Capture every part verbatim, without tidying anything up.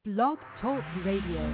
Blog Talk Radio.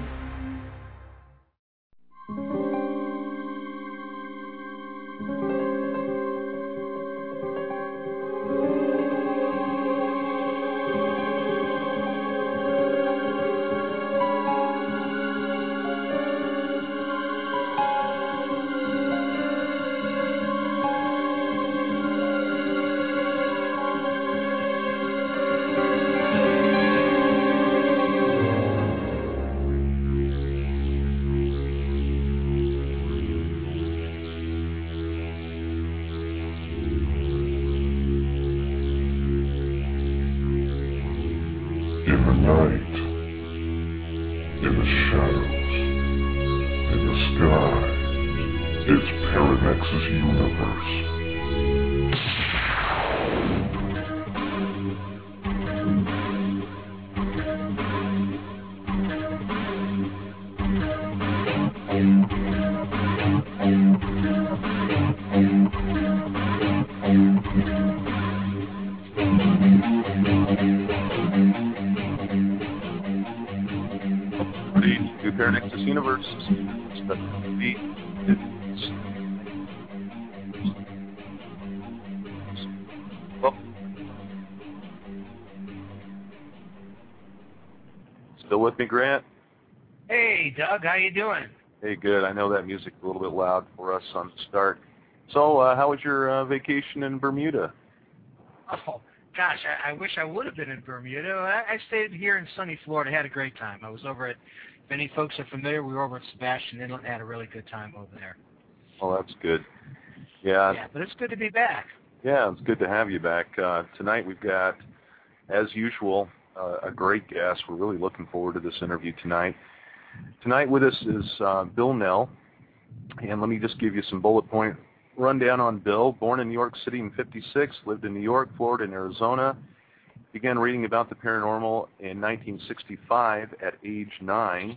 Still with me, Grant? Hey, Doug, how you doing? Hey, good. I know that music's a little bit loud for us on the start. So, uh, how was your uh, vacation in Bermuda? Oh, gosh, I, I wish I would have been in Bermuda. I, I stayed here in sunny Florida. Had a great time. I was over at, if any folks are familiar, we were over at Sebastian Inlet and had a really good time over there. Well, that's good. Yeah. Yeah, but it's good to be back. Yeah, it's good to have you back. Uh, tonight we've got, as usual, uh, a great guest. We're really looking forward to this interview tonight. Tonight with us is uh, Bill Nell, and let me just give you some bullet point rundown on Bill. Born in New York City in fifty-six, lived in New York, Florida, and Arizona. Began reading about the paranormal in nineteen sixty-five at age nine.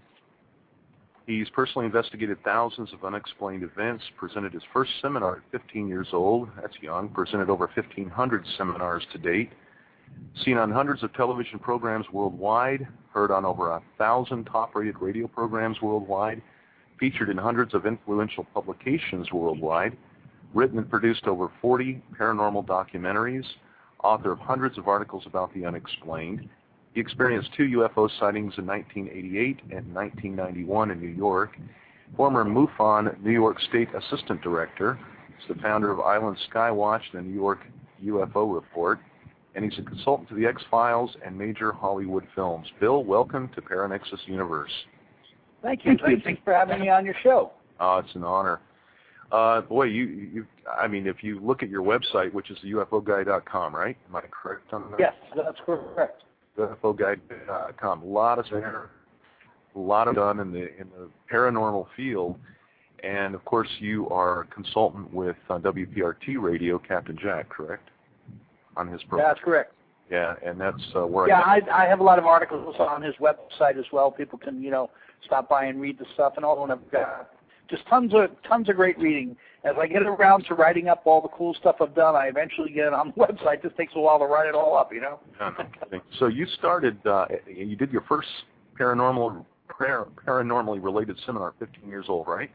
He's personally investigated thousands of unexplained events, presented his first seminar at fifteen years old. That's young. Presented over fifteen hundred seminars to date. Seen on hundreds of television programs worldwide. Heard on over a thousand top-rated radio programs worldwide. Featured in hundreds of influential publications worldwide. Written and produced over forty paranormal documentaries. Author of hundreds of articles about the unexplained. He experienced two U F O sightings in nineteen eighty-eight and nineteen ninety-one in New York. Former MUFON New York State Assistant Director. He's the founder of Island Skywatch and the New York U F O Report. And he's a consultant to the X-Files and major Hollywood films. Bill, welcome to Paranexus Universe. Thank you. Thank you. Thanks for having me on your show. Oh, it's an honor. Uh, boy, you, you, I mean, if you look at your website, which is U F O guy dot com, right? Am I correct on that? Yes, that's correct. U F O guy dot com. A lot of there, a lot of done in the in the paranormal field, and of course, you are a consultant with uh, W P R T Radio, Captain Jack, correct? On his program. That's correct. Yeah, and that's uh, where. Yeah, I, I, I have a lot of articles on his website as well. People can, you know, stop by and read the stuff, and all. And I've got just tons of tons of great reading. As I get around to writing up all the cool stuff I've done, I eventually get it on the website. It just takes a while to write it all up, you know. So you started, uh, you did your first paranormal, paranormally related seminar at fifteen years old, right?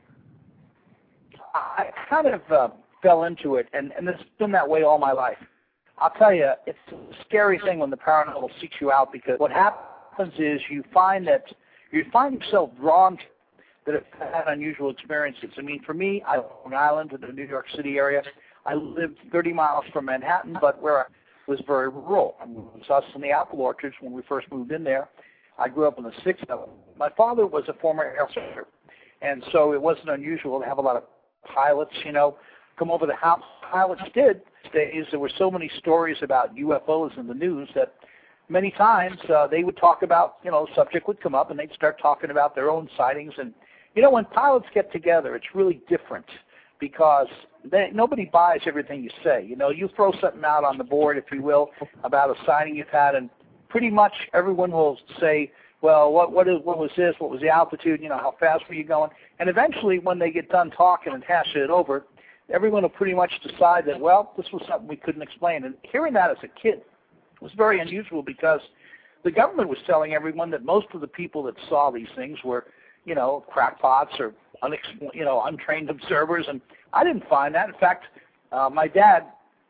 I kind of uh, fell into it, and, and it's been that way all my life. I'll tell you, it's a scary thing when the paranormal seeks you out, because what happens is you find that you find yourself drawn to that have had unusual experiences. I mean, for me, I live on Long Island in the New York City area. I lived thirty miles from Manhattan, but where I was very rural. I mean, it was us in the apple orchards when we first moved in there. I grew up in the sixth of them. My father was a former air officer, and so it wasn't unusual to have a lot of pilots, you know, come over the house. Pilots did. Days there were so many stories about U F Os in the news that many times uh, they would talk about, you know, subject would come up and they'd start talking about their own sightings. And, you know, when pilots get together, it's really different because they, nobody buys everything you say. You know, you throw something out on the board, if you will, about a sighting you've had, and pretty much everyone will say, well, what what, is, what was this? What was the altitude? You know, how fast were you going? And eventually when they get done talking and hashing it over, everyone will pretty much decide that, well, this was something we couldn't explain. And hearing that as a kid was very unusual because the government was telling everyone that most of the people that saw these things were, you know, crackpots or unex- you know, untrained observers, and I didn't find that. In fact, uh, my dad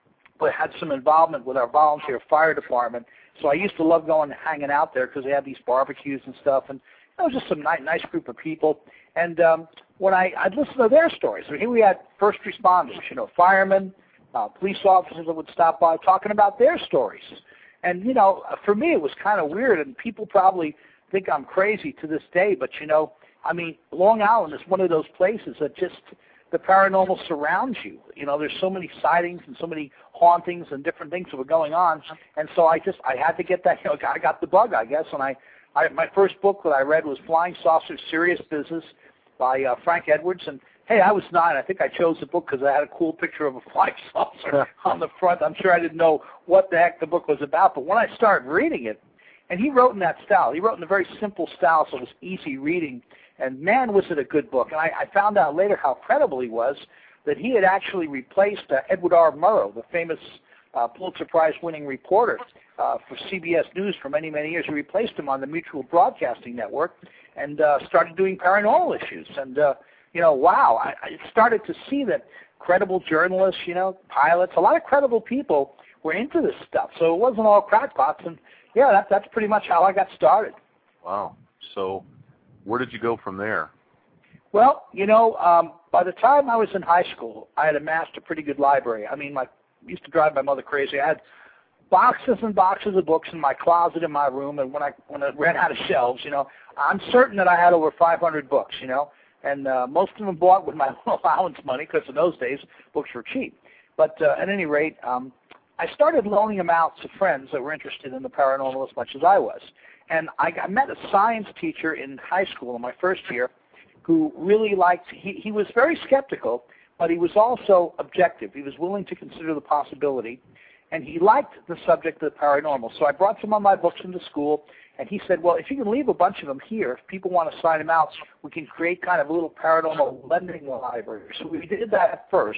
had some involvement with our volunteer fire department, so I used to love going and hanging out there because they had these barbecues and stuff, and it was just some nice, nice group of people. And um, when I, I'd listen to their stories, so here we had first responders, you know, firemen, uh, police officers that would stop by talking about their stories. And, you know, for me it was kind of weird, and people probably think I'm crazy to this day, but, you know, I mean, Long Island is one of those places that just the paranormal surrounds you. You know, there's so many sightings and so many hauntings and different things that were going on, and so I just, I had to get that, you know, I got the bug, I guess, and I, I my first book that I read was Flying Saucers, Serious Business by uh, Frank Edwards, and hey, I was nine. I think I chose the book because I had a cool picture of a flying saucer on the front. I'm sure I didn't know what the heck the book was about, but when I started reading it, and he wrote in that style, he wrote in a very simple style, so it was easy reading, and man, was it a good book. And I, I found out later how credible he was, that he had actually replaced uh, Edward R. Murrow, the famous uh, Pulitzer Prize-winning reporter uh, for C B S News for many, many years. He replaced him on the Mutual Broadcasting Network and uh, started doing paranormal issues. And, uh, you know, wow, I, I started to see that credible journalists, you know, pilots, a lot of credible people were into this stuff. So it wasn't all crackpots. And, yeah, that, that's pretty much how I got started. Wow. So where did you go from there? Well, you know, um, by the time I was in high school, I had amassed a pretty good library. I mean, my used to drive my mother crazy. I had boxes and boxes of books in my closet in my room, and when I when I ran out of shelves, you know, I'm certain that I had over five hundred books, you know, and uh, most of them bought with my allowance money because in those days books were cheap. But uh, at any rate, um, I started loaning them out to friends that were interested in the paranormal as much as I was. And I, I met a science teacher in high school in my first year who really liked, he, he was very skeptical, but he was also objective. He was willing to consider the possibility, and he liked the subject of the paranormal. So I brought some of my books into school, and he said, well, if you can leave a bunch of them here, if people want to sign them out, we can create kind of a little paranormal lending library. So we did that at first.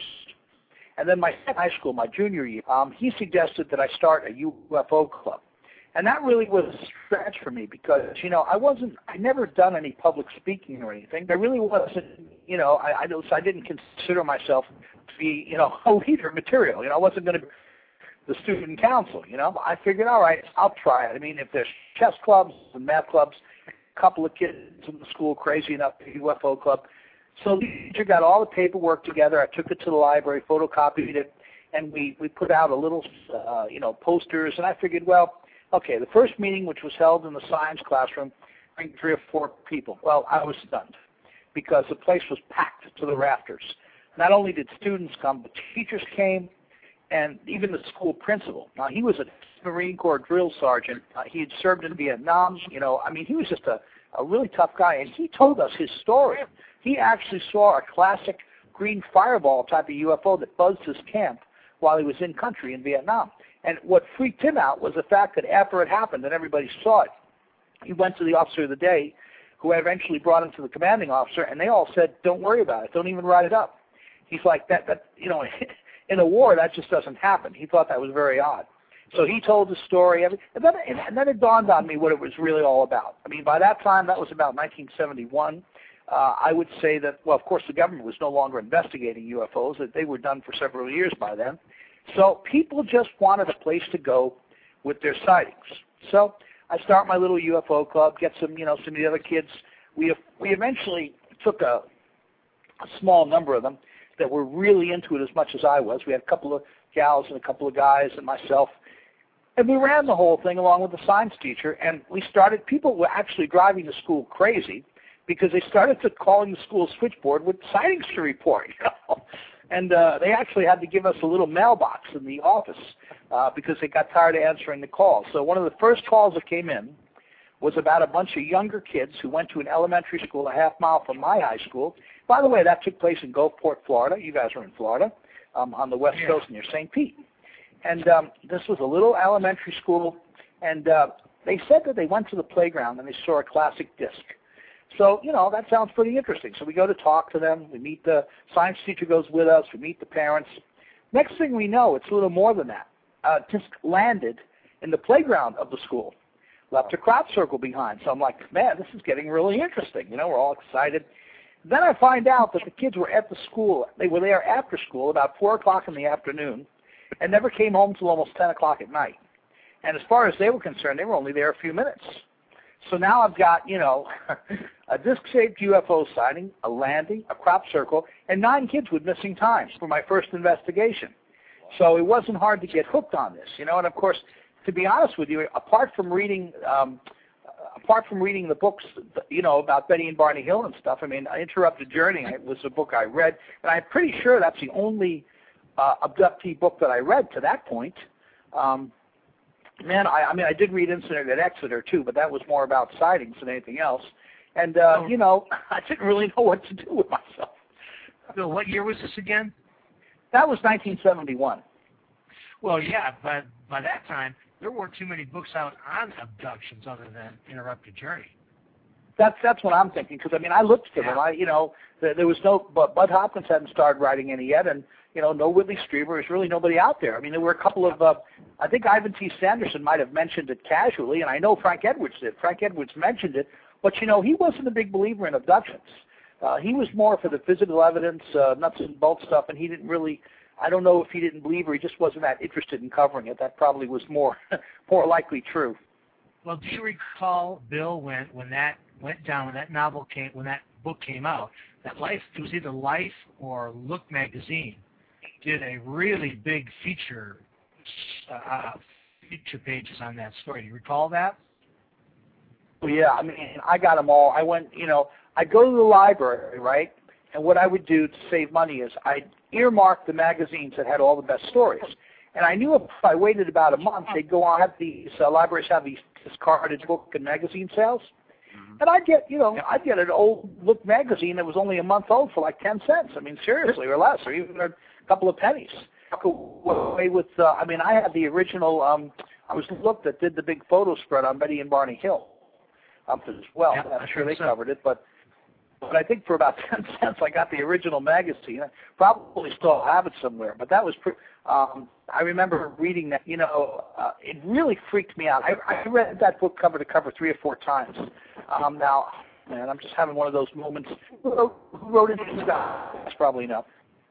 And then my high school, my junior year, um, he suggested that I start a U F O club. And that really was a stretch for me because, you know, I wasn't, I never done any public speaking or anything. I really wasn't, you know, I, I, I didn't consider myself to be, you know, a leader material. You know, I wasn't going to be the student council, you know. I figured, all right, I'll try it. I mean, if there's chess clubs and math clubs, a couple of kids in the school crazy enough to U F O club. So the teacher got all the paperwork together. I took it to the library, photocopied it, and we, we put out a little, uh, you know, posters. And I figured, well, okay, the first meeting, which was held in the science classroom, bring three or four people. Well, I was stunned because the place was packed to the rafters. Not only did students come, but teachers came, and even the school principal. Now, he was a Marine Corps drill sergeant. Uh, he had served in Vietnam. You know, I mean, he was just a, a really tough guy, and he told us his story. He actually saw a classic green fireball type of U F O that buzzed his camp while he was in country in Vietnam. And what freaked him out was the fact that after it happened and everybody saw it, he went to the officer of the day, who eventually brought him to the commanding officer, and they all said, don't worry about it. Don't even write it up. He's like, that, that you know, in a war, that just doesn't happen. He thought that was very odd. So he told the story, and then, and then it dawned on me what it was really all about. I mean, by that time, that was about nineteen seventy-one. Uh, I would say that, well, of course, the government was no longer investigating U F Os. That they were done for several years by then. So people just wanted a place to go with their sightings. So I start my little U F O club, get some, you know, some of the other kids. We we eventually took a, a small number of them that were really into it as much as I was. We had a couple of gals and a couple of guys and myself. And we ran the whole thing along with the science teacher, and we started, people were actually driving the school crazy because they started to calling the school switchboard with sightings to report, you know. And uh, they actually had to give us a little mailbox in the office uh, because they got tired of answering the calls. So one of the first calls that came in was about a bunch of younger kids who went to an elementary school a half mile from my high school. By the way, that took place in Gulfport, Florida. You guys were in Florida, um, on the west yeah. coast near Saint Pete. And um, this was a little elementary school, and uh, they said that they went to the playground and they saw a classic disc. So, you know, that sounds pretty interesting. So we go to talk to them. We meet the science teacher goes with us. We meet the parents. Next thing we know, it's a little more than that. Uh, disc landed in the playground of the school. left a crop circle behind. So I'm like, man, this is getting really interesting. You know, we're all excited. Then I find out that the kids were at the school. They were there after school about four o'clock in the afternoon and never came home till almost ten o'clock at night. And as far as they were concerned, they were only there a few minutes. So now I've got, you know, a disc-shaped U F O sighting, a landing, a crop circle, and nine kids with missing times for my first investigation. So it wasn't hard to get hooked on this, you know. And, of course, to be honest with you, apart from reading um, apart from reading the books, you know, about Betty and Barney Hill and stuff, I mean, Interrupted Journey was a book I read, and I'm pretty sure that's the only uh, abductee book that I read to that point. Um, man, I, I mean, I did read Incident at Exeter, too, but that was more about sightings than anything else. And, uh, oh. you know, I didn't really know what to do with myself. Bill, what year was this again? That was nineteen seventy-one. Well, yeah, but by that time, there weren't too many books out on abductions other than Interrupted Journey. That's that's what I'm thinking, because I mean I looked for yeah. them. I you know there, there was no, but Bud Hopkins hadn't started writing any yet, and you know no Whitley Strieber. There's really nobody out there. I mean there were a couple of, uh, I think Ivan T. Sanderson might have mentioned it casually, and I know Frank Edwards did. Frank Edwards mentioned it, but you know he wasn't a big believer in abductions. Uh, he was more for the physical evidence, uh, nuts and bolts stuff, and he didn't really. I don't know if he didn't believe or he just wasn't that interested in covering it. That probably was more more likely true. Well, do you recall, Bill, when when that went down, when that novel came, when that book came out, that Life, it was either Life or Look magazine, did a really big feature uh, feature pages on that story. Do you recall that? Well, yeah, I mean, I got them all. I went, you know, I go to the library, right? And what I would do to save money is I'd earmark the magazines that had all the best stories. And I knew if I waited about a month, they'd go on, have these uh, libraries have these discarded book and magazine sales. Mm-hmm. And I'd get, you know, I'd get an old Look magazine that was only a month old for like ten cents. I mean, seriously, or less, or even a couple of pennies. Away with, uh, I mean, I had the original, um, I was Look that did the big photo spread on Betty and Barney Hill um, as well. Yeah, I'm sure they so. covered it, but But I think for about ten cents, I got the original magazine. I probably still have it somewhere. But that was, pre- um, I remember reading that. You know, uh, it really freaked me out. I, I read that book cover to cover three or four times. Um, now, man, I'm just having one of those moments. Who wrote, who wrote it? That's probably enough.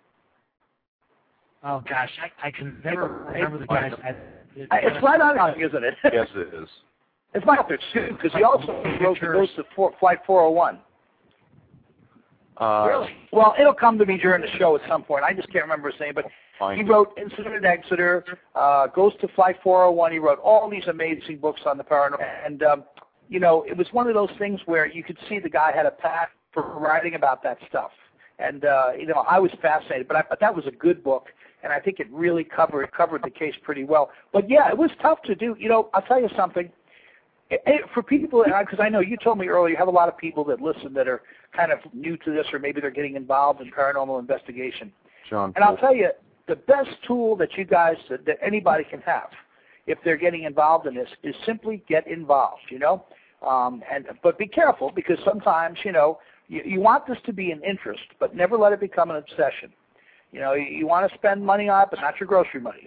Oh gosh, I, I can never remember the guys. I, it, I, it's right on, isn't it? Yes, it is. It's right up there too, because he also wrote the Ghost of for, Flight four oh one. Uh, Really? Well, it'll come to me during the show at some point. I just can't remember his name, but fine. he wrote Incident at Exeter, uh, Goes to Flight four oh one. He wrote all these amazing books on the paranormal. And, um, you know, it was one of those things where you could see the guy had a passion for writing about that stuff. And, uh, you know, I was fascinated. But I, but that was a good book, and I think it really covered covered the case pretty well. But, yeah, it was tough to do. You know, I'll tell you something. It, it, for people, because I know you told me earlier, you have a lot of people that listen that are kind of new to this, or maybe they're getting involved in paranormal investigation. John, and I'll tell you, the best tool that you guys, that, that anybody can have, if they're getting involved in this, is simply get involved. You know, um, and but be careful, because sometimes, you know, you, you want this to be an interest, but never let it become an obsession. You know, you, you want to spend money on it, but not your grocery money.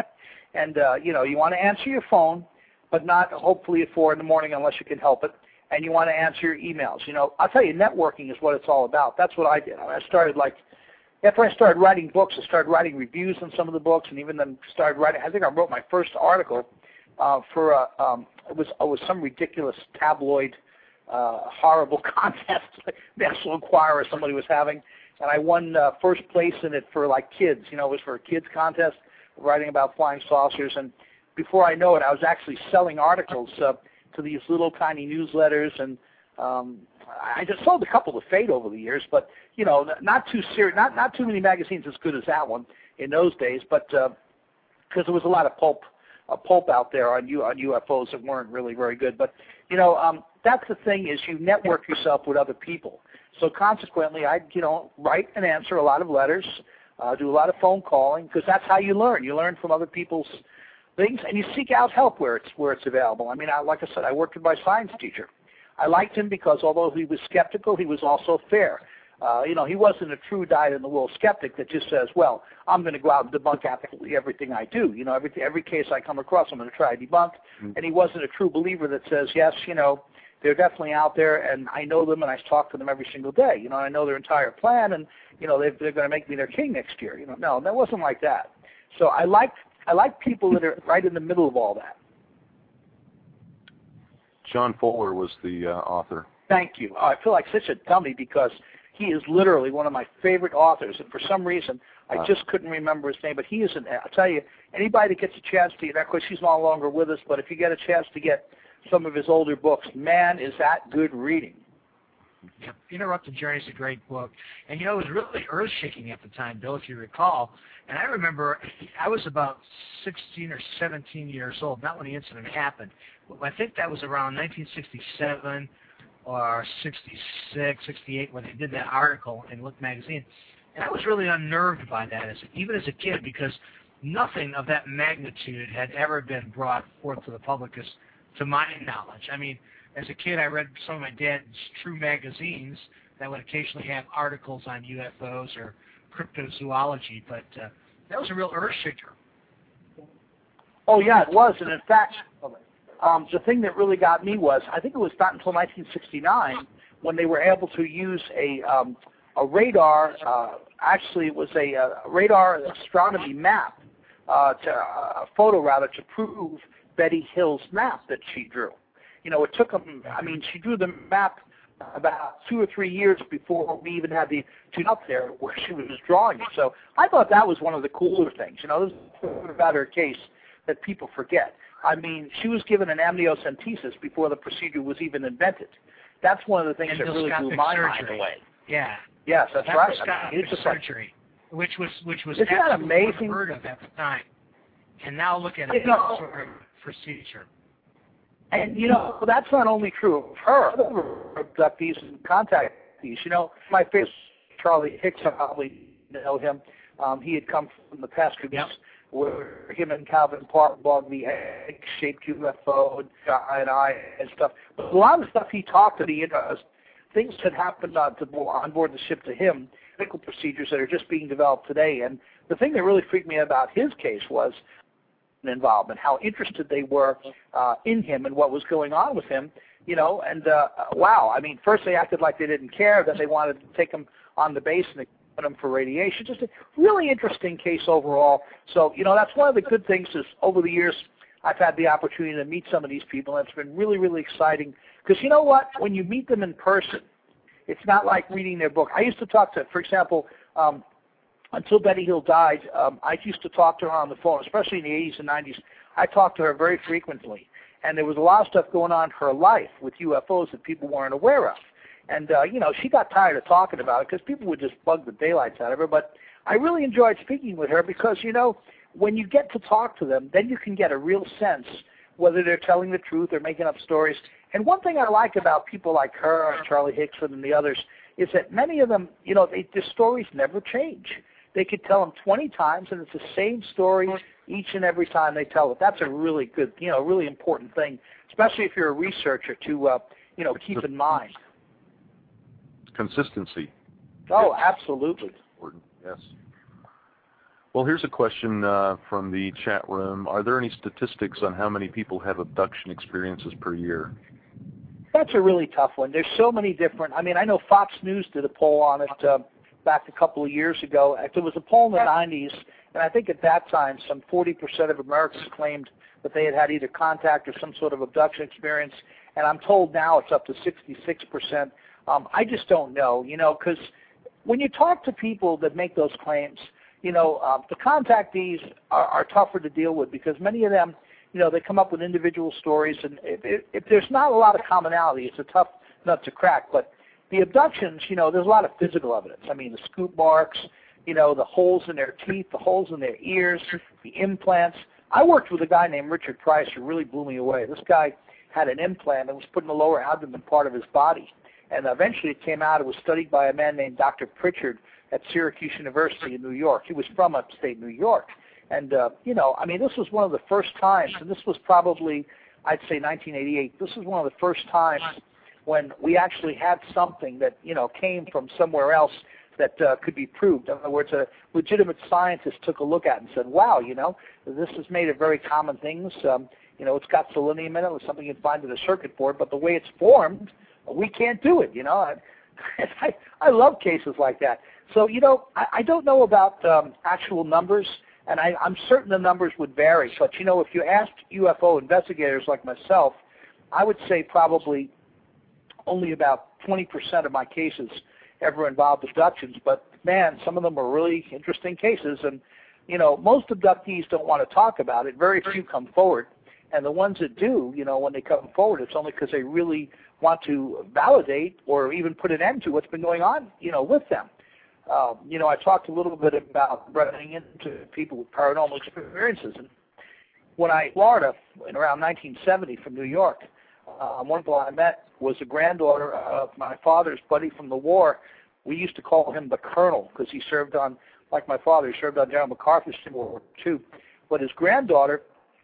and uh, you know, you want to answer your phone, but not hopefully at four in the morning unless you can help it. And you want to answer your emails. You know, I'll tell you, networking is what it's all about. That's what I did. I started like, after I started writing books, I started writing reviews on some of the books, and even then started writing. I think I wrote my first article uh, for a, um, it was it was some ridiculous tabloid, uh, horrible contest, like National Enquirer somebody was having, and I won uh, first place in it for like kids. You know, it was for a kids contest, writing about flying saucers, and before I know it, I was actually selling articles uh, to these little tiny newsletters, and um, I just sold a couple to Fate over the years, but you know, not too serious, not not too many magazines as good as that one in those days, but because uh, there was a lot of pulp, uh, pulp out there on U on U F Os that weren't really very good. But you know, um, that's the thing, is you network yourself with other people. So consequently, I you know write and answer a lot of letters, uh, do a lot of phone calling, because that's how you learn. You learn from other people's things, and you seek out help where it's where it's available. I mean, I, like I said, I worked with my science teacher. I liked him because although he was skeptical, he was also fair. Uh, you know, he wasn't a true dyed-in-the-wool skeptic that just says, well, I'm going to go out and debunk absolutely everything I do. You know, every, every case I come across, I'm going to try to debunk. Mm-hmm. And he wasn't a true believer that says, yes, you know, they're definitely out there, and I know them, and I talk to them every single day. You know, I know their entire plan, and, you know, they're, they're going to make me their king next year. You know, no, that wasn't like that. So I like I like people that are right in the middle of all that. John Fuller was the uh, author. Thank you. Oh, I feel like such a dummy because he is literally one of my favorite authors, and for some reason I uh, just couldn't remember his name. But he is an. I'll tell you, anybody that gets a chance to, of course, he's no longer with us. But if you get a chance to get some of his older books, man, is that good reading. Yep. Interrupted Journey is a great book. And, you know, it was really earth-shaking at the time, Bill, if you recall. And I remember I was about sixteen or seventeen years old, not when the incident happened. I think that was around nineteen sixty-seven or sixty-six, sixty-eight when they did that article in Look magazine. And I was really unnerved by that, as, even as a kid, because nothing of that magnitude had ever been brought forth to the public, as, to my knowledge. I mean, as a kid, I read some of my dad's true magazines that would occasionally have articles on U F Os or cryptozoology, but uh, that was a real earth-shaker. Oh, yeah, it was. And, in fact, um, the thing that really got me was, I think it was not until nineteen sixty-nine when they were able to use a, um, a radar, uh, actually it was a, a radar astronomy map, uh, to, a photo, rather, to prove Betty Hill's map that she drew. You know, it took them, I mean, she drew the map about two or three years before we even had the tune up there where she was drawing it. So I thought that was one of the cooler things. You know, there's something about her case that people forget. I mean, she was given an amniocentesis before the procedure was even invented. That's one of the things that really blew my mind away. Yeah. Yes, that's that right. I mean, it's surgery, which was which was Isn't that amazing? Unheard of at the time. And now look at it, you know, sort of procedure. And, you know, that's not only true of her, other abductees and contactees. You know, my favorite, Charlie Hicks, I probably know him. Um, he had come from the past groups yep. where him and Calvin Park logged the egg-shaped U F O and, and I and stuff. But a lot of the stuff he talked to me, you know, things that happened on, to, on board the ship to him, medical procedures that are just being developed today. And the thing that really freaked me about his case was involvement, how interested they were uh, in him and what was going on with him, you know, and uh, wow, I mean, first they acted like they didn't care, then they wanted to take him on the base and put him for radiation. Just a really interesting case overall. So, you know, that's one of the good things is over the years I've had the opportunity to meet some of these people, and it's been really, really exciting because you know what, when you meet them in person, it's not like reading their book. I used to talk to, for example, um, until Betty Hill died, um, I used to talk to her on the phone, especially in the eighties and nineties. I talked to her very frequently. And there was a lot of stuff going on in her life with U F Os that people weren't aware of. And, uh, you know, she got tired of talking about it because people would just bug the daylights out of her. But I really enjoyed speaking with her because, you know, when you get to talk to them, then you can get a real sense whether they're telling the truth or making up stories. And one thing I like about people like her and Charlie Hickson and the others is that many of them, you know, they, their stories never change. They could tell them twenty times, and it's the same story each and every time they tell it. That's a really good, you know, really important thing, especially if you're a researcher to, uh, you know, keep in mind. Consistency. Oh, absolutely. Yes. Well, here's a question uh, from the chat room. Are there any statistics on how many people have abduction experiences per year? That's a really tough one. There's so many different. I mean, I know Fox News did a poll on it uh, back a couple of years ago. There was a poll in the nineties, and I think at that time some forty percent of Americans claimed that they had had either contact or some sort of abduction experience, and I'm told now it's up to sixty-six percent. Um, I just don't know, you know, because when you talk to people that make those claims, you know, uh, the contactees are, are tougher to deal with because many of them, you know, they come up with individual stories, and if, if, if there's not a lot of commonality, it's a tough nut to crack. But the abductions, you know, there's a lot of physical evidence. I mean, the scoop marks, you know, the holes in their teeth, the holes in their ears, the implants. I worked with a guy named Richard Price who really blew me away. This guy had an implant that was put in the lower abdomen part of his body, and eventually it came out. It was studied by a man named Doctor Pritchard at Syracuse University in New York. He was from upstate New York. And, uh, you know, I mean, this was one of the first times, and this was probably, I'd say nineteen eighty-eight, this was one of the first times when we actually had something that, you know, came from somewhere else that uh, could be proved. In other words, a legitimate scientist took a look at it and said, wow, you know, this is made of very common things. Um, you know, it's got selenium in it. It's something you'd find in a circuit board, but the way it's formed, we can't do it, you know. I, I, I love cases like that. So, you know, I, I don't know about um, actual numbers, and I, I'm certain the numbers would vary. But, you know, if you asked U F O investigators like myself, I would say probably only about twenty percent of my cases ever involved abductions. But, man, some of them are really interesting cases. And, you know, most abductees don't want to talk about it. Very few come forward. And the ones that do, you know, when they come forward, it's only because they really want to validate or even put an end to what's been going on, you know, with them. Um, you know, I talked a little bit about running into people with paranormal experiences. And when I, Florida, in around nineteen seventy from New York, uh, one people I met was a granddaughter of my father's buddy from the war. We used to call him the Colonel because he served on, like my father, he served on General MacArthur's in World War Two. But his granddaughter,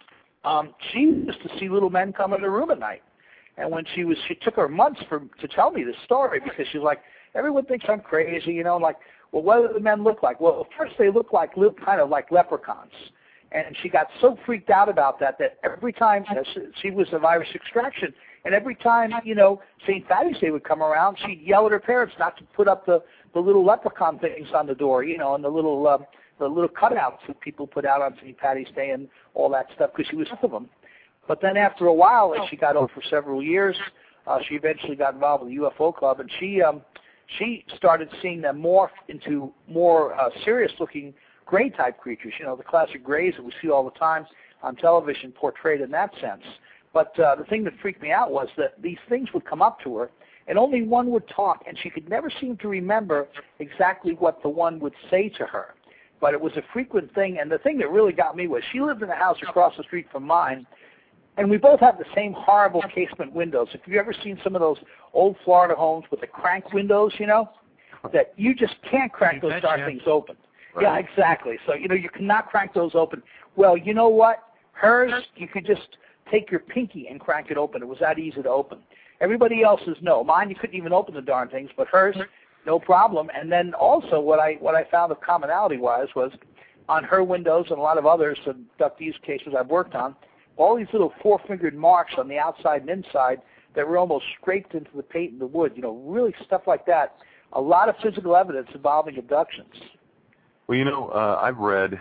um, she used to see little men come in her room at night. And when she was, she took her months for to tell me this story because she's like, everyone thinks I'm crazy, you know, like, well, what do the men look like? Well, first they look like, look kind of like leprechauns. And she got so freaked out about that that every time, she was of Irish extraction, and every time, you know, Saint Patty's Day would come around, she'd yell at her parents not to put up the, the little leprechaun things on the door, you know, and the little um, the little cutouts that people put out on Saint Patty's Day and all that stuff because she was sick of them. But then after a while, as she got over for several years, uh, she eventually got involved with the U F O Club, and she um, she started seeing them morph into more uh, serious-looking gray-type creatures, you know, the classic grays that we see all the time on television portrayed in that sense. But uh, the thing that freaked me out was that these things would come up to her, and only one would talk, and she could never seem to remember exactly what the one would say to her. But it was a frequent thing, and the thing that really got me was she lived in a house across the street from mine, and we both have the same horrible casement windows. If you've ever seen some of those old Florida homes with the crank windows, you know, that you just can't crank those darn things open. Right. Yeah, exactly. So, you know, you cannot crank those open. Well, you know what? Hers, you could just take your pinky and crank it open. It was that easy to open. Everybody else's, no. Mine, you couldn't even open the darn things, but hers, no problem. And then also what I what I found of commonality-wise was on her windows and a lot of others, abductees cases I've worked on, all these little four-fingered marks on the outside and inside that were almost scraped into the paint and the wood, you know, really stuff like that. A lot of physical evidence involving abductions. Well, you know, uh, I've read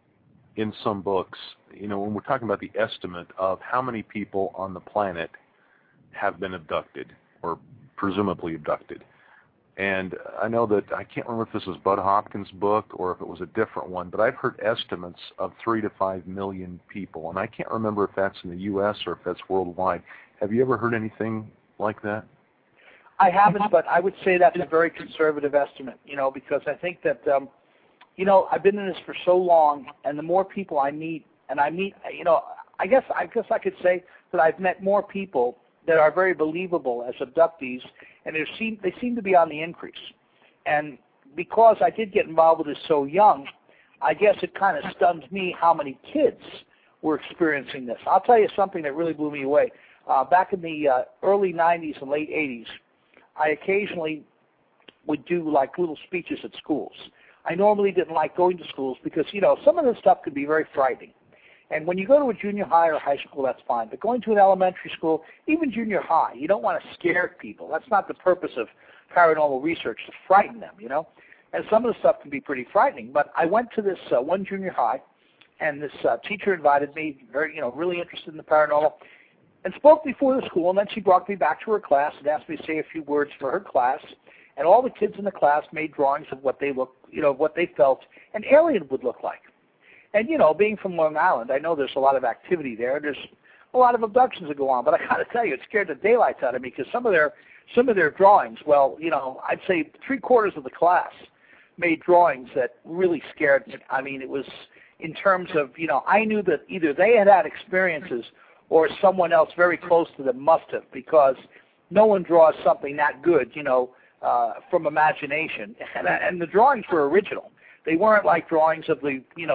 in some books, you know, when we're talking about the estimate of how many people on the planet have been abducted or presumably abducted. And I know that, I can't remember if this was Bud Hopkins' book or if it was a different one, but I've heard estimates of three to five million people. And I can't remember if that's in the U S or if that's worldwide. Have you ever heard anything like that? I haven't, but I would say that's a very conservative estimate, you know, because I think that, um, you know, I've been in this for so long, and the more people I meet, and I meet, you know, I guess I guess I could say that I've met more people that are very believable as abductees, and they seem they seem to be on the increase. And because I did get involved with this so young, I guess it kind of stuns me how many kids were experiencing this. I'll tell you something that really blew me away. Uh, back in the uh, early nineties and late eighties, I occasionally would do like little speeches at schools. I normally didn't like going to schools because, you know, some of this stuff could be very frightening. And when you go to a junior high or high school, that's fine. But going to an elementary school, even junior high, you don't want to scare people. That's not the purpose of paranormal research, to frighten them, you know. And some of the stuff can be pretty frightening. But I went to this uh, one junior high, and this uh, teacher invited me, very, you know, really interested in the paranormal, and spoke before the school. And then she brought me back to her class and asked me to say a few words for her class. And all the kids in the class made drawings of what they looked, you know, what they felt an alien would look like. And, you know, being from Long Island, I know there's a lot of activity there. There's a lot of abductions that go on. But I got to tell you, it scared the daylights out of me because some of their some of their drawings, well, you know, I'd say three quarters of the class made drawings that really scared me. I mean, it was in terms of, you know, I knew that either they had had experiences or someone else very close to them must have, because no one draws something that good, you know, Uh, from imagination, and, and the drawings were original. They weren't like drawings of the, you know,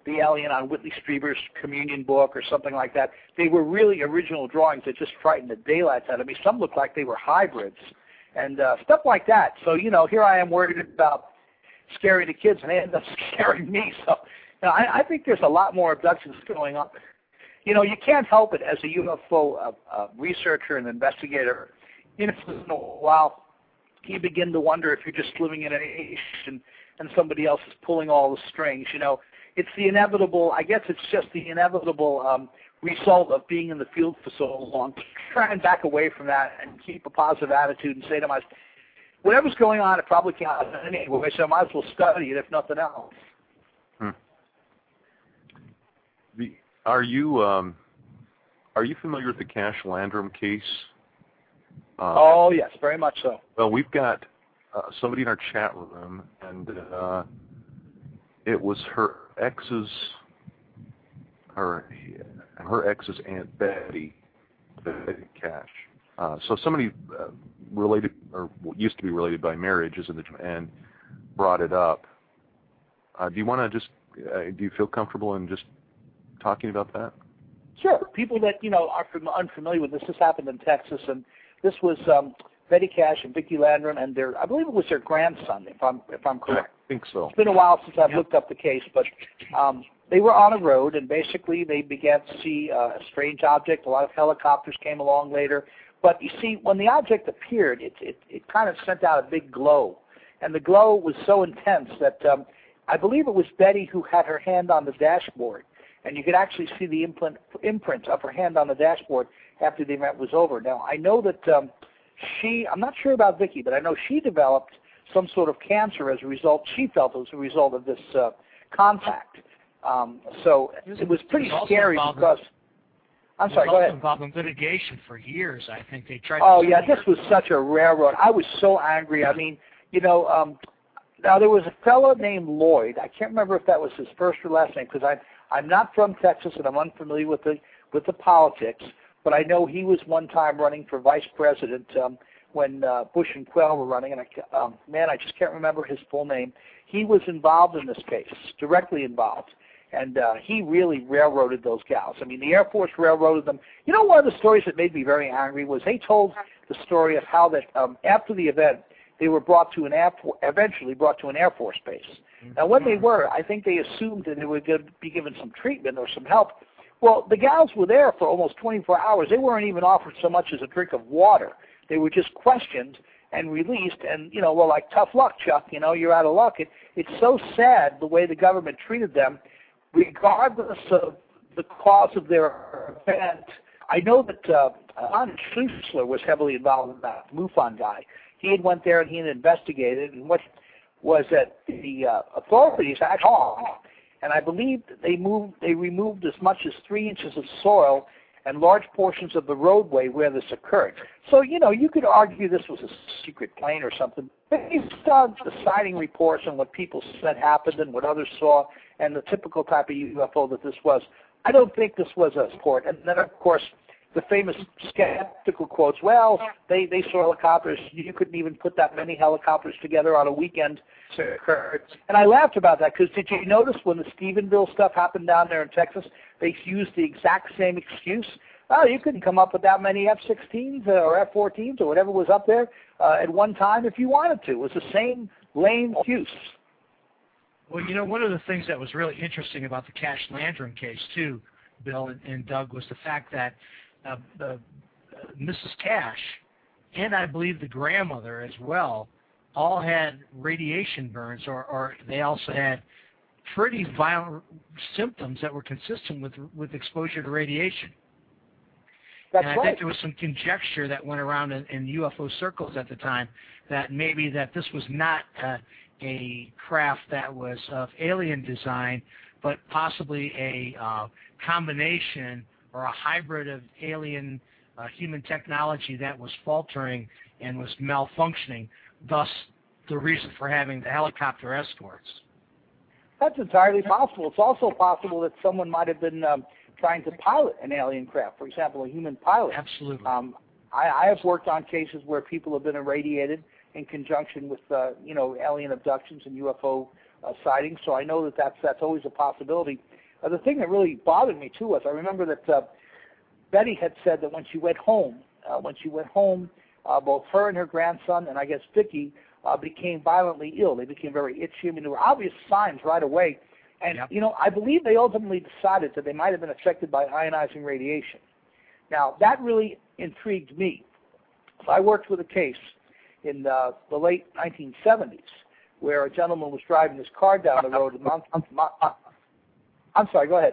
the alien on Whitley Strieber's Communion book or something like that. They were really original drawings that just frightened the daylights out of me. Some looked like they were hybrids and uh, stuff like that. So, you know, here I am worried about scaring the kids, and they end up scaring me. So, you know, I, I think there's a lot more abductions going on. You know, you can't help it as a U F O uh, uh, researcher and investigator. You know, in a while, you begin to wonder if you're just living in an age and, and somebody else is pulling all the strings. You know, it's the inevitable, I guess it's just the inevitable um, result of being in the field for so long. Try and back away from that and keep a positive attitude and say to myself, whatever's going on, it probably can't happen anyway, so I might as well study it if nothing else. Hmm. The, are you um, are you familiar with the Cash Landrum case? Uh, oh, yes, very much so. Well, we've got uh, somebody in our chat room, and uh, it was her ex's, her her ex's Aunt Betty, Betty Cash. Uh, so somebody uh, related, or used to be related by marriage, is in the and brought it up. Uh, do you want to just? Uh, do you feel comfortable in just talking about that? Sure. People that you know are unfamiliar with this. This happened in Texas, and this was um, Betty Cash and Vicki Landrum, and their, I believe it was their grandson, if I'm if I'm correct. I think so. It's been a while since I've Yep. looked up the case, but um, they were on a road, and basically they began to see uh, a strange object. A lot of helicopters came along later, but you see, when the object appeared, it it, it kind of sent out a big glow, and the glow was so intense that um, I believe it was Betty who had her hand on the dashboard, and you could actually see the imprint imprint of her hand on the dashboard after the event was over. Now, I know that um, she, I'm not sure about Vicki, but I know she developed some sort of cancer as a result, she felt it was a result of this uh, contact. Um, so it was pretty scary because, I'm sorry, go ahead. involved in litigation for years. I think they tried Oh, to yeah, this was such a railroad. I was so angry. I mean, you know, um, now there was a fellow named Lloyd. I can't remember if that was his first or last name because I'm, I'm not from Texas and I'm unfamiliar with the, with the politics. But I know he was one time running for vice president um, when uh, Bush and Quayle were running, and I, um, man, I just can't remember his full name. He was involved in this case, directly involved, and uh, he really railroaded those gals. I mean, the Air Force railroaded them. You know, one of the stories that made me very angry was they told the story of how that um, after the event, they were brought to an Air For- eventually brought to an Air Force base. Mm-hmm. Now, when they were, I think they assumed that they would be given some treatment or some help. Well, the gals were there for almost twenty-four hours. They weren't even offered so much as a drink of water. They were just questioned and released. And, you know, well, like, tough luck, Chuck. You know, you're out of luck. It, it's so sad the way the government treated them, regardless of the cause of their event. I know that uh, Hans Schleusler was heavily involved in that MUFON guy. He had went there and he had investigated, and what was that the uh, authorities actually, and I believe that they moved, they removed as much as three inches of soil and large portions of the roadway where this occurred. So, you know, you could argue this was a secret plane or something. Based on the sighting reports and what people said happened and what others saw and the typical type of U F O that this was, I don't think this was a sport. And then, of course, the famous skeptical quotes, well, they, they saw helicopters. You couldn't even put that many helicopters together on a weekend to occur. And I laughed about that because did you notice when the Stephenville stuff happened down there in Texas, they used the exact same excuse? Oh, you couldn't come up with that many F sixteens or F fourteens or whatever was up there uh, at one time if you wanted to. It was the same lame excuse. Well, you know, one of the things that was really interesting about the Cash Landrum case, too, Bill and, and Doug, was the fact that uh, uh, Missus Cash and I believe the grandmother as well all had radiation burns, or, or they also had pretty violent symptoms that were consistent with with exposure to radiation. That's and I right. think there was some conjecture that went around in, in U F O circles at the time that maybe that this was not uh, a craft that was of alien design, but possibly a uh, combination or a hybrid of alien uh, human technology that was faltering and was malfunctioning, thus the reason for having the helicopter escorts. That's entirely possible. It's also possible that someone might have been um, trying to pilot an alien craft, for example, a human pilot. Absolutely. Um, I, I have worked on cases where people have been irradiated in conjunction with, uh, you know, alien abductions and U F O uh, sightings, so I know that that's, that's always a possibility. uh, the thing that really bothered me too was I remember that uh, Betty had said that when she went home, uh, when she went home, uh, both her and her grandson, and I guess Vicky, uh, became violently ill. They became very itchy. I mean, there were obvious signs right away. And, Yep. you know, I believe they ultimately decided that they might have been affected by ionizing radiation. Now, that really intrigued me. So I worked with a case in uh, the late nineteen seventies where a gentleman was driving his car down the road. In Mount, Mount, uh, I'm sorry, go ahead.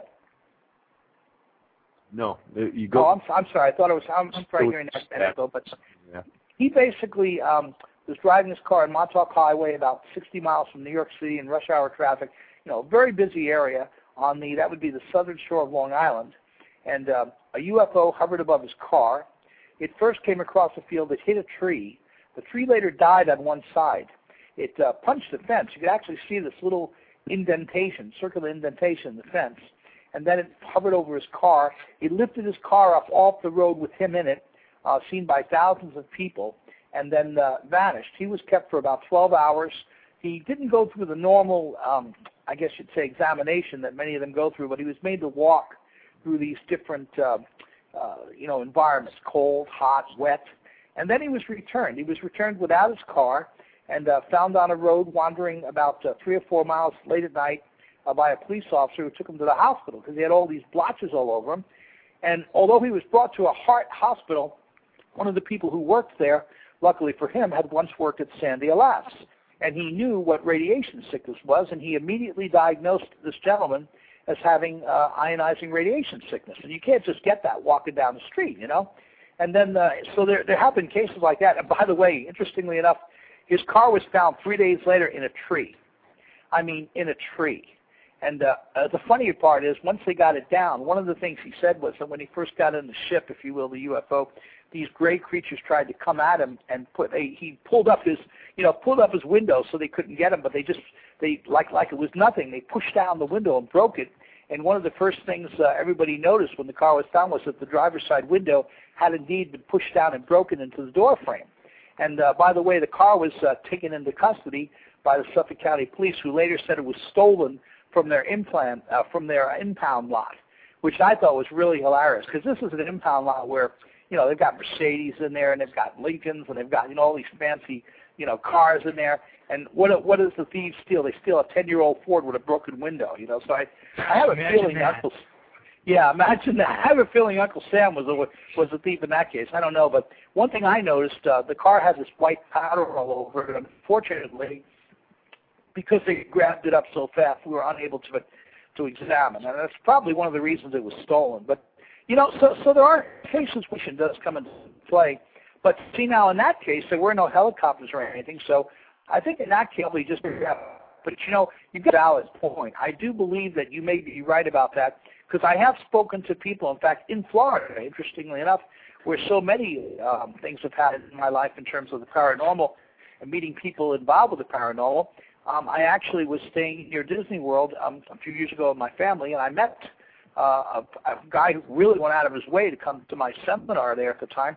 No, you go. Oh, I'm, I'm sorry. I thought it was, I'm, I'm sorry hearing that, that echo, but yeah. he basically um, was driving his car on Montauk Highway about sixty miles from New York City in rush hour traffic, you know, a very busy area on the, that would be the southern shore of Long Island. And uh, a U F O hovered above his car. It first came across the field. It hit a tree. The tree later died on one side. It uh, punched the fence. You could actually see this little indentation, circular indentation in the fence. And then it hovered over his car. It lifted his car up off the road with him in it, uh, seen by thousands of people, and then uh, vanished. He was kept for about twelve hours. He didn't go through the normal, um, I guess you'd say, examination that many of them go through, but he was made to walk through these different, uh, uh, you know, environments, cold, hot, wet. And then he was returned. He was returned without his car and uh, found on a road wandering about uh, three or four miles late at night uh, by a police officer who took him to the hospital because he had all these blotches all over him. And although he was brought to a heart hospital, one of the people who worked there, luckily for him, had once worked at Sandia Labs. And he knew what radiation sickness was, and he immediately diagnosed this gentleman as having uh, ionizing radiation sickness. And you can't just get that walking down the street, you know. And then, uh, so there, there have been cases like that. And by the way, interestingly enough, his car was found three days later in a tree. I mean, in a tree. And uh, uh, the funnier part is, once they got it down, one of the things he said was that when he first got in the ship, if you will, the U F O, these gray creatures tried to come at him and put. They, he pulled up his, you know, pulled up his window so they couldn't get him, but they just, they like like it was nothing. They pushed down the window and broke it. And one of the first things uh, everybody noticed when the car was found was that the driver's side window had indeed been pushed down and broken into the door frame. And uh, by the way, the car was uh, taken into custody by the Suffolk County Police, who later said it was stolen from their implant, uh, from their impound lot, which I thought was really hilarious because this is an impound lot where, you know, they've got Mercedes in there and they've got Lincolns and they've got, you know, all these fancy, you know, cars in there. And what what does the thieves steal? They steal a ten-year-old Ford with a broken window, you know. So I, I have a Imagine feeling that. Uncle, yeah, imagine that. I have a feeling Uncle Sam was a was a thief in that case. I don't know, but one thing I noticed, uh, the car had this white powder all over it. Unfortunately, because they grabbed it up so fast, we were unable to to examine, and that's probably one of the reasons it was stolen. But you know, so so there are cases which it does come into play. But see, now in that case, there were no helicopters or anything, so I think in that case we just yeah. But you know, you've got a valid point. I do believe that you may be right about that because I have spoken to people, in fact, in Florida, interestingly enough, where so many um, things have happened in my life in terms of the paranormal and meeting people involved with the paranormal. Um, I actually was staying near Disney World um, a few years ago with my family, and I met uh, a, a guy who really went out of his way to come to my seminar there at the time,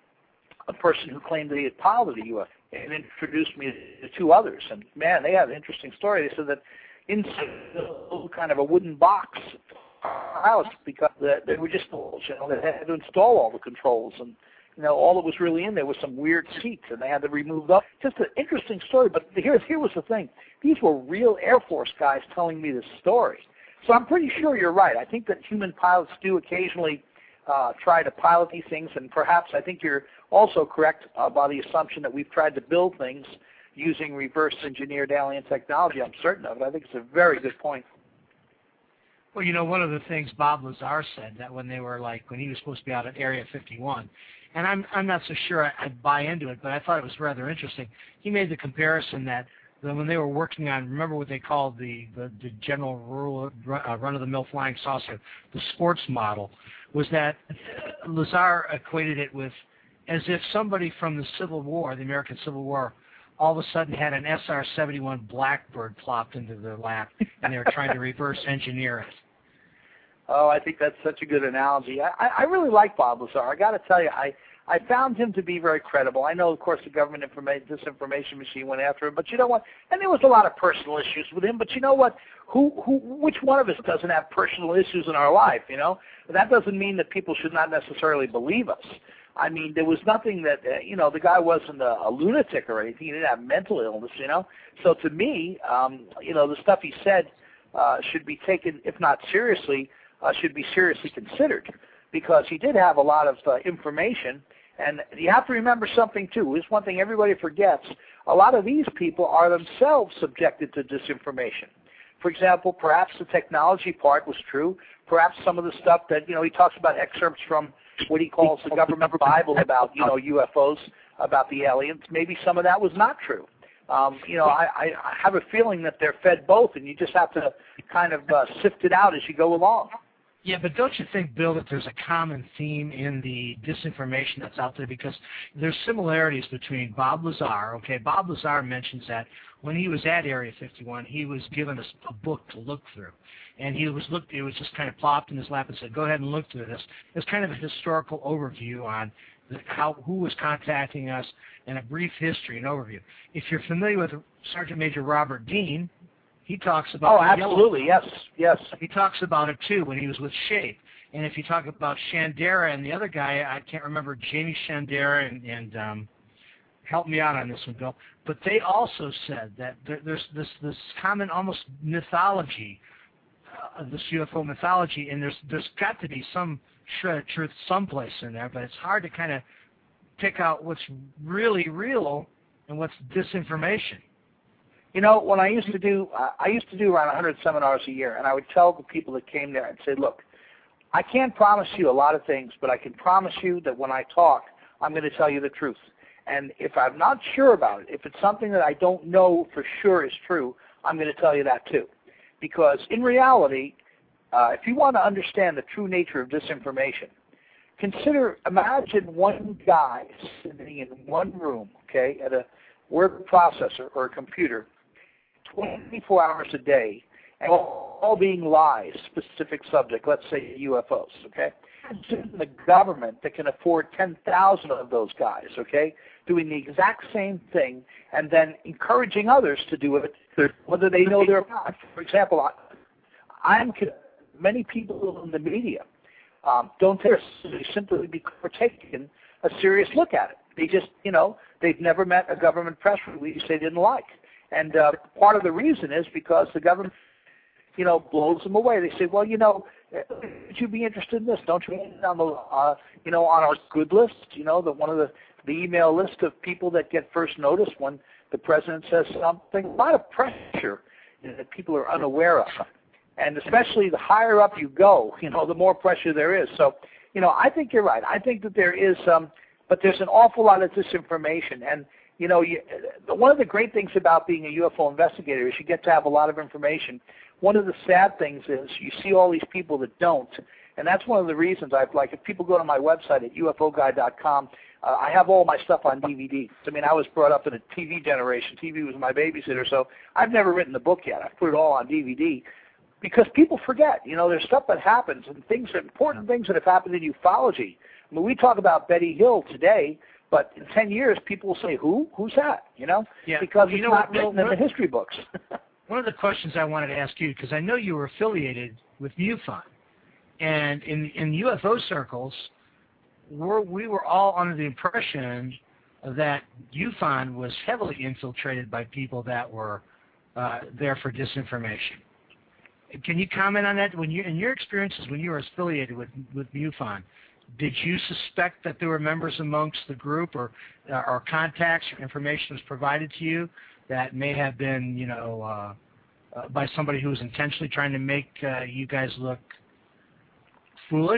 a person who claimed that he had piloted a U F O. And introduced me to two others. And, man, they had an interesting story. They said that inside a kind of a wooden box house, because they were just, you know, they had to install all the controls. And, you know, all that was really in there was some weird seats, and they had to remove them. Just an interesting story. But here, here was the thing. These were real Air Force guys telling me this story. So I'm pretty sure you're right. I think that human pilots do occasionally uh, try to pilot these things, and perhaps I think you're also correct uh, by the assumption that we've tried to build things using reverse engineered alien technology. I'm certain of it. I think it's a very good point. Well, you know, one of the things Bob Lazar said, that when they were like, when he was supposed to be out at Area fifty-one, and I'm I'm not so sure I, I'd buy into it, but I thought it was rather interesting. He made the comparison that when they were working on, remember what they called the, the, the general rule, uh, run-of-the-mill flying saucer, the sports model, was that Lazar equated it with as if somebody from the Civil War, the American Civil War, all of a sudden had an S R seventy-one Blackbird plopped into their lap, and they were trying to reverse engineer it. Oh, I think that's such a good analogy. I, I really like Bob Lazar. I got to tell you, I, I found him to be very credible. I know, of course, the government informa- disinformation machine went after him, but you know what? And there was a lot of personal issues with him. But you know what? Who, who, which one of us doesn't have personal issues in our life? You know, that doesn't mean that people should not necessarily believe us. I mean, there was nothing that, uh, you know, the guy wasn't a, a lunatic or anything. He didn't have mental illness, you know. So to me, um, you know, the stuff he said uh, should be taken, if not seriously, uh, should be seriously considered, because he did have a lot of uh, information. And you have to remember something, too. It's one thing everybody forgets. A lot of these people are themselves subjected to disinformation. For example, perhaps the technology part was true. Perhaps some of the stuff that, you know, he talks about excerpts from what he calls the government Bible about, you know, U F Os, about the aliens. Maybe some of that was not true. Um, you know, I, I have a feeling that they're fed both, and you just have to kind of uh, sift it out as you go along. Yeah, but don't you think, Bill, that there's a common theme in the disinformation that's out there? Because there's similarities between Bob Lazar. Okay, Bob Lazar mentions that when he was at Area fifty-one, he was given a, a book to look through. And he was looked. It was just kind of plopped in his lap and said, "Go ahead and look through this." It's kind of a historical overview on the, how who was contacting us and a brief history and overview. If you're familiar with Sergeant Major Robert Dean, he talks about. Oh, absolutely, yes, yes. He talks about it too when he was with SHAPE. And if you talk about Shandera and the other guy, I can't remember, Jamie Shandera, and, and um, help me out on this one, Bill. But they also said that there, there's this this common almost mythology. Uh, this U F O mythology, and there's there's got to be some shred of truth someplace in there, but it's hard to kind of pick out what's really real and what's disinformation. You know, when I used to do, uh, I used to do around one hundred seminars a year, and I would tell the people that came there, I'd say, look, I can't promise you a lot of things, but I can promise you that when I talk, I'm going to tell you the truth. And if I'm not sure about it, if it's something that I don't know for sure is true, I'm going to tell you that too. Because in reality, uh, if you want to understand the true nature of disinformation, consider, imagine one guy sitting in one room, okay, at a word processor or a computer, twenty-four hours a day, and all, all being lies, specific subject, let's say U F Os, okay? The government that can afford ten thousand of those guys, okay, doing the exact same thing and then encouraging others to do it, whether they know they're not. For example, I, I'm many people in the media um, don't take it simply because they're taking a serious look at it. They just, you know, they've never met a government press release they didn't like. And uh, part of the reason is because the government, you know, blows them away. They say, well, you know, would you be interested in this? Don't you want on the, uh, you know, on our good list, you know, the one of the, the email list of people that get first notice when the president says something? A lot of pressure, you know, that people are unaware of. And especially the higher up you go, you know, the more pressure there is. So, you know, I think you're right. I think that there is some, but there's an awful lot of disinformation. And, you know, you, one of the great things about being a U F O investigator is you get to have a lot of information. One of the sad things is you see all these people that don't, and that's one of the reasons I've, like, if people go to my website at U F O guy dot com, uh, I have all my stuff on D V D. I mean, I was brought up in a T V generation. T V was my babysitter, so I've never written the book yet. I've put it all on D V D because people forget. You know, there's stuff that happens and things, important things that have happened in ufology. I mean, we talk about Betty Hill today, but in ten years, people will say, who? Who's that? You know, yeah. because well, you it's know not what, written in the history books. One of the questions I wanted to ask you, because I know you were affiliated with MUFON, and in in U F O circles, we're, we were all under the impression that MUFON was heavily infiltrated by people that were uh, there for disinformation. Can you comment on that? When you, in your experiences when you were affiliated with with MUFON, did you suspect that there were members amongst the group or uh, or contacts or information was provided to you that may have been, you know, uh, uh, by somebody who was intentionally trying to make uh, you guys look foolish,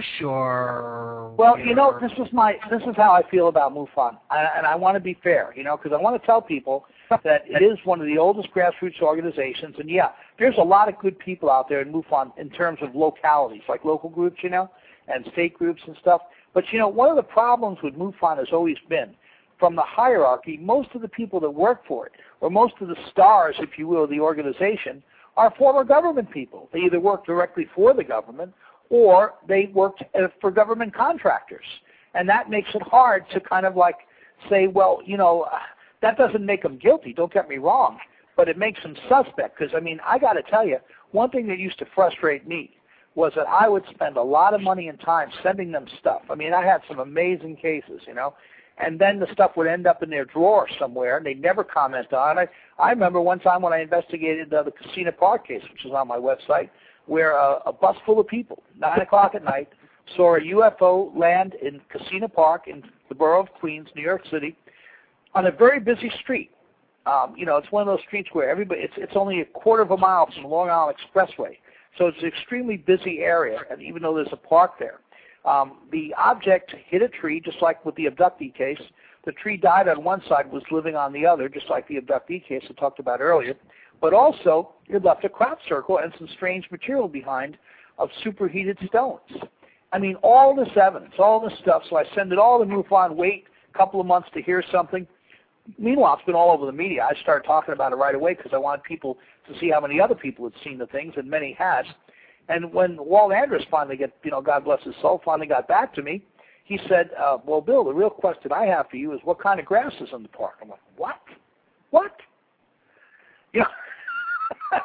or? Well, you know, this is my this is how I feel about MUFON, I, and I want to be fair, you know, because I want to tell people that it is one of the oldest grassroots organizations, and yeah, there's a lot of good people out there in MUFON in terms of localities, like local groups, you know, and state groups and stuff. But you know, one of the problems with MUFON has always been, from the hierarchy, most of the people that work for it, or most of the stars, if you will, of the organization, are former government people. They either work directly for the government, or they worked for government contractors. And that makes it hard to kind of like say, well, you know, that doesn't make them guilty, don't get me wrong, but it makes them suspect. Because, I mean, I got to tell you, one thing that used to frustrate me was that I would spend a lot of money and time sending them stuff. I mean, I had some amazing cases, you know, and then the stuff would end up in their drawer somewhere, and they'd never comment on it. I, I remember one time when I investigated uh, the Casino Park case, which is on my website, where uh, a bus full of people, nine o'clock at night, saw a U F O land in Casino Park in the borough of Queens, New York City, on a very busy street. Um, you know, it's one of those streets where everybody, it's, it's only a quarter of a mile from the Long Island Expressway. So it's an extremely busy area, and even though there's a park there. Um, the object hit a tree, just like with the abductee case. The tree died on one side, was living on the other, just like the abductee case I talked about earlier. But also, it left a crop circle and some strange material behind of superheated stones. I mean, all this evidence, all this stuff, so I send it all to MUFON, wait a couple of months to hear something. Meanwhile, it's been all over the media. I started talking about it right away because I wanted people to see how many other people had seen the things, and many had. And when Walt Andrus finally get, you know, God bless his soul, finally got back to me, he said, uh, well, Bill, the real question I have for you is what kind of grass is in the park? I'm like, what? What? You know,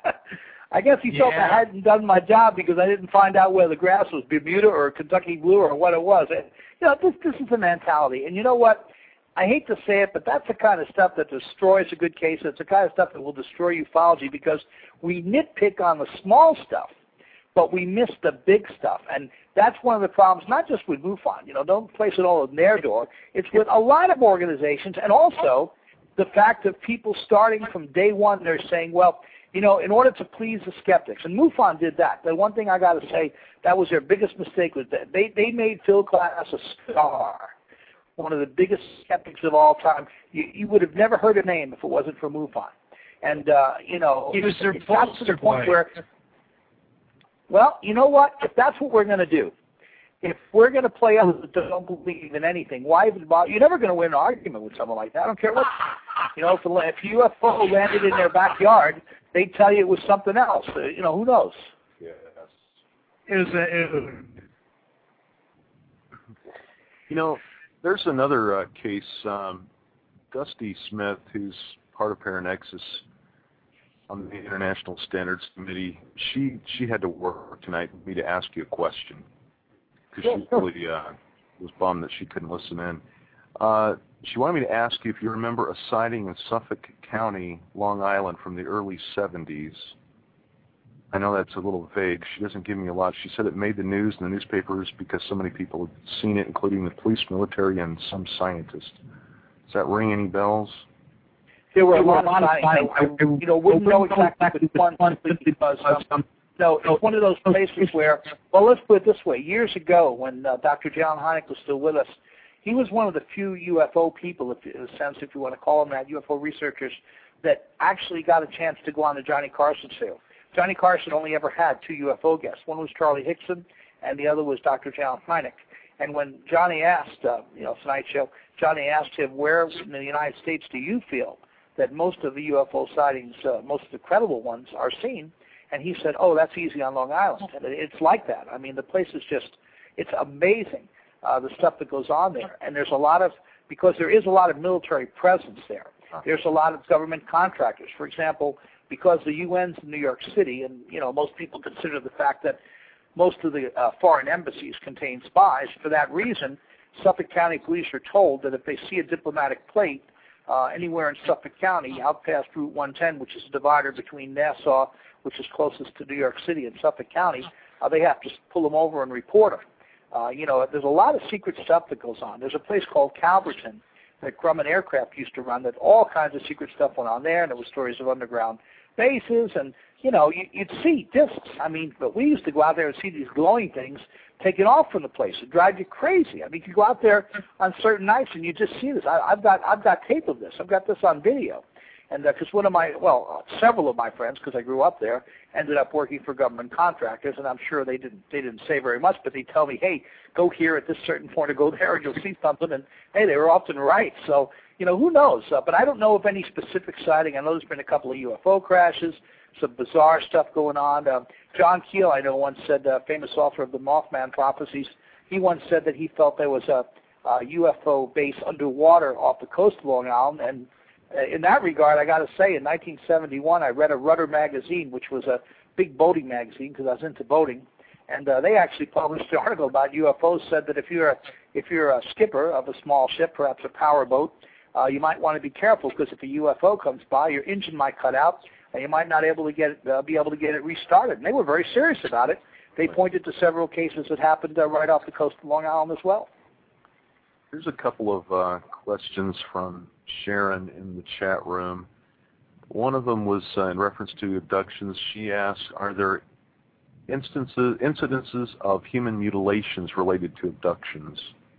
I guess he felt Yeah. I hadn't done my job because I didn't find out whether the grass was Bermuda or Kentucky blue or what it was. And, you know, this, this is the mentality. And you know what? I hate to say it, but that's the kind of stuff that destroys a good case. It's the kind of stuff that will destroy ufology because we nitpick on the small stuff, but we miss the big stuff. And that's one of the problems, not just with MUFON. You know, don't place it all in their door. It's with a lot of organizations, and also the fact of people starting from day one, they're saying, well, you know, in order to please the skeptics, and MUFON did that. The one thing I got to say, that was their biggest mistake, was that they, they made Phil Klass a star. One of the biggest skeptics of all time. You, you would have never heard a name if it wasn't for MUFON. And, uh, you know, He was their it got to the poster point boy. where, well, you know what? If that's what we're going to do, if we're going to play others that don't believe in anything, why even bother? You're never going to win an argument with someone like that. I don't care what, you know, if, if U F O landed in their backyard, they'd tell you it was something else. Uh, you know, who knows? Yes. It was a, it was, You know, there's another uh, case, um, Dusty Smith, who's part of Paranexus on the International Standards Committee. She she had to work tonight with me to ask you a question because she really uh, was bummed that she couldn't listen in. Uh, she wanted me to ask you if you remember a sighting in Suffolk County, Long Island, from the early seventies. I know that's a little vague. She doesn't give me a lot. She said it made the news in the newspapers because so many people had seen it, including the police, military, and some scientists. Does that ring any bells? There were a lot of sightings. I, I, you know, wouldn't know exactly which one simply because, um, no, it's one of those places where, well, let's put it this way. Years ago, when uh, Doctor John Hynek was still with us, he was one of the few U F O people, if, in a sense, if you want to call them that, U F O researchers, that actually got a chance to go on the Johnny Carson show. Johnny Carson only ever had two U F O guests. One was Charlie Hickson, and the other was Doctor John Hynek. And when Johnny asked, uh, you know, Tonight Show, Johnny asked him, where in the United States do you feel that most of the U F O sightings, uh, most of the credible ones, are seen? And he said, oh, that's easy on Long Island. And it's like that. I mean, the place is just, it's amazing, uh, the stuff that goes on there. And there's a lot of, because there is a lot of military presence there. There's a lot of government contractors. For example, because the U N's in New York City, and, you know, most people consider the fact that most of the uh, foreign embassies contain spies. For that reason, Suffolk County police are told that if they see a diplomatic plate uh, anywhere in Suffolk County, out past Route one ten, which is a divider between Nassau, which is closest to New York City, and Suffolk County, uh, they have to pull them over and report them. Uh, you know, there's a lot of secret stuff that goes on. There's a place called Calverton that Grumman Aircraft used to run that all kinds of secret stuff went on there, and there were stories of underground bases, and, you know, you, you'd see discs. I mean, but we used to go out there and see these glowing things taken off from the place. It drive you crazy. I mean, you go out there on certain nights and you just see this. I, I've got I've got tape of this. I've got this on video. And because uh, one of my, well, uh, several of my friends, because I grew up there, ended up working for government contractors, and I'm sure they didn't they didn't say very much, but they tell me, hey, go here at this certain point or go there and you'll see something. And, hey, they were often right. So, you know, who knows? Uh, but I don't know of any specific sighting. I know there's been a couple of U F O crashes, some bizarre stuff going on. Um, John Keel, I know, once said, uh, famous author of the Mothman Prophecies, he he once said that he felt there was a, a U F O base underwater off the coast of Long Island. And uh, in that regard, I got to say, in nineteen seventy-one, I read a Rudder magazine, which was a big boating magazine because I was into boating. And uh, they actually published an article about U F Os. Said that if you're a, if you're a skipper of a small ship, perhaps a power boat, uh, you might want to be careful because if a U F O comes by, your engine might cut out, and you might not able to get it, uh, be able to get it restarted. And they were very serious about it. They pointed to several cases that happened uh, right off the coast of Long Island as well. There's a couple of uh, questions from Sharon in the chat room. One of them was uh, in reference to abductions. She asked, are there instances, incidences of human mutilations related to abductions?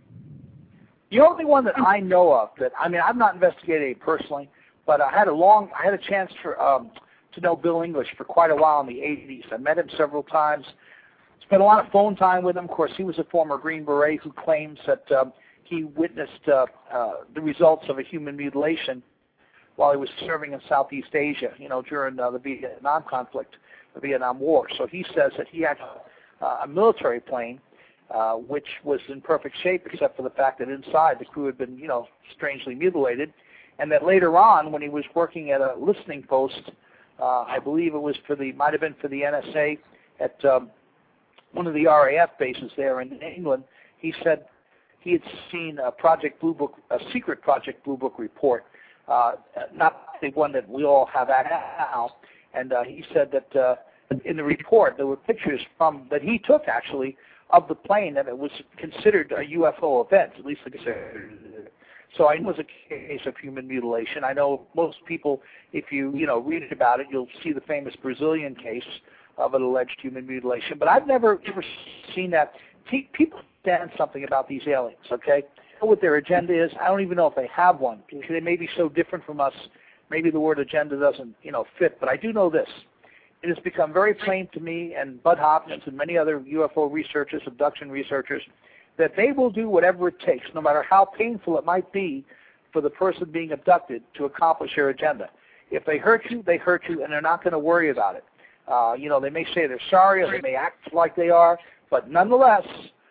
The only one that I know of that, I mean, I've not investigated it personally, but I had a long, I had a chance for um, to know Bill English for quite a while in the eighties. I met him several times, spent a lot of phone time with him. Of course, he was a former Green Beret who claims that um, he witnessed uh, uh, the results of a human mutilation while he was serving in Southeast Asia, you know, during uh, the Vietnam conflict, the Vietnam War. So he says that he had uh, a military plane uh, which was in perfect shape except for the fact that inside the crew had been, you know, strangely mutilated, and that later on when he was working at a listening post, uh, I believe it was for the, might have been for the N S A at um, one of the R A F bases there in England, he said he had seen a Project Blue Book, a secret Project Blue Book report, uh, not the one that we all have now, and uh, he said that uh, in the report there were pictures from that he took actually of the plane, and it was considered a U F O event, at least considered. So I know it was a case of human mutilation. I know most people, if you you know read about it, you'll see the famous Brazilian case of an alleged human mutilation. But I've never ever seen that. People understand something about these aliens, okay? I know what their agenda is. I don't even know if they have one because they may be so different from us. Maybe the word agenda doesn't you know fit. But I do know this. It has become very plain to me and Bud Hopkins and many other U F O researchers, abduction researchers, that they will do whatever it takes, no matter how painful it might be for the person being abducted, to accomplish their agenda. If they hurt you, they hurt you, and they're not going to worry about it. Uh, you know, they may say they're sorry or they may act like they are, but nonetheless,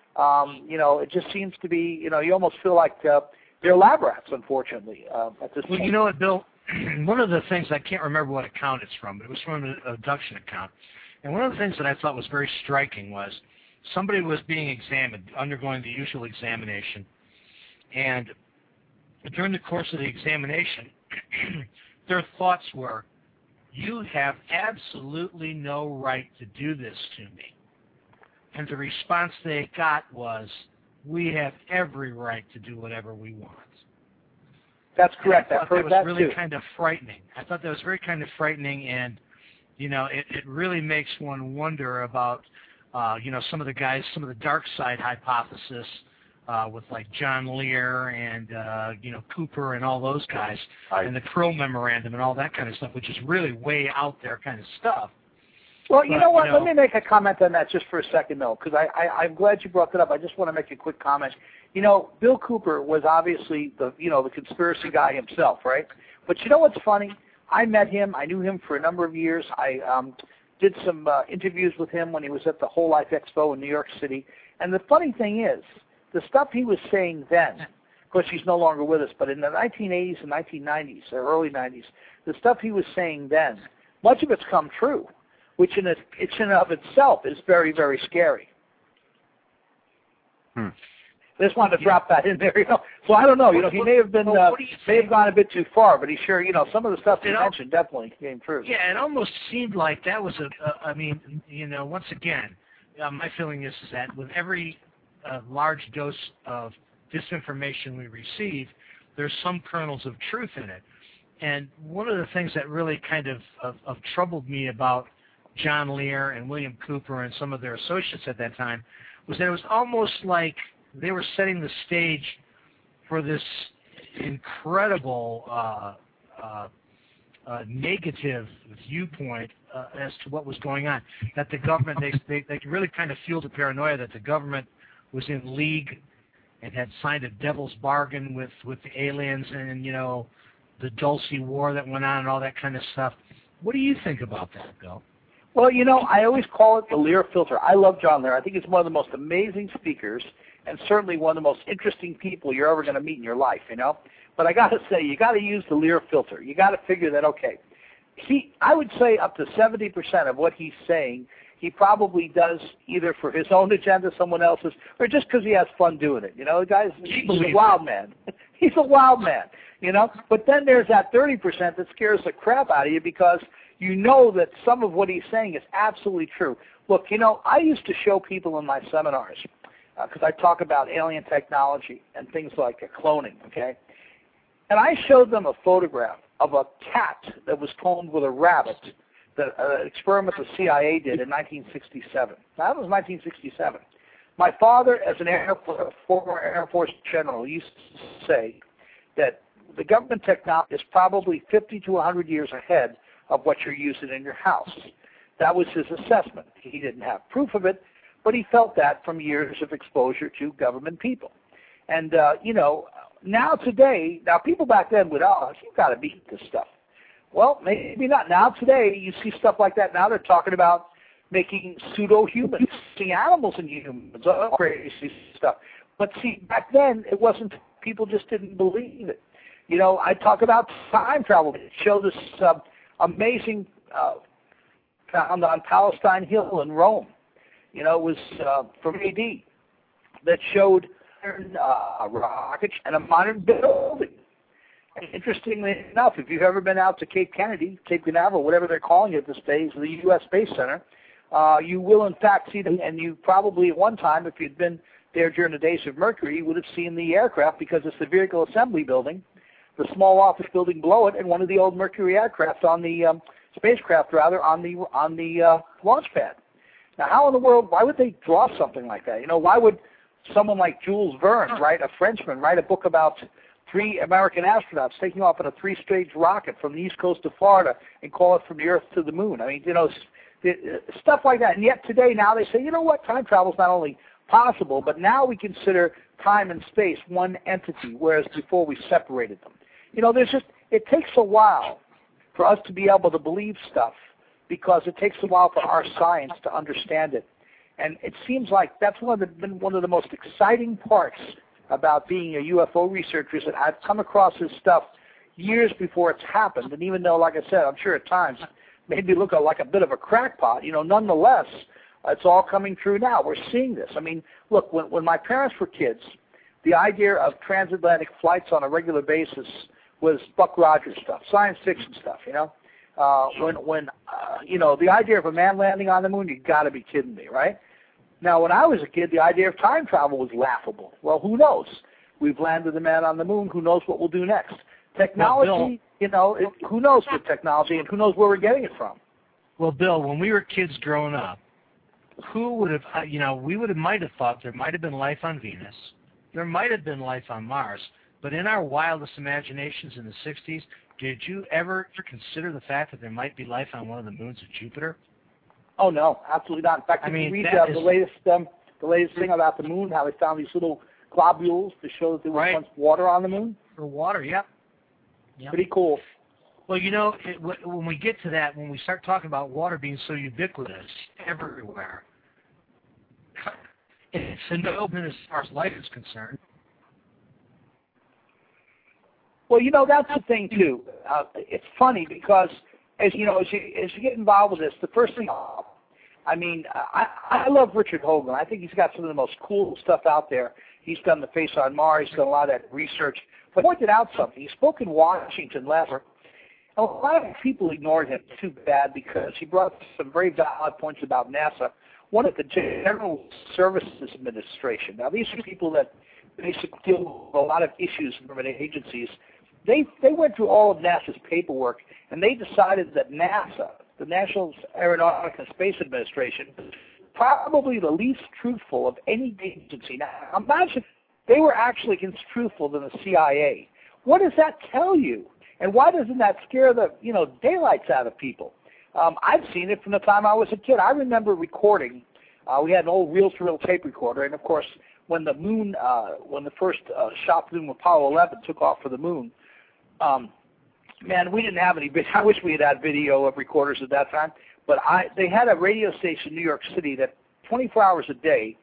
um, you know, it just seems to be, you know, you almost feel like uh, they're lab rats, unfortunately, uh, at this well, point. You know what, Bill? One of the things, I can't remember what account it's from, but it was from an abduction account. And one of the things that I thought was very striking was somebody was being examined, undergoing the usual examination, and during the course of the examination, their thoughts were, you have absolutely no right to do this to me. And the response they got was, we have every right to do whatever we want. That's correct. I I've thought heard that was that really too. kind of frightening. I thought that was very kind of frightening, and you know, it, it really makes one wonder about, uh, you know, some of the guys, some of the dark side hypothesis uh, with like John Lear and uh, you know Cooper and all those guys, I, and the Krill memorandum and all that kind of stuff, which is really way out there kind of stuff. Well, you But, know what? you know, Let me make a comment on that just for a second, though, because I, I, I'm glad you brought that up. I just want to make a quick comment. You know, Bill Cooper was obviously the, you know, the conspiracy guy himself, right? But you know what's funny? I met him. I knew him for a number of years. I um, did some uh, interviews with him when he was at the Whole Life Expo in New York City. And the funny thing is, the stuff he was saying then, of course he's no longer with us, but in the nineteen eighties and nineteen nineties, or early nineties, the stuff he was saying then, much of it's come true, which in, it, it's in and of itself is very, very scary. Hmm. I just wanted to drop that in there, you know. So I don't know, you know, he may have been, uh, may have gone a bit too far, but he sure, you know, some of the stuff he mentioned definitely came true. Yeah, it almost seemed like that was a, a I mean, you know, once again, uh, my feeling is, is that with every uh, large dose of disinformation we receive, there's some kernels of truth in it. And one of the things that really kind of, of, of troubled me about John Lear and William Cooper and some of their associates at that time was that it was almost like they were setting the stage for this incredible uh, uh, uh, negative viewpoint uh, as to what was going on. That the government, they, they, they really kind of fueled the paranoia that the government was in league and had signed a devil's bargain with, with the aliens and, you know, the Dulce War that went on and all that kind of stuff. What do you think about that, Bill? Well, you know, I always call it the Lear filter. I love John Lear. I think he's one of the most amazing speakers and certainly one of the most interesting people you're ever going to meet in your life, you know. But I got to say, you got to use the Lear filter. You got to figure that, okay, he, I would say up to seventy percent of what he's saying, he probably does either for his own agenda, someone else's, or just because he has fun doing it. You know, the guy's he's a wild man. He's a wild man, you know. But then there's that thirty percent that scares the crap out of you because you know that some of what he's saying is absolutely true. Look, you know, I used to show people in my seminars, because uh, I talk about alien technology and things like uh, cloning, okay? And I showed them a photograph of a cat that was cloned with a rabbit, that uh, experiment the C I A did in nineteen sixty-seven. Now, that was nineteen sixty-seven. My father, as an Air Force, former Air Force general, used to say that the government technology is probably fifty to one hundred years ahead of what you're using in your house. That was his assessment. He didn't have proof of it, but he felt that from years of exposure to government people. And, uh, you know, now today, now people back then would, oh, you've got to beat this stuff. Well, maybe not. Now today, you see stuff like that. Now they're talking about making pseudo-humans, seeing animals and humans, all crazy stuff. But see, back then, it wasn't, people just didn't believe it. You know, I talk about time travel. It showed this uh, amazing uh, found on Palestine Hill in Rome. You know, it was uh, from A D that showed uh, a rocket and a modern building. And interestingly enough, if you've ever been out to Cape Kennedy, Cape Canaveral, whatever they're calling it these days, the U S Space Center, uh, you will in fact see them, and you probably at one time, if you'd been there during the days of Mercury, you would have seen the aircraft because it's the vehicle assembly building, the small office building below it, and one of the old Mercury aircraft on the um, spacecraft, rather, on the on the uh, launch pad. Now, how in the world, why would they draw something like that? You know, why would someone like Jules Verne, right, a Frenchman, write a book about three American astronauts taking off in a three-stage rocket from the east coast of Florida and call it from the Earth to the moon? I mean, you know, stuff like that. And yet today, now they say, you know what, time travel is not only possible, but now we consider time and space one entity, whereas before we separated them. You know, there's just, it takes a while for us to be able to believe stuff because it takes a while for our science to understand it. And it seems like that's one of the, been one of the most exciting parts about being a U F O researcher is that I've come across this stuff years before it's happened. And even though, like I said, I'm sure at times made me look like a bit of a crackpot, you know, nonetheless, it's all coming true now. We're seeing this. I mean, look, when, when my parents were kids, the idea of transatlantic flights on a regular basis was Buck Rogers stuff, science fiction stuff, you know. Uh, when, when uh, you know, the idea of a man landing on the moon, you got to be kidding me, right? Now, when I was a kid, the idea of time travel was laughable. Well, who knows? We've landed a man on the moon. Who knows what we'll do next? Technology, well, Bill, you know, it, who knows with technology and who knows where we're getting it from? Well, Bill, when we were kids growing up, who would have, you know, we would have might have thought there might have been life on Venus. There might have been life on Mars. But in our wildest imaginations in the sixties, did you ever consider the fact that there might be life on one of the moons of Jupiter? Oh no, absolutely not. In fact, I if mean, you read uh, the latest um, the latest thing about the moon, how they found these little globules to show that there was right. once water on the moon. For water, yeah. Yep. Pretty cool. Well, you know, it, when we get to that, when we start talking about water being so ubiquitous everywhere, it's a no-brainer as far as life is concerned. Well, you know, that's the thing, too. Uh, it's funny because, as you know, as you, as you get involved with this, the first thing, I mean, I, I love Richard Hoagland. I think he's got some of the most cool stuff out there. He's done The Face on Mars. He's done a lot of that research. But he pointed out something. He spoke in Washington last year. A lot of people ignored him too bad because he brought some very valid points about NASA. One of the General Services Administration. Now, these are people that basically deal with a lot of issues in government agencies. They they went through all of NASA's paperwork, and they decided that NASA, the National Aeronautics and Space Administration, is probably the least truthful of any agency. Now, imagine they were actually less truthful than the C I A. What does that tell you? And why doesn't that scare the you know daylights out of people? Um, I've seen it from the time I was a kid. I remember recording. Uh, we had an old reel-to-reel tape recorder, and of course, when the moon, uh, when the first uh, shot balloon Apollo eleven took off for the moon, um, man, we didn't have any. I wish we had had video of recorders at that time. But I, they had a radio station in New York City that twenty-four hours a day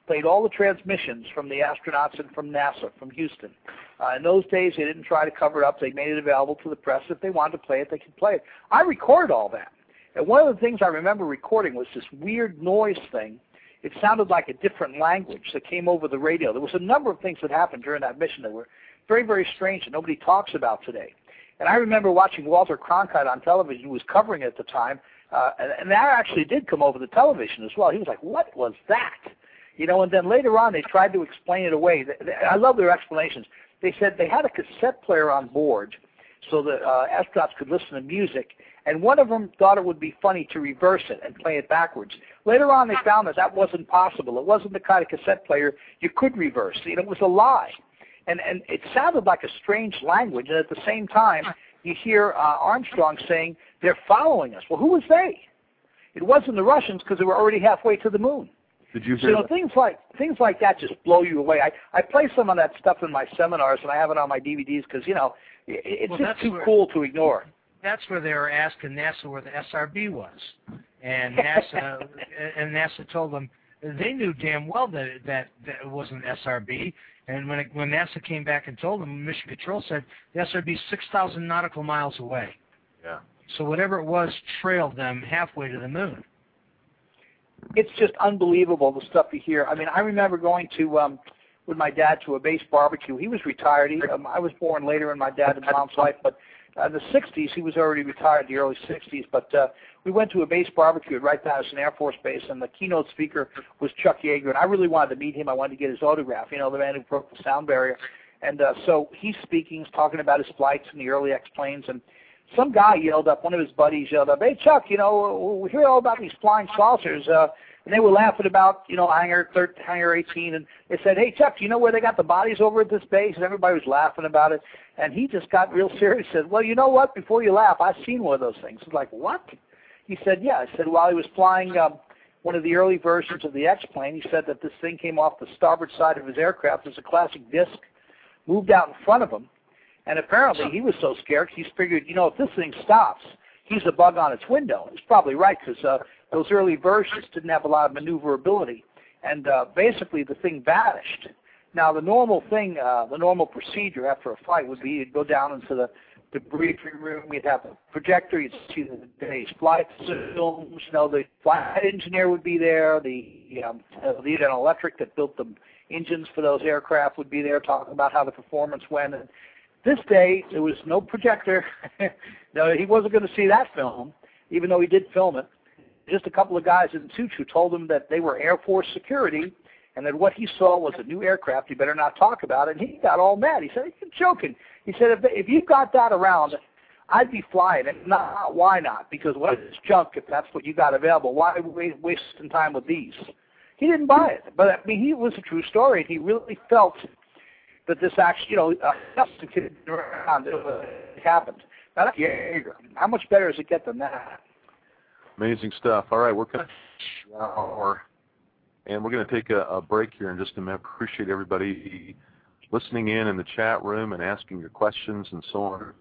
played all the transmissions from the astronauts and from NASA, from Houston. Uh, in those days, they didn't try to cover it up. They made it available to the press. If they wanted to play it, they could play it. I recorded all that. And one of the things I remember recording was this weird noise thing. It sounded like a different language that came over the radio. There was a number of things that happened during that mission that were very, very strange that nobody talks about today. And I remember watching Walter Cronkite on television, who was covering it at the time, uh, and, and that actually did come over the television as well. He was like, what was that? You know, and then later on they tried to explain it away. I love their explanations. They said they had a cassette player on board so that uh, astronauts could listen to music, and one of them thought it would be funny to reverse it and play it backwards. Later on they found that that wasn't possible. It wasn't the kind of cassette player you could reverse. You know, it was a lie. And, and it sounded like a strange language, and at the same time you hear uh, Armstrong saying, they're following us. Well, who was they? It wasn't the Russians because they were already halfway to the moon. Did you So, hear you know, that? things like things like that just blow you away. I, I play some of that stuff in my seminars, and I have it on my D V Ds because, you know, it, it's Well, just that's too where- cool to ignore. That's where they were asking NASA where the S R B was, and NASA and NASA told them they knew damn well that that, that it wasn't S R B. And when it, when NASA came back and told them, Mission Control said the S R B is six thousand nautical miles away. Yeah. So whatever it was trailed them halfway to the moon. It's just unbelievable, the stuff you hear. I mean, I remember going to um, with my dad to a base barbecue. He was retired. He, um, I was born later in my dad and mom's life, but uh, in the sixties, he was already retired, the early sixties. But uh, we went to a base barbecue at Wright Patterson Air Force Base, and the keynote speaker was Chuck Yeager, and I really wanted to meet him. I wanted to get his autograph, you know, the man who broke the sound barrier. And uh, so he's speaking, he's talking about his flights and the early X-planes, and some guy yelled up, one of his buddies yelled up, hey, Chuck, you know, we hear all about these flying saucers. Uh, and they were laughing about, you know, Hangar thirteen, Hangar eighteen. And they said, hey, Chuck, do you know where they got the bodies over at this base? And everybody was laughing about it. And he just got real serious. He said, well, you know what? Before you laugh, I've seen one of those things. I was like, what? He said, yeah. I said, while he was flying um, one of the early versions of the X-plane, he said that this thing came off the starboard side of his aircraft. It was a classic disc, moved out in front of him. And apparently he was so scared, he figured, you know, if this thing stops, he's a bug on its window. He's probably right, because uh, those early versions didn't have a lot of maneuverability. And uh, basically the thing vanished. Now the normal thing, uh, the normal procedure after a flight would be you'd go down into the, the briefing room, you'd have a projector, you'd see the day's flight films, you know, the flight engineer would be there, the um, the General Electric that built the engines for those aircraft would be there talking about how the performance went. And this day, there was no projector. No, he wasn't going to see that film, even though he did film it. Just a couple of guys in suits who told him that they were Air Force security and that what he saw was a new aircraft. You better not talk about it. And he got all mad. He said, you're joking. He said, if, if you got that around, I'd be flying it. Not, why not? Because what is junk if that's what you got available? Why are we wasting time with these? He didn't buy it. But, I mean, he was a true story. He really felt that this actually, you know, uh, around it happened. Now, that's Yeager. How much better does it get than that? Amazing stuff. All right, we're coming to the hour, and we're going to take a, a break here in just a minute. Appreciate everybody listening in in the chat room and asking your questions and so on.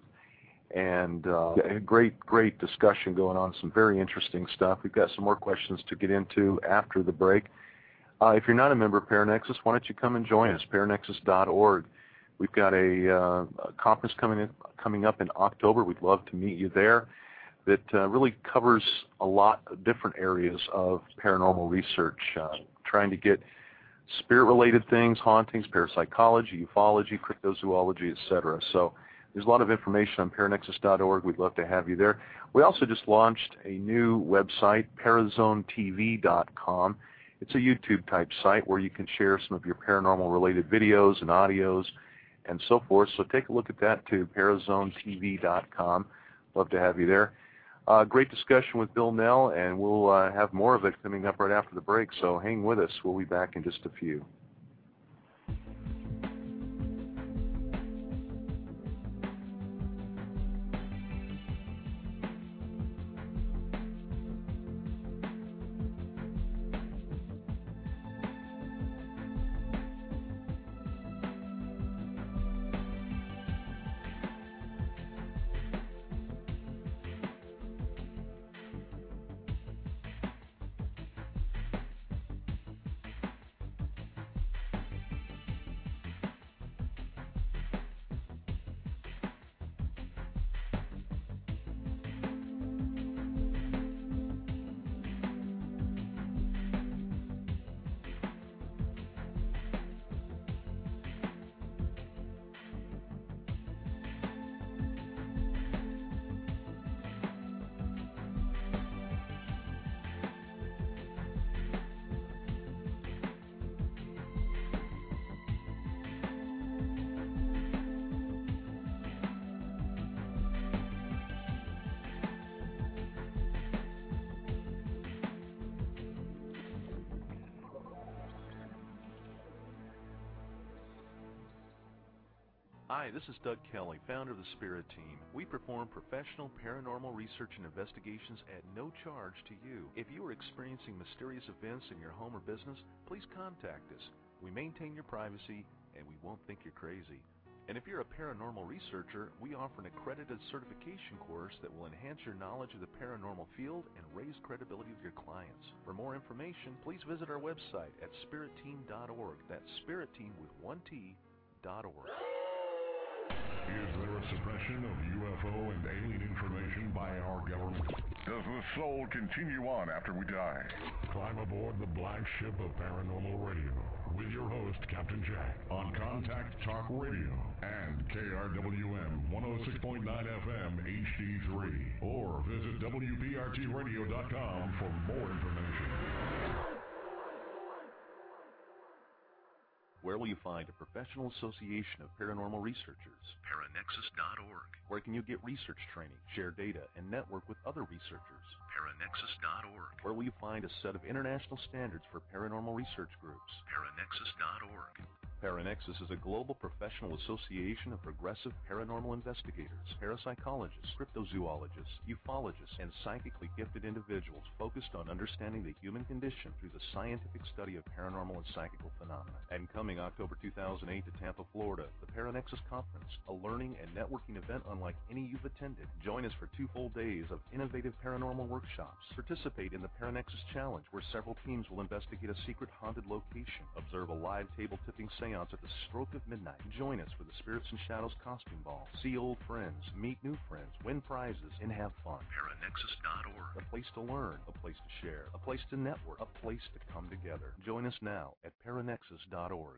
And uh, a great, great discussion going on, some very interesting stuff. We've got some more questions to get into after the break. Uh, if you're not a member of Paranexus, why don't you come and join us, paranexus dot org. We've got a, uh, a conference coming in, coming up in October. We'd love to meet you there. That uh, really covers a lot of different areas of paranormal research, uh, trying to get spirit-related things, hauntings, parapsychology, ufology, cryptozoology, et cetera. So there's a lot of information on paranexus dot org. We'd love to have you there. We also just launched a new website, parazone T V dot com. It's a YouTube-type site where you can share some of your paranormal-related videos and audios and so forth. So take a look at that too, parazone T V dot com. Love to have you there. Uh, great discussion with Bill Nell, and we'll uh, have more of it coming up right after the break, so hang with us. We'll be back in just a few. Hi, this is Doug Kelly, founder of the Spirit Team. We perform professional paranormal research and investigations at no charge to you. If you are experiencing mysterious events in your home or business, please contact us. We maintain your privacy, and we won't think you're crazy. And if you're a paranormal researcher, we offer an accredited certification course that will enhance your knowledge of the paranormal field and raise credibility with your clients. For more information, please visit our website at spirit team dot org. That's Spirit Team with one T, dot org. Is there a suppression of U F O and alien information by our government? Does the soul continue on after we die? Climb aboard the black ship of paranormal radio with your host, Captain Jack, on Contact Talk Radio and K R W M one oh six point nine F M H D three. Or visit W P R T radio dot com for more information. Where will you find a professional association of paranormal researchers? Paranexus dot org. Where can you get research training, share data, and network with other researchers? Paranexus dot org. Where will you find a set of international standards for paranormal research groups? Paranexus dot org. Paranexus is a global professional association of progressive paranormal investigators, parapsychologists, cryptozoologists, ufologists, and psychically gifted individuals focused on understanding the human condition through the scientific study of paranormal and psychical phenomena. And coming October two thousand eight to Tampa, Florida, the Paranexus Conference, a learning and networking event unlike any you've attended. Join us for two full days of innovative paranormal workshops. Participate in the Paranexus Challenge, where several teams will investigate a secret haunted location, observe a live table tipping seance at the stroke of midnight. Join us for the Spirits and Shadows costume ball. See old friends, meet new friends, win prizes, and have fun. Paranexus dot org. A place to learn, a place to share, a place to network, a place to come together. Join us now at Paranexus dot org.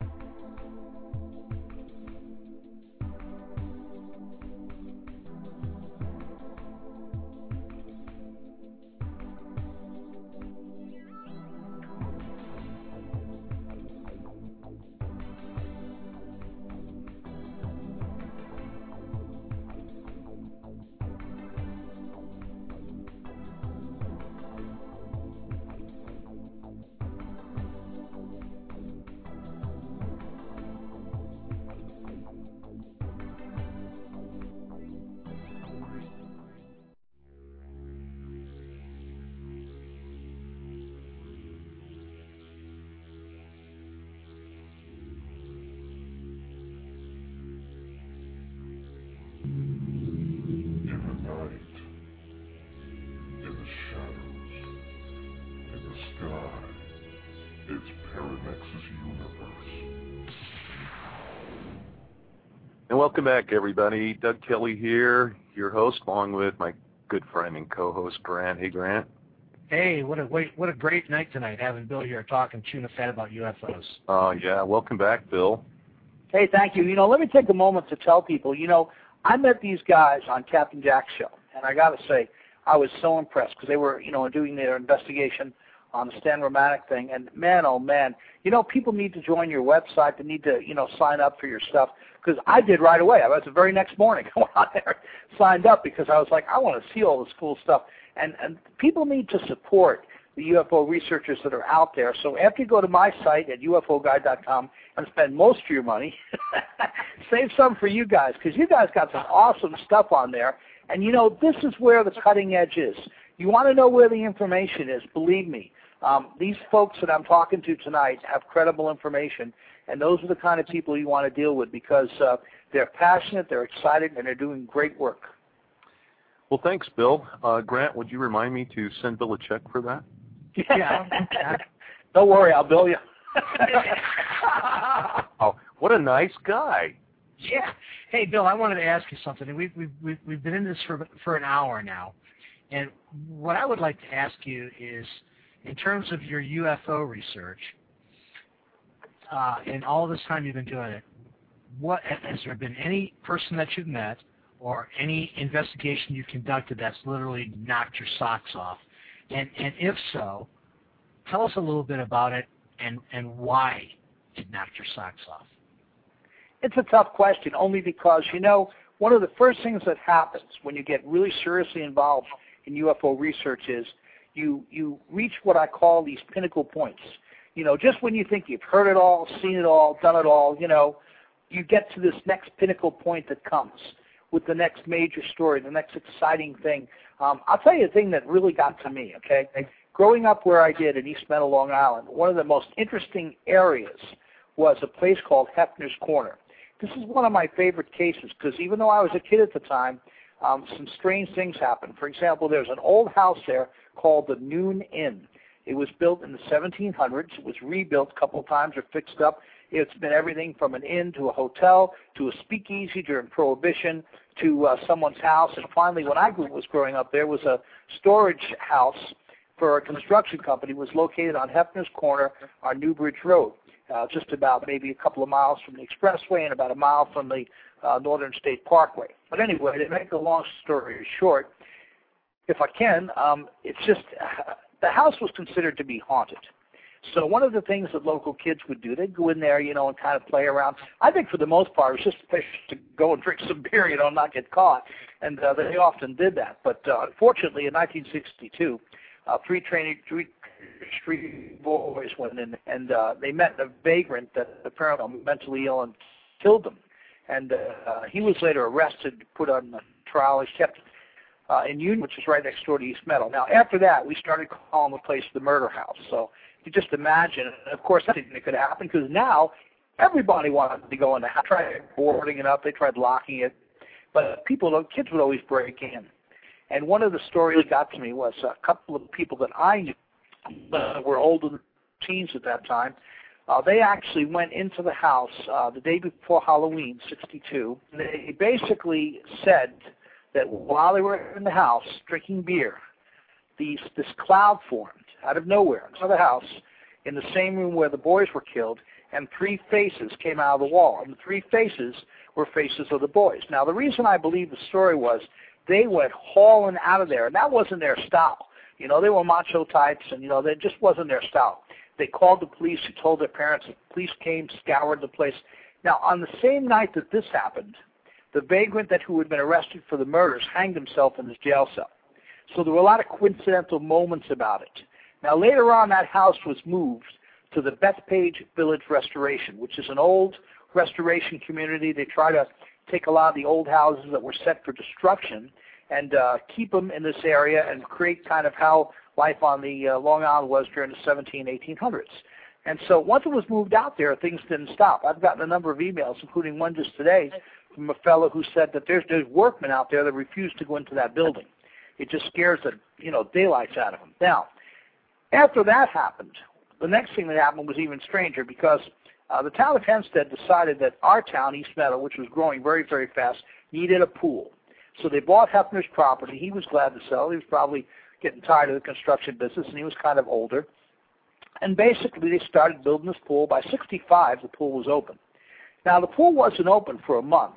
Welcome back, everybody. Doug Kelly here, your host, along with my good friend and co-host, Grant. Hey, Grant. Hey, what a what a great night tonight, having Bill here talking tuna fat about U F Os. Oh, uh, yeah. Welcome back, Bill. Hey, thank you. You know, let me take a moment to tell people, you know, I met these guys on Captain Jack's show, and I got to say, I was so impressed because they were, you know, doing their investigation on the Stan Romatic thing, and man, oh man, you know, people need to join your website. They need to, you know, sign up for your stuff, because I did right away. I was the very next morning. I went on there, signed up, because I was like, I want to see all this cool stuff, and and people need to support the U F O researchers that are out there. So after you go to my site at U F O guide dot com and spend most of your money, save some for you guys, because you guys got some awesome stuff on there, and you know, this is where the cutting edge is. You want to know where the information is, believe me. Um, these folks that I'm talking to tonight have credible information, and those are the kind of people you want to deal with, because uh, they're passionate, they're excited, and they're doing great work. Well, thanks, Bill. Uh, Grant, would you remind me to send Bill a check for that? Yeah. Don't worry, I'll bill you. Oh, what a nice guy. Yeah. Hey, Bill, I wanted to ask you something. We've, we've, we've, we've been in this for, for an hour now, and what I would like to ask you is, in terms of your U F O research, uh, and all this time you've been doing it, what has there been any person that you've met or any investigation you conducted that's literally knocked your socks off? And and if so, tell us a little bit about it and, and why it knocked your socks off. It's a tough question, only because, you know, one of the first things that happens when you get really seriously involved in U F O research is you you reach what I call these pinnacle points. You know, just when you think you've heard it all, seen it all, done it all, you know, you get to this next pinnacle point that comes with the next major story, the next exciting thing. Um, I'll tell you a thing that really got to me, okay? Growing up where I did in East Meadow, Long Island, one of the most interesting areas was a place called Hefner's Corner. This is one of my favorite cases because even though I was a kid at the time, um, some strange things happened. For example, there's an old house there called the Noon Inn. It was built in the seventeen hundreds. It was rebuilt a couple of times or fixed up. It's been everything from an inn to a hotel to a speakeasy during Prohibition to uh, someone's house. And finally, when I was growing up, there was a storage house for a construction company. It was located on Hefner's Corner on Newbridge Road, uh, just about maybe a couple of miles from the expressway and about a mile from the uh, Northern State Parkway. But anyway, to make a long story short, if I can, um, it's just uh, the house was considered to be haunted. So one of the things that local kids would do, they'd go in there, you know, and kind of play around. I think for the most part, it was just a place to go and drink some beer, you know, and not get caught. And uh, they often did that. But uh, unfortunately, in nineteen sixty-two, uh, three training three street boys went in, and uh, they met a vagrant that apparently was mentally ill and killed them. And uh, he was later arrested, put on trial. He's kept uh, in Union, which is right next door to East Meadow. Now, after that, we started calling the place the Murder House. So you just imagine, and of course, nothing that could happen because now everybody wanted to go in the house. They tried boarding it up, they tried locking it, but people, kids would always break in. And one of the stories that got to me was a couple of people that I knew uh, were older than teens at that time. Uh, they actually went into the house uh, the day before Halloween, sixty-two. They basically said that while they were in the house drinking beer, these, this cloud formed out of nowhere into the house in the same room where the boys were killed, and three faces came out of the wall. And the three faces were faces of the boys. Now, the reason I believe the story was they went hauling out of there, and that wasn't their style. You know, they were macho types, and, you know, that just wasn't their style. They called the police, who told their parents. The police came, scoured the place. Now, on the same night that this happened, the vagrant that who had been arrested for the murders hanged himself in his jail cell. So there were a lot of coincidental moments about it. Now, later on, that house was moved to the Bethpage Village Restoration, which is an old restoration community. They try to take a lot of the old houses that were set for destruction and uh, keep them in this area and create kind of how life on the uh, Long Island was during the seventeen, eighteen hundreds. And so once it was moved out there, things didn't stop. I've gotten a number of emails, including one just today, from a fellow who said that there's, there's workmen out there that refuse to go into that building. It just scares the, you know, daylights out of them. Now, after that happened, the next thing that happened was even stranger because uh, the town of Hempstead decided that our town, East Meadow, which was growing very, very fast, needed a pool. So they bought Hefner's property. He was glad to sell. He was probably getting tired of the construction business, and he was kind of older. And basically, they started building this pool. By sixty-five, the pool was open. Now, the pool wasn't open for a month.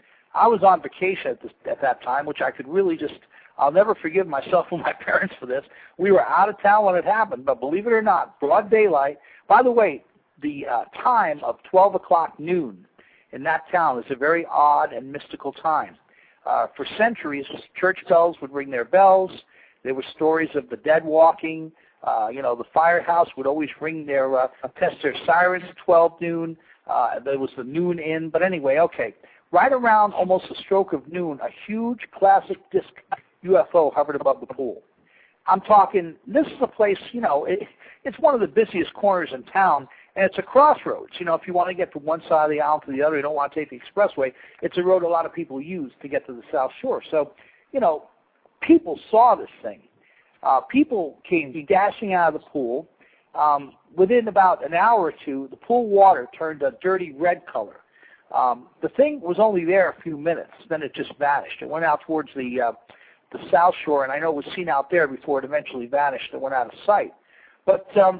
I was on vacation at, this, at that time, which I could really just, I'll never forgive myself and my parents for this. We were out of town when it happened, but believe it or not, broad daylight. By the way, the uh, time of twelve o'clock noon in that town is a very odd and mystical time. Uh, for centuries, church bells would ring their bells. There were stories of the dead walking. Uh, you know, the firehouse would always ring their, uh, test their sirens at twelve noon. Uh, there was the Noon Inn. But anyway, okay. Right around almost the stroke of noon, a huge classic disc U F O hovered above the pool. I'm talking, this is a place, you know, it, it's one of the busiest corners in town, and it's a crossroads. You know, if you want to get from one side of the island to the other, you don't want to take the expressway, it's a road a lot of people use to get to the South Shore. So, you know, people saw this thing. Uh, people came dashing out of the pool. Um, within about an hour or two, the pool water turned a dirty red color. Um, the thing was only there a few minutes. Then it just vanished. It went out towards the uh, the South Shore, and I know it was seen out there before it eventually vanished and went out of sight. But um,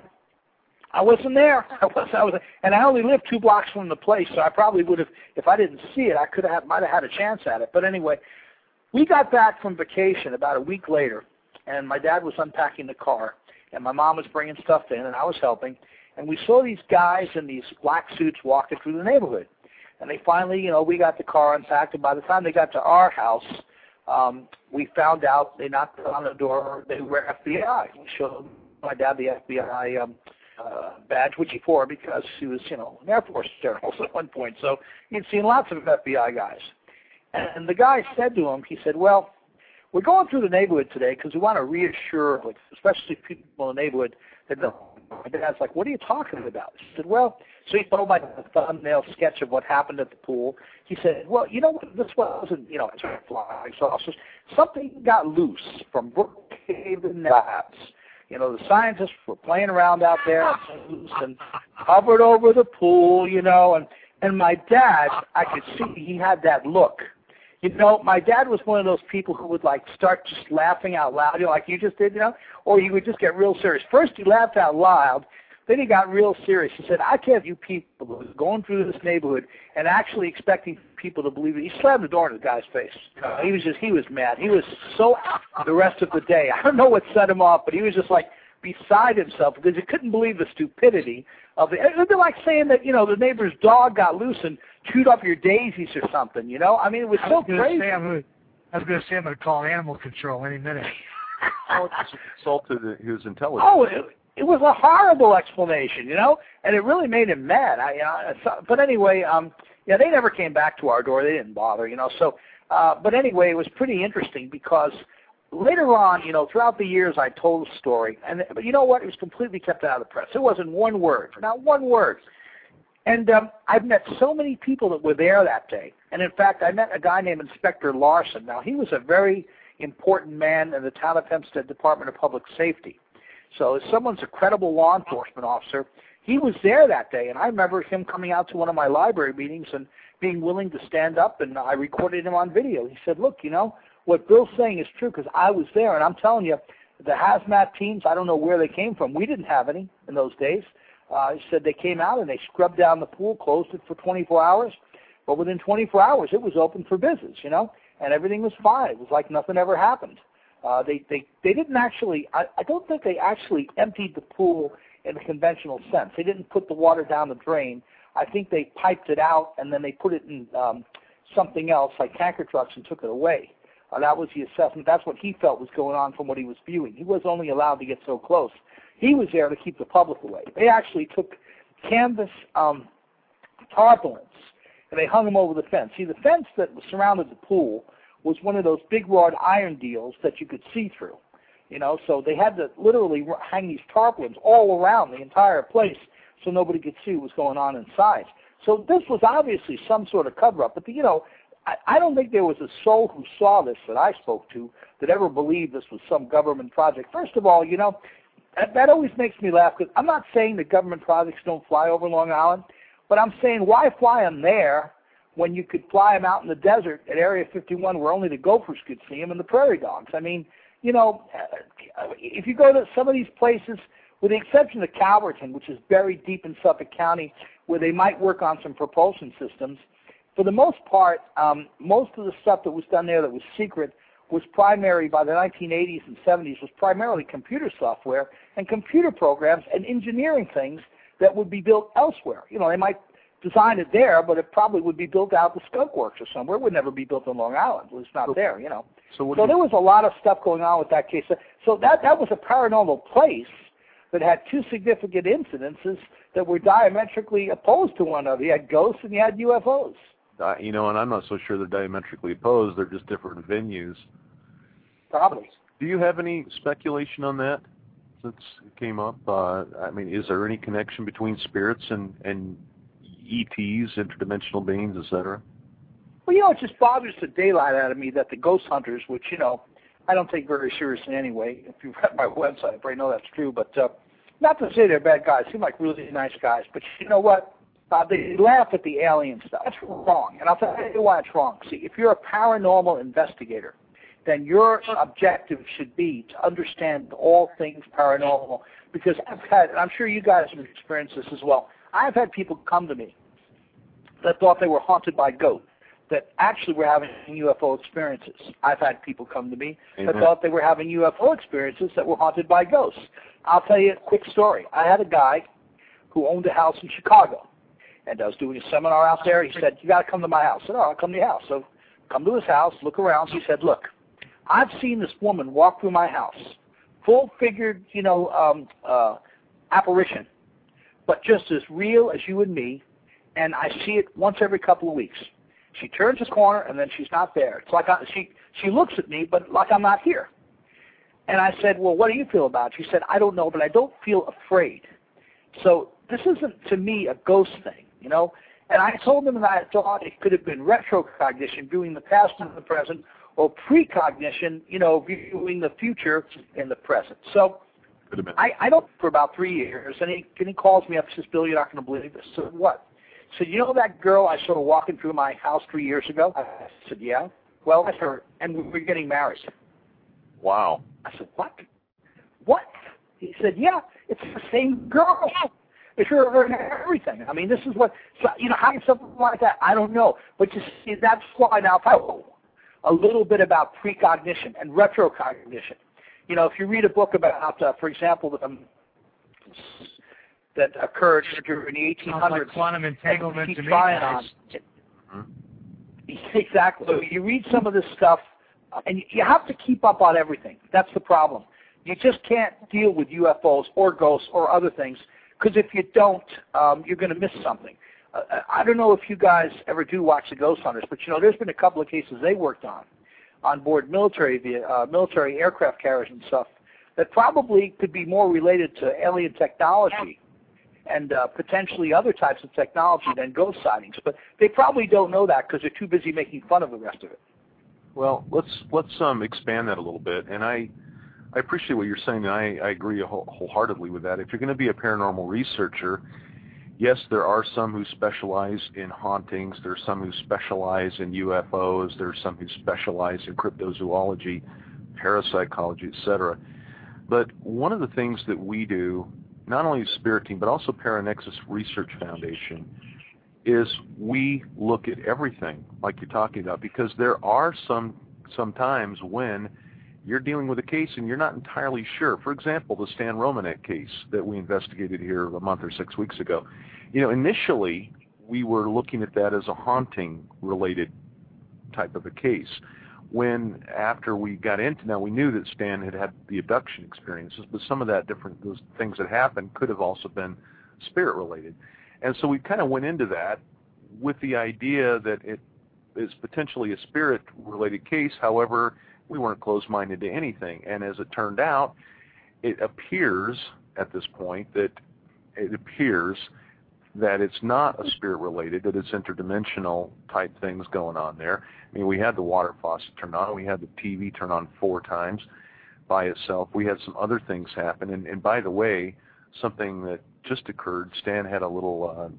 I wasn't there. I was, I was, and I only lived two blocks from the place, so I probably would have, if I didn't see it, I could have, might have had a chance at it. But anyway, we got back from vacation about a week later, and my dad was unpacking the car, and my mom was bringing stuff in, and I was helping, and we saw these guys in these black suits walking through the neighborhood. And they finally, you know, we got the car unpacked, and by the time they got to our house, um, we found out they knocked on the door, they were F B I. We showed my dad the F B I um, uh, badge, which he wore because he was, you know, an Air Force general at one point. So he'd seen lots of F B I guys. And the guy said to him, he said, well, we're going through the neighborhood today because we want to reassure, like, especially people in the neighborhood, that the my dad's like, what are you talking about? He said, well, so he told my thumbnail sketch of what happened at the pool. He said, well, you know what, this wasn't, you know, flying saucers. Something got loose from Brookhaven Labs. You know, the scientists were playing around out there and hovered over the pool, you know, and, and my dad, I could see he had that look. You know, my dad was one of those people who would, like, start just laughing out loud, you know, like you just did, you know, or he would just get real serious. First he laughed out loud, then he got real serious. He said, I can't have you people going through this neighborhood and actually expecting people to believe it. He slammed the door in the guy's face. Uh, he was just, he was mad. He was so the rest of the day. I don't know what set him off, but he was just, like, beside himself because he couldn't believe the stupidity of it. It would be like saying that, you know, the neighbor's dog got loose and chewed up your daisies or something, you know? I mean, it was so crazy. Say, I'm gonna, I was going to say I'm going to call animal control any minute. Oh, it insulted his intelligence. Oh, it, it was a horrible explanation, you know? And it really made him mad. I, uh, but anyway, um, yeah, they never came back to our door. They didn't bother, you know? So, uh, but anyway, it was pretty interesting because later on, you know, throughout the years, I told the story. And but you know what? It was completely kept out of the press. It wasn't one word, not one word. And um, I've met so many people that were there that day. And, in fact, I met a guy named Inspector Larson. Now, he was a very important man in the town of Hempstead Department of Public Safety. So if someone's a credible law enforcement officer, he was there that day. And I remember him coming out to one of my library meetings and being willing to stand up, and I recorded him on video. He said, look, you know, what Bill's saying is true because I was there. And I'm telling you, the hazmat teams, I don't know where they came from. We didn't have any in those days. Uh, he said they came out and they scrubbed down the pool, closed it for twenty-four hours. But within twenty-four hours, it was open for business, you know, and everything was fine. It was like nothing ever happened. Uh, they, they, they didn't actually, I, I don't think they actually emptied the pool in a conventional sense. They didn't put the water down the drain. I think they piped it out and then they put it in um, something else like tanker trucks and took it away. Uh, that was the assessment. That's what he felt was going on from what he was viewing. He was only allowed to get so close. He was there to keep the public away. They actually took canvas um, tarpaulins and they hung them over the fence. See, the fence that surrounded the pool was one of those big wrought iron deals that you could see through. You know, so they had to literally hang these tarpaulins all around the entire place so nobody could see what was going on inside. So this was obviously some sort of cover-up. But, the, you know, I, I don't think there was a soul who saw this that I spoke to that ever believed this was some government project. First of all, you know, that, that always makes me laugh because I'm not saying that government projects don't fly over Long Island, but I'm saying why fly them there when you could fly them out in the desert at Area fifty-one where only the gophers could see them and the prairie dogs. I mean, you know, if you go to some of these places, with the exception of Calverton, which is buried deep in Suffolk County, where they might work on some propulsion systems, for the most part, um, most of the stuff that was done there that was secret was primary by the nineteen eighties and seventies was primarily computer software and computer programs and engineering things that would be built elsewhere. You know, they might design it there, but it probably would be built out the Skunk Works or somewhere. It would never be built on Long Island. It was not there, you know. So, so there was a lot of stuff going on with that case. So that that was a paranormal place that had two significant incidences that were diametrically opposed to one another. You had ghosts and you had U F Os. Uh, you know, and I'm not so sure they're diametrically opposed. They're just different venues. Probably. Do you have any speculation on that since it came up? Uh, I mean, is there any connection between spirits and, and E Ts, interdimensional beings, et cetera? Well, you know, it just bothers the daylight out of me that the ghost hunters, which, you know, I don't take very seriously anyway. If you've read my website, I probably know that's true. But uh, not to say they're bad guys. They seem like really nice guys. But you know what? Uh, they laugh at the alien stuff. That's wrong. And I'll tell you why it's wrong. See, if you're a paranormal investigator, then your objective should be to understand all things paranormal. Because I've had, and I'm sure you guys have experienced this as well, I've had people come to me that thought they were haunted by ghosts, that actually were having U F O experiences. I've had people come to me that mm-hmm. thought they were having U F O experiences that were haunted by ghosts. I'll tell you a quick story. I had a guy who owned a house in Chicago, and I was doing a seminar out there. He said, you got to come to my house. I said, oh, I'll come to your house. So come to his house, look around. He said, look, I've seen this woman walk through my house, full-figured, you know, um, uh, apparition. but just as real as you and me, and I see it once every couple of weeks. She turns this corner, and then she's not there. It's like I, she she looks at me, but like I'm not here. And I said, well, what do you feel about it? She said, I don't know, but I don't feel afraid. So this isn't, to me, a ghost thing, you know. And I told them that I thought it could have been retrocognition, viewing the past in the present, or precognition, you know, viewing the future in the present. So I, I don't for about three years, and he, and he calls me up and says, Bill, you're not going to believe this. So what? He said, you know that girl I saw walking through my house three years ago? I said, yeah. Well, that's her, and we we're getting married. Wow. I said, what? What? He said, yeah, it's the same girl. It's her and everything. I mean, this is what, so, you know, how can something like that? I don't know. But you see, that's why now if I know a little bit about precognition and retrocognition. You know, if you read a book about, uh, for example, um, that occurred during the eighteen hundreds. Like quantum entanglement to me. Mm-hmm. Exactly. So you read some of this stuff, and you have to keep up on everything. That's the problem. You just can't deal with U F Os or ghosts or other things, because if you don't, um, you're going to miss something. Uh, I don't know if you guys ever do watch the Ghost Hunters, but you know, there's been a couple of cases they worked on, on board military uh, military aircraft carriers and stuff, that probably could be more related to alien technology and uh, potentially other types of technology than ghost sightings. But they probably don't know that because they're too busy making fun of the rest of it. Well, let's let's um, expand that a little bit, and I I appreciate what you're saying, and I, I agree whole, wholeheartedly with that. If you're going to be a paranormal researcher, yes, there are some who specialize in hauntings. There are some who specialize in U F Os. There are some who specialize in cryptozoology, parapsychology, et cetera. But one of the things that we do, not only Spirit Team, but also Paranexus Research Foundation, is we look at everything like you're talking about, because there are some some times when you're dealing with a case and you're not entirely sure. For example, the Stan Romanek case that we investigated here a month or six weeks ago. You know, initially we were looking at that as a haunting-related type of a case. When after we got into, now we knew that Stan had had the abduction experiences, but some of that different those things that happened could have also been spirit-related. And so we kind of went into that with the idea that it is potentially a spirit-related case. However, we weren't closed-minded to anything. And as it turned out, it appears at this point that it appears that it's not a spirit-related, that it's interdimensional type things going on there. I mean, we had the water faucet turn on. We had the T V turn on four times by itself. We had some other things happen. And, and by the way, something that just occurred, Stan had a little uh,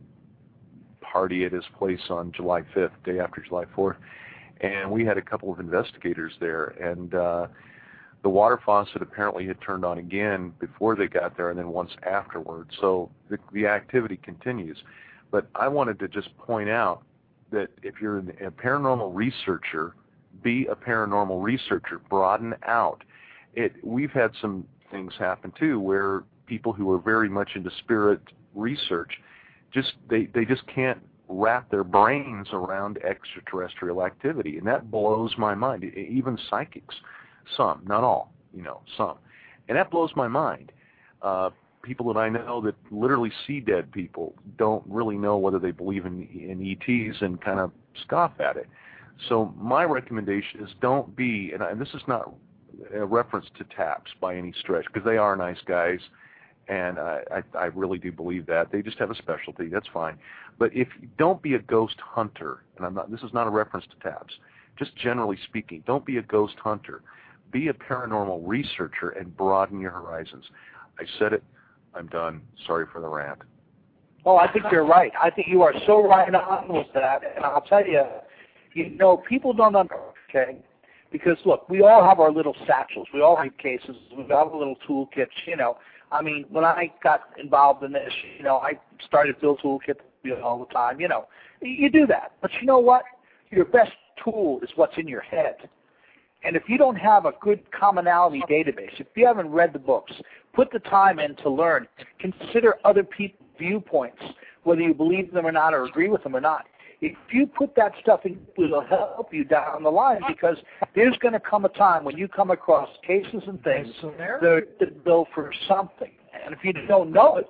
party at his place on July fifth, day after July fourth, and we had a couple of investigators there, and uh, the water faucet apparently had turned on again before they got there and then once afterwards. So the, the activity continues. But I wanted to just point out that if you're a paranormal researcher, be a paranormal researcher, broaden out. It, we've had some things happen too where people who are very much into spirit research, just they, they just can't wrap their brains around extraterrestrial activity, and that blows my mind. Even psychics, some, not all, you know, some, and that blows my mind. Uh, people that I know that literally see dead people don't really know whether they believe in, in E Ts and kind of scoff at it. So my recommendation is don't be, and, I, and this is not a reference to TAPS by any stretch, because they are nice guys, and I, I, I really do believe that. They just have a specialty. That's fine. But if don't be a ghost hunter, and I'm not. This is not a reference to TAPS. Just generally speaking, don't be a ghost hunter. Be a paranormal researcher and broaden your horizons. I said it. I'm done. Sorry for the rant. Oh, I think you're right. I think you are so right on with that. And I'll tell you, you know, people don't understand, okay? Because, look, we all have our little satchels. We all have cases. We all have little toolkits, you know. I mean, when I got involved in this, you know, I started Bill Toolkit all the time, you know. You do that. But you know what? Your best tool is what's in your head. And if you don't have a good commonality database, if you haven't read the books, put the time in to learn, consider other people's viewpoints, whether you believe them or not or agree with them or not. If you put that stuff in, it'll help you down the line, because there's going to come a time when you come across cases and things that are built for something. And if you don't know it,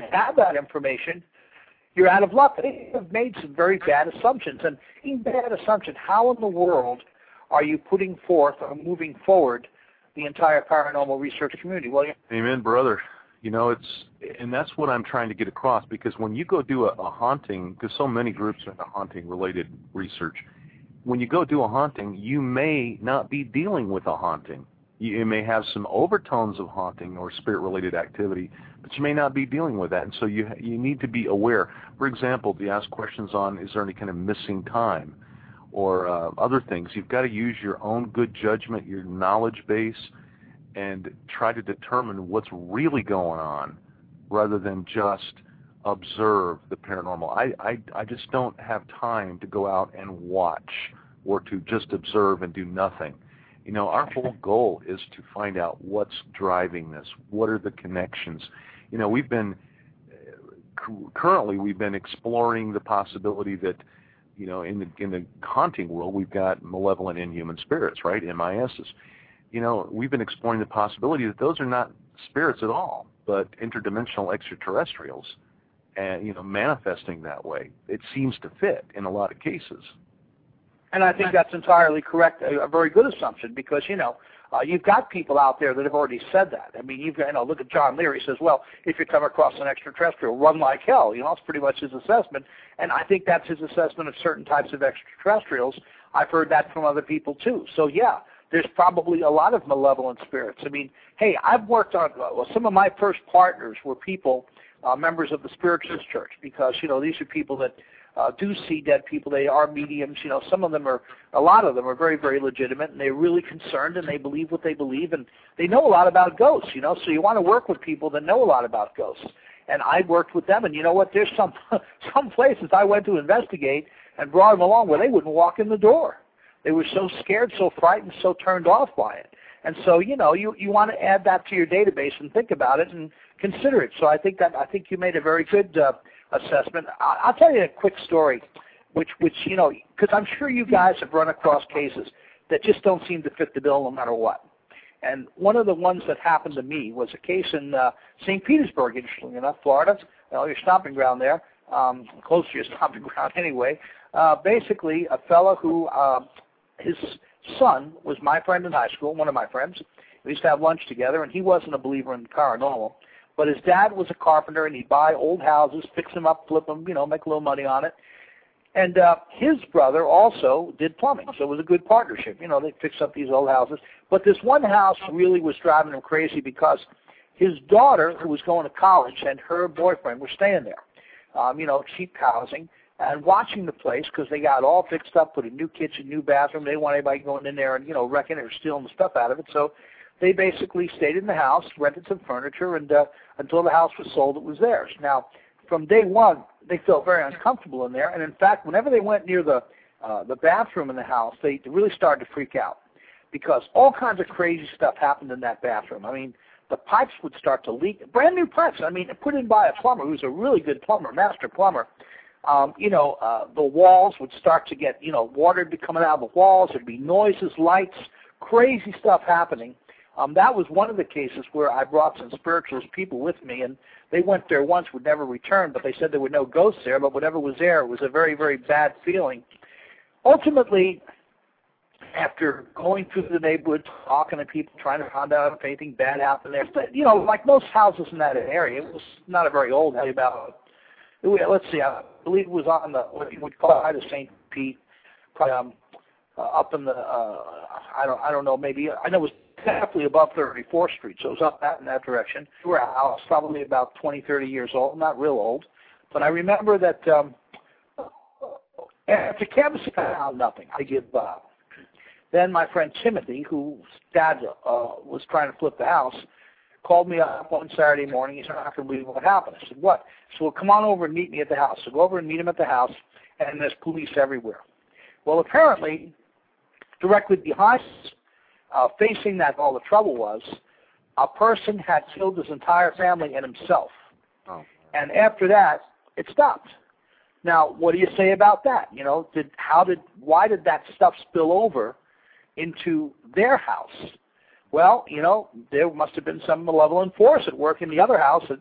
have that information, you're out of luck. They have made some very bad assumptions. And in bad assumption, how in the world are you putting forth or moving forward the entire paranormal research community? Well, amen, brother. You know, it's, and that's what I'm trying to get across, because when you go do a, a haunting, because so many groups are into haunting-related research, when you go do a haunting, you may not be dealing with a haunting. You, you may have some overtones of haunting or spirit-related activity, but you may not be dealing with that, and so you you need to be aware. For example, to ask questions on, is there any kind of missing time, or uh, other things. You've got to use your own good judgment, your knowledge base, and try to determine what's really going on rather than just observe the paranormal. I, I, I just don't have time to go out and watch or to just observe and do nothing. You know, our whole goal is to find out what's driving this. What are the connections? You know, we've been, currently we've been exploring the possibility that, you know, in the, in the haunting world, we've got malevolent inhuman spirits, right, M I Ss. You know, we've been exploring the possibility that those are not spirits at all, but interdimensional extraterrestrials, and, you know, manifesting that way. It seems to fit in a lot of cases. And I think that's entirely correct, a, a very good assumption, because, you know, uh, you've got people out there that have already said that. I mean, you've got, you know, look at John Leary. He says, well, if you come across an extraterrestrial, run like hell. You know, that's pretty much his assessment. And I think that's his assessment of certain types of extraterrestrials. I've heard that from other people, too. So, yeah. There's probably a lot of malevolent spirits. I mean, hey, I've worked on, well, some of my first partners were people, uh, members of the Spiritualist Church, because, you know, these are people that uh, do see dead people. They are mediums. You know, some of them are, a lot of them are very, very legitimate, and they're really concerned, and they believe what they believe, and they know a lot about ghosts, you know, so you want to work with people that know a lot about ghosts. And I worked with them, and you know what, there's some, some places I went to investigate and brought them along where they wouldn't walk in the door. They were so scared, so frightened, so turned off by it. And so, you know, you, you want to add that to your database and think about it and consider it. So I think that I think you made a very good uh, assessment. I, I'll tell you a quick story, which, which you know, because I'm sure you guys have run across cases that just don't seem to fit the bill no matter what. And one of the ones that happened to me was a case in uh, Saint Petersburg, interestingly enough, Florida. Well, your stomping ground there, um, close to your stomping ground anyway. Uh, basically, a fellow who... Uh, his son was my friend in high school, one of my friends. We used to have lunch together, and he wasn't a believer in paranormal. But his dad was a carpenter, and he'd buy old houses, fix them up, flip them, you know, make a little money on it. And uh, his brother also did plumbing, so it was a good partnership. You know, they fixed up these old houses. But this one house really was driving him crazy because his daughter, who was going to college, and her boyfriend were staying there. Um, you know, cheap housing. And watching the place, because they got all fixed up, put a new kitchen, new bathroom. They didn't want anybody going in there and, you know, wrecking it or stealing the stuff out of it. So they basically stayed in the house, rented some furniture, and uh, until the house was sold, it was theirs. Now, from day one, they felt very uncomfortable in there. And, in fact, whenever they went near the uh, the bathroom in the house, they really started to freak out because all kinds of crazy stuff happened in that bathroom. I mean, the pipes would start to leak, brand new pipes. I mean, put in by a plumber who's a really good plumber, master plumber. Um, you know, uh, the walls would start to get, you know, water would be coming out of the walls. There'd be noises, lights, crazy stuff happening. Um, that was one of the cases where I brought some spiritualist people with me, and they went there once, would never return, but they said there were no ghosts there, but whatever was there, it was a very, very bad feeling. Ultimately, after going through the neighborhood, talking to people, trying to find out if anything bad happened there, but, you know, like most houses in that area, it was not a very old house, about, let's see, I believe it was on the, what you would call it, Saint Pete, probably um, uh, up in the, uh, I don't I don't know, maybe, I know it was definitely above thirty-fourth Street, so it was up that in that direction. We were a house probably about twenty, thirty years old, not real old, but I remember that um, after canvassing, I found nothing. I give up. Then my friend Timothy, whose dad uh, was trying to flip the house, called me up one Saturday morning. He said, "I can believe what happened." I said, "What?" So, "Well, come on over and meet me at the house." So go over and meet him at the house, and there's police everywhere. Well, apparently, directly behind us, uh, facing that all the trouble was, a person had killed his entire family and himself. Oh. And after that, it stopped. Now, what do you say about that? You know, did how did why did that stuff spill over into their house? Well, you know, there must have been some malevolent force at work in the other house that,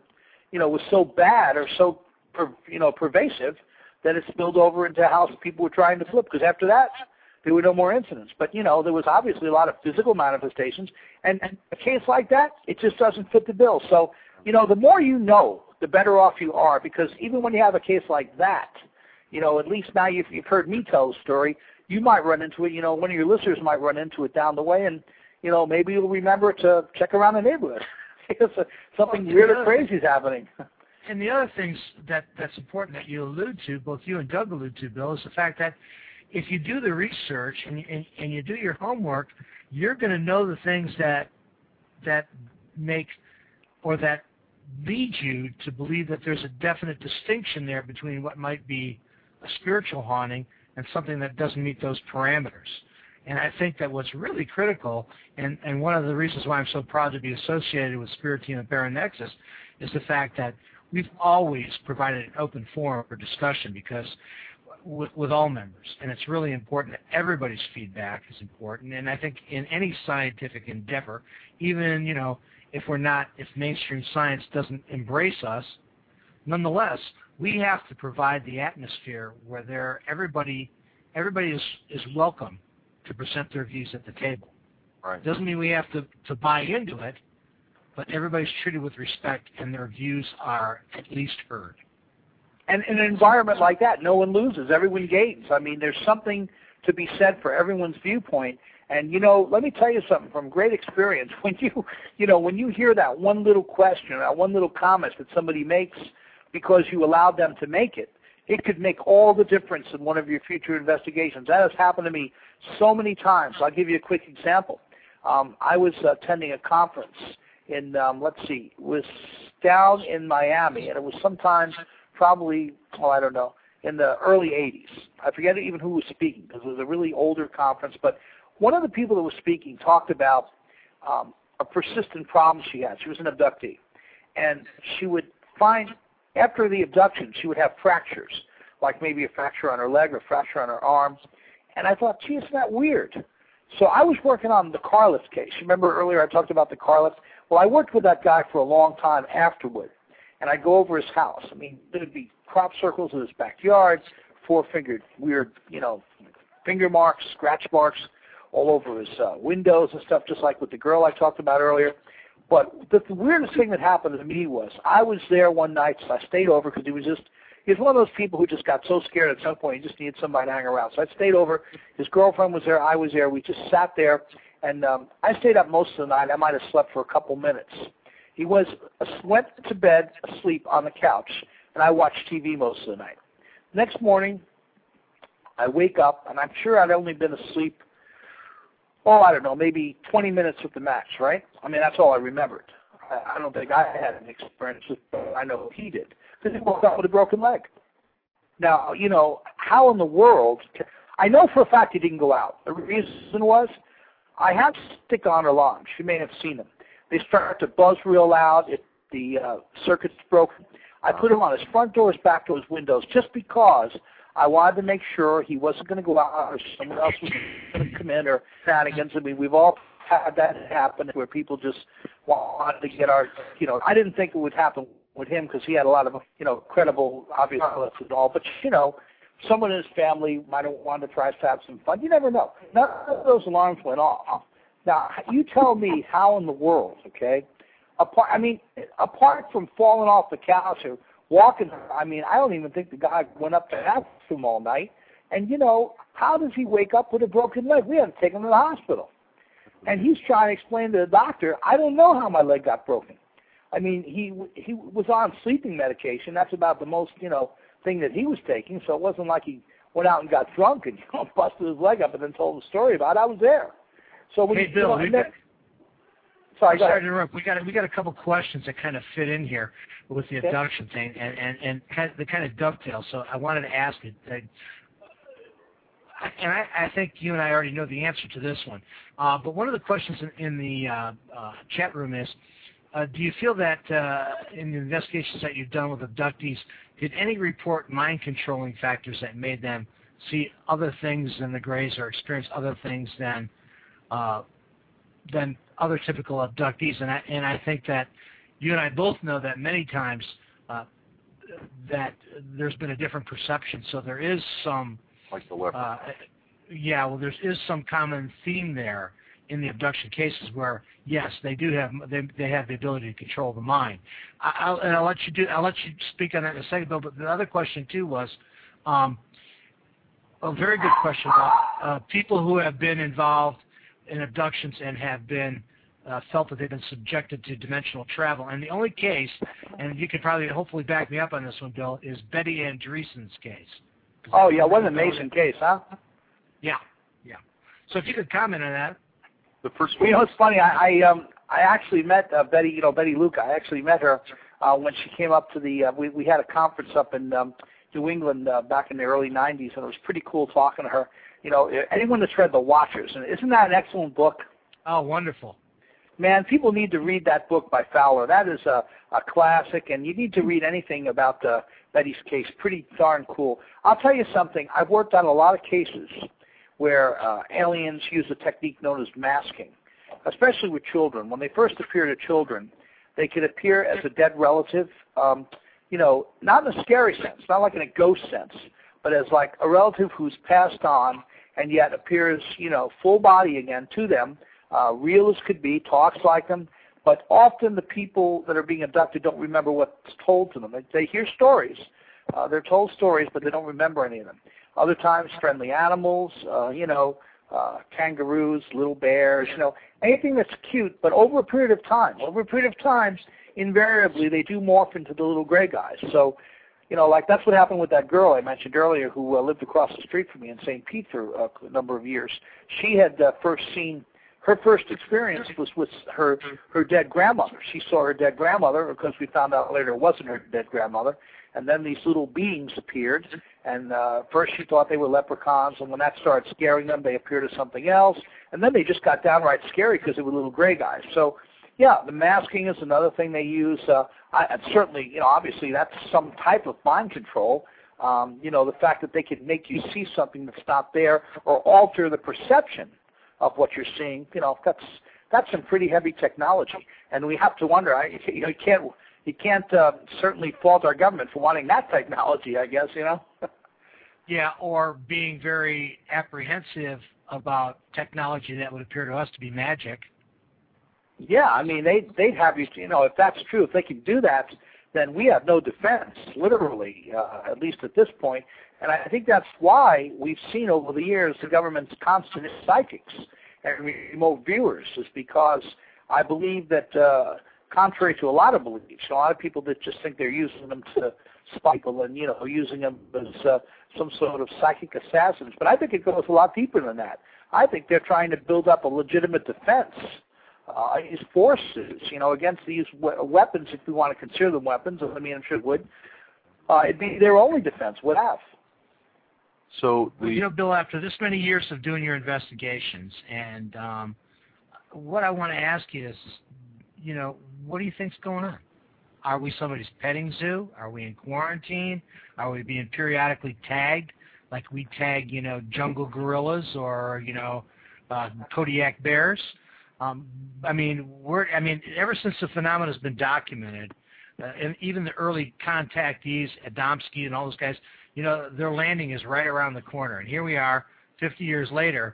you know, was so bad or so, per, you know, pervasive that it spilled over into a house people were trying to flip. Because after that, there were no more incidents. But, you know, there was obviously a lot of physical manifestations. And, and a case like that, it just doesn't fit the bill. So, you know, the more you know, the better off you are. Because even when you have a case like that, you know, at least now you've, you've heard me tell the story, you might run into it. You know, one of your listeners might run into it down the way. And, you know, maybe you'll remember to check around the neighborhood. because something well, weird or crazy is happening. And the other things that, that's important that you allude to, both you and Doug allude to, Bill, is the fact that if you do the research and, and, and you do your homework, you're going to know the things that that make or that lead you to believe that there's a definite distinction there between what might be a spiritual haunting and something that doesn't meet those parameters. And I think that what's really critical, and, and one of the reasons why I'm so proud to be associated with Spirit Team and Baronexus, is the fact that we've always provided an open forum for discussion because with, with all members, and it's really important that everybody's feedback is important. And I think in any scientific endeavor, even, you know, if we're not, if mainstream science doesn't embrace us, nonetheless, we have to provide the atmosphere where there, everybody, everybody is, is welcome to present their views at the table. Right. Doesn't mean we have to, to buy into it, but everybody's treated with respect and their views are at least heard. And in an environment like that, no one loses. Everyone gains. I mean, there's something to be said for everyone's viewpoint. And, you know, let me tell you something from great experience. When you, you know, when you hear that one little question, that one little comment that somebody makes because you allowed them to make it, it could make all the difference in one of your future investigations. That has happened to me so many times. I'll give you a quick example. Um, I was attending a conference in, um, let's see, it was down in Miami, and it was sometime probably, oh, I don't know, in the early eighties. I forget even who was speaking because it was a really older conference, but one of the people that was speaking talked about um, a persistent problem she had. She was an abductee, and she would find, after the abduction, she would have fractures, like maybe a fracture on her leg or a fracture on her arm. And I thought, gee, isn't that weird? So I was working on the car lift case. Remember earlier I talked about the car lift? Well, I worked with that guy for a long time afterward, and I'd go over his house. I mean, there would be crop circles in his backyard, four-fingered weird, you know, finger marks, scratch marks all over his uh, windows and stuff, just like with the girl I talked about earlier. But the, the weirdest thing that happened to me was I was there one night, so I stayed over because he was just, he was one of those people who just got so scared at some point he just needed somebody to hang around. So I stayed over. His girlfriend was there. I was there. We just sat there, and um, I stayed up most of the night. I might have slept for a couple minutes. He was went to bed asleep on the couch, and I watched T V most of the night. Next morning, I wake up, and I'm sure I'd only been asleep, oh, I don't know, maybe twenty minutes with the max, right? I mean, that's all I remembered. I, I don't think I had an experience with it. I know he did, because he woke up with a broken leg. Now, you know, how in the world, I know for a fact he didn't go out. The reason was I had stick-on alarms. You may have seen them. They start to buzz real loud if the uh, circuit's broken. I put him on his front doors, back doors, windows, just because I wanted to make sure he wasn't going to go out or someone else was going to come in or shenanigans. I mean, we've all had that happen where people just wanted to get our, you know, I didn't think it would happen with him because he had a lot of, you know, credible, obvious outlets and all. But, you know, someone in his family might have wanted to try to have some fun. You never know. None of those alarms went off. Now, you tell me how in the world, okay, apart, I mean, apart from falling off the couch or walking, I mean, I don't even think the guy went up to the bathroom all night. And, you know, how does he wake up with a broken leg? We had to take him to the hospital. And he's trying to explain to the doctor, I don't know how my leg got broken. I mean, he he was on sleeping medication. That's about the most, you know, thing that he was taking. So it wasn't like he went out and got drunk and, you know, busted his leg up and then told the story about it. I was there. So when hey, you, Bill, you know, we then, sorry, go sorry ahead. to interrupt. We got we got a couple questions that kind of fit in here with the Okay. abduction thing, and and and kind of, they kind of dovetail. So I wanted to ask it. Uh, and I, I think you and I already know the answer to this one. Uh, but one of the questions in, in the uh, uh, chat room is, uh, do you feel that uh, in the investigations that you've done with abductees, did any report mind-controlling factors that made them see other things than the Greys or experience other things than uh, than other typical abductees? And I, and I think that you and I both know that many times uh, that there's been a different perception. So there is some, like the leper. Uh, yeah, well, there is some common theme there in the abduction cases where, yes, they do have they they have the ability to control the mind. I, I'll, and I'll let you do I'll let you speak on that in a second, Bill. But the other question too was um, a very good question about uh, people who have been involved in abductions and have been uh, felt that they've been subjected to dimensional travel. And the only case, and you could probably hopefully back me up on this one, Bill, is Betty Andreessen's case. Oh yeah, what an amazing case, huh? Yeah, yeah. So if you could comment on that. The first well, you know, it's funny. I I, um, I actually met uh, Betty. You know, Betty Luca. I actually met her uh, when she came up to the. Uh, we we had a conference up in um, New England uh, back in the early nineties, and it was pretty cool talking to her. You know, anyone that's read The Watchers, and isn't that an excellent book? Oh, wonderful. Man, people need to read that book by Fowler. That is a, a classic, and you need to read anything about uh, Betty's case. Pretty darn cool. I'll tell you something. I've worked on a lot of cases where uh, aliens use a technique known as masking, especially with children. When they first appear to children, they can appear as a dead relative, um, you know, not in a scary sense, not like in a ghost sense, but as like a relative who's passed on and yet appears, you know, full body again to them, uh, real as could be, talks like them, but often the people that are being abducted don't remember what's told to them. They, they hear stories. Uh, they're told stories, but they don't remember any of them. Other times, friendly animals, uh, you know, uh, kangaroos, little bears, you know, anything that's cute. But over a period of time, over a period of time, invariably they do morph into the little gray guys. So, you know, like that's what happened with that girl I mentioned earlier who uh, lived across the street from me in Saint Pete for uh, a number of years. She had uh, first seen, her first experience was with her her dead grandmother. She saw her dead grandmother because we found out later it wasn't her dead grandmother. And then these little beings appeared, and uh, first she thought they were leprechauns, and when that started scaring them, they appeared as something else, and then they just got downright scary because they were little gray guys. So, yeah, the masking is another thing they use. Uh, I, and certainly, you know, obviously that's some type of mind control. Um, you know, the fact that they can make you see something that's not there or alter the perception of what you're seeing, you know, that's that's some pretty heavy technology, and we have to wonder. I, you know, you can't. You can't uh, certainly fault our government for wanting that technology, I guess, you know? Yeah, or being very apprehensive about technology that would appear to us to be magic. Yeah, I mean, they, they'd have you, you know, if that's true, if they can do that, then we have no defense, literally, uh, at least at this point. And I think that's why we've seen over the years the government's constant psychics and remote viewers, is because I believe that... Uh, contrary to a lot of beliefs, a lot of people that just think they're using them to spy people and, you know, using them as uh, some sort of psychic assassins. But I think it goes a lot deeper than that. I think they're trying to build up a legitimate defense, uh, these forces, you know, against these we- weapons, if we want to consider them weapons. I mean, I'm sure it would. Uh, it'd be their only defense, would have. So, the, well, you know, Bill, after this many years of doing your investigations, and um, what I want to ask you is, you know, what do you think's going on? Are we somebody's petting zoo? Are we in quarantine? Are we being periodically tagged, like we tag, you know, jungle gorillas or, you know, uh, Kodiak bears? Um, I mean, we're. I mean, ever since the phenomenon has been documented, uh, and even the early contactees, Adamski and all those guys, you know, their landing is right around the corner. And here we are, fifty years later,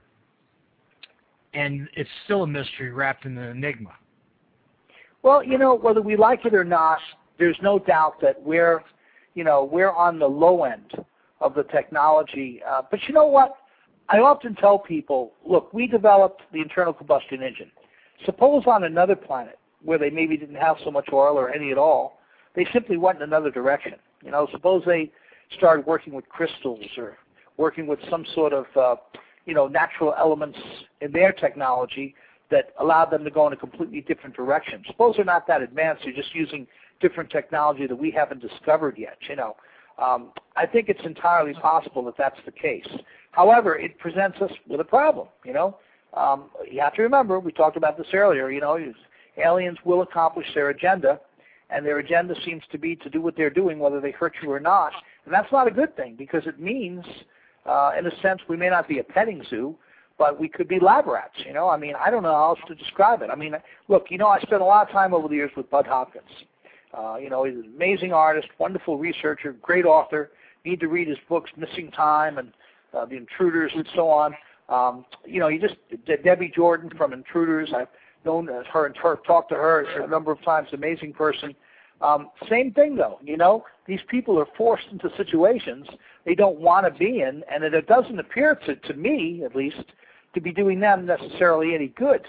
and it's still a mystery wrapped in an enigma. Well, you know, whether we like it or not, there's no doubt that we're, you know, we're on the low end of the technology. Uh, but you know what? I often tell people, look, we developed the internal combustion engine. Suppose on another planet where they maybe didn't have so much oil or any at all, they simply went in another direction. You know, suppose they started working with crystals or working with some sort of, uh, you know, natural elements in their technology that allowed them to go in a completely different direction. Suppose they're not that advanced, they're just using different technology that we haven't discovered yet, you know. Um, I think it's entirely possible that that's the case. However, it presents us with a problem, you know. Um, you have to remember, we talked about this earlier, you know, aliens will accomplish their agenda, and their agenda seems to be to do what they're doing whether they hurt you or not. And that's not a good thing because it means, uh, in a sense, we may not be a petting zoo, but we could be lab rats, you know. I mean, I don't know how else to describe it. I mean, look, you know, I spent a lot of time over the years with Bud Hopkins. Uh, you know, he's an amazing artist, wonderful researcher, great author. Need to read his books, Missing Time and uh, The Intruders and so on. Um, you know, you just, De- Debbie Jordan from Intruders, I've known her and her, talked to her a number of times, amazing person. Um, same thing, though, you know, these people are forced into situations they don't want to be in, and it, it doesn't appear to, to me, at least, to be doing them necessarily any good.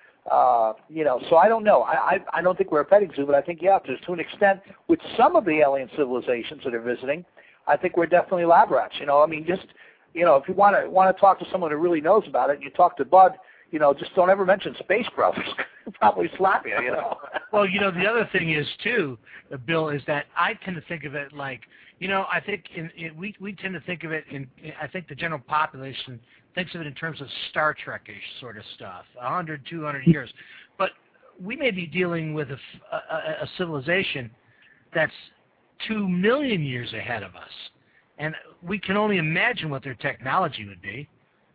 Uh, you know, so I don't know. I, I, I don't think we're a petting zoo, but I think, yeah, to, to an extent, with some of the alien civilizations that are visiting, I think we're definitely lab rats. You know, I mean, just, you know, if you want to want to talk to someone who really knows about it, you talk to Bud, you know, just don't ever mention Space Brothers. Probably slap you, you know. Well, you know, the other thing is, too, uh, Bill, is that I tend to think of it like, you know, I think in, in, we, we tend to think of it in, in, I think the general population thinks of it in terms of Star Trek-ish sort of stuff, one hundred, two hundred years. But we may be dealing with a, a, a civilization that's two million years ahead of us. And we can only imagine what their technology would be.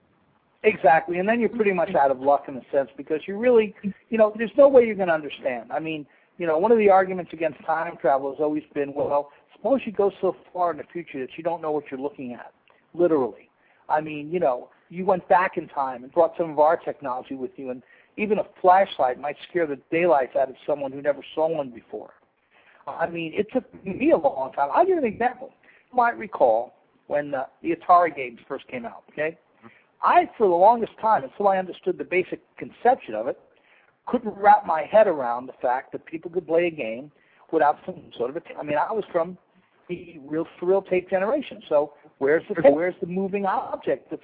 Exactly, and then you're pretty much out of luck in a sense because you really, you know, there's no way you're going to understand. I mean, you know, one of the arguments against time travel has always been, well, suppose you go so far in the future that you don't know what you're looking at, literally. I mean, you know, you went back in time and brought some of our technology with you, and even a flashlight might scare the daylights out of someone who never saw one before. I mean, it took me a long time. I'll give you an example. You might recall when uh, the Atari games first came out, okay? I, for the longest time, until I understood the basic conception of it, couldn't wrap my head around the fact that people could play a game without some sort of a, I mean, I was from the real thrill tape generation, so where's the where's the moving object? That's,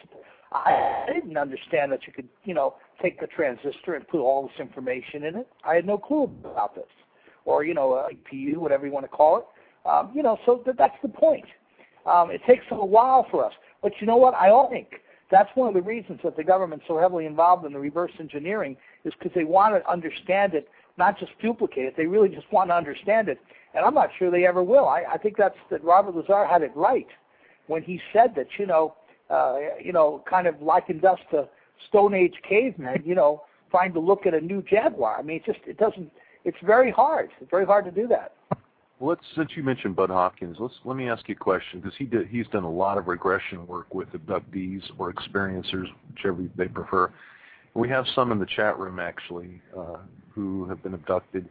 I didn't understand that you could, you know, take the transistor and put all this information in it. I had no clue about this. Or, you know, a P U, whatever you want to call it. Um, you know, so th- that's the point. Um, it takes a while for us. But you know what? I think that's one of the reasons that the government's so heavily involved in the reverse engineering is because they want to understand it, not just duplicate it. They really just want to understand it. And I'm not sure they ever will. I, I think that's that Robert Lazar had it right when he said that, you know, uh, you know, kind of likened us to Stone Age cavemen, you know, trying to look at a new Jaguar. I mean, it just, it doesn't, it's very hard. It's very hard to do that. Well, let's, since you mentioned Bud Hopkins, let's let me ask you a question because he did he's done a lot of regression work with abductees or experiencers, whichever they prefer. We have some in the chat room actually uh, who have been abducted.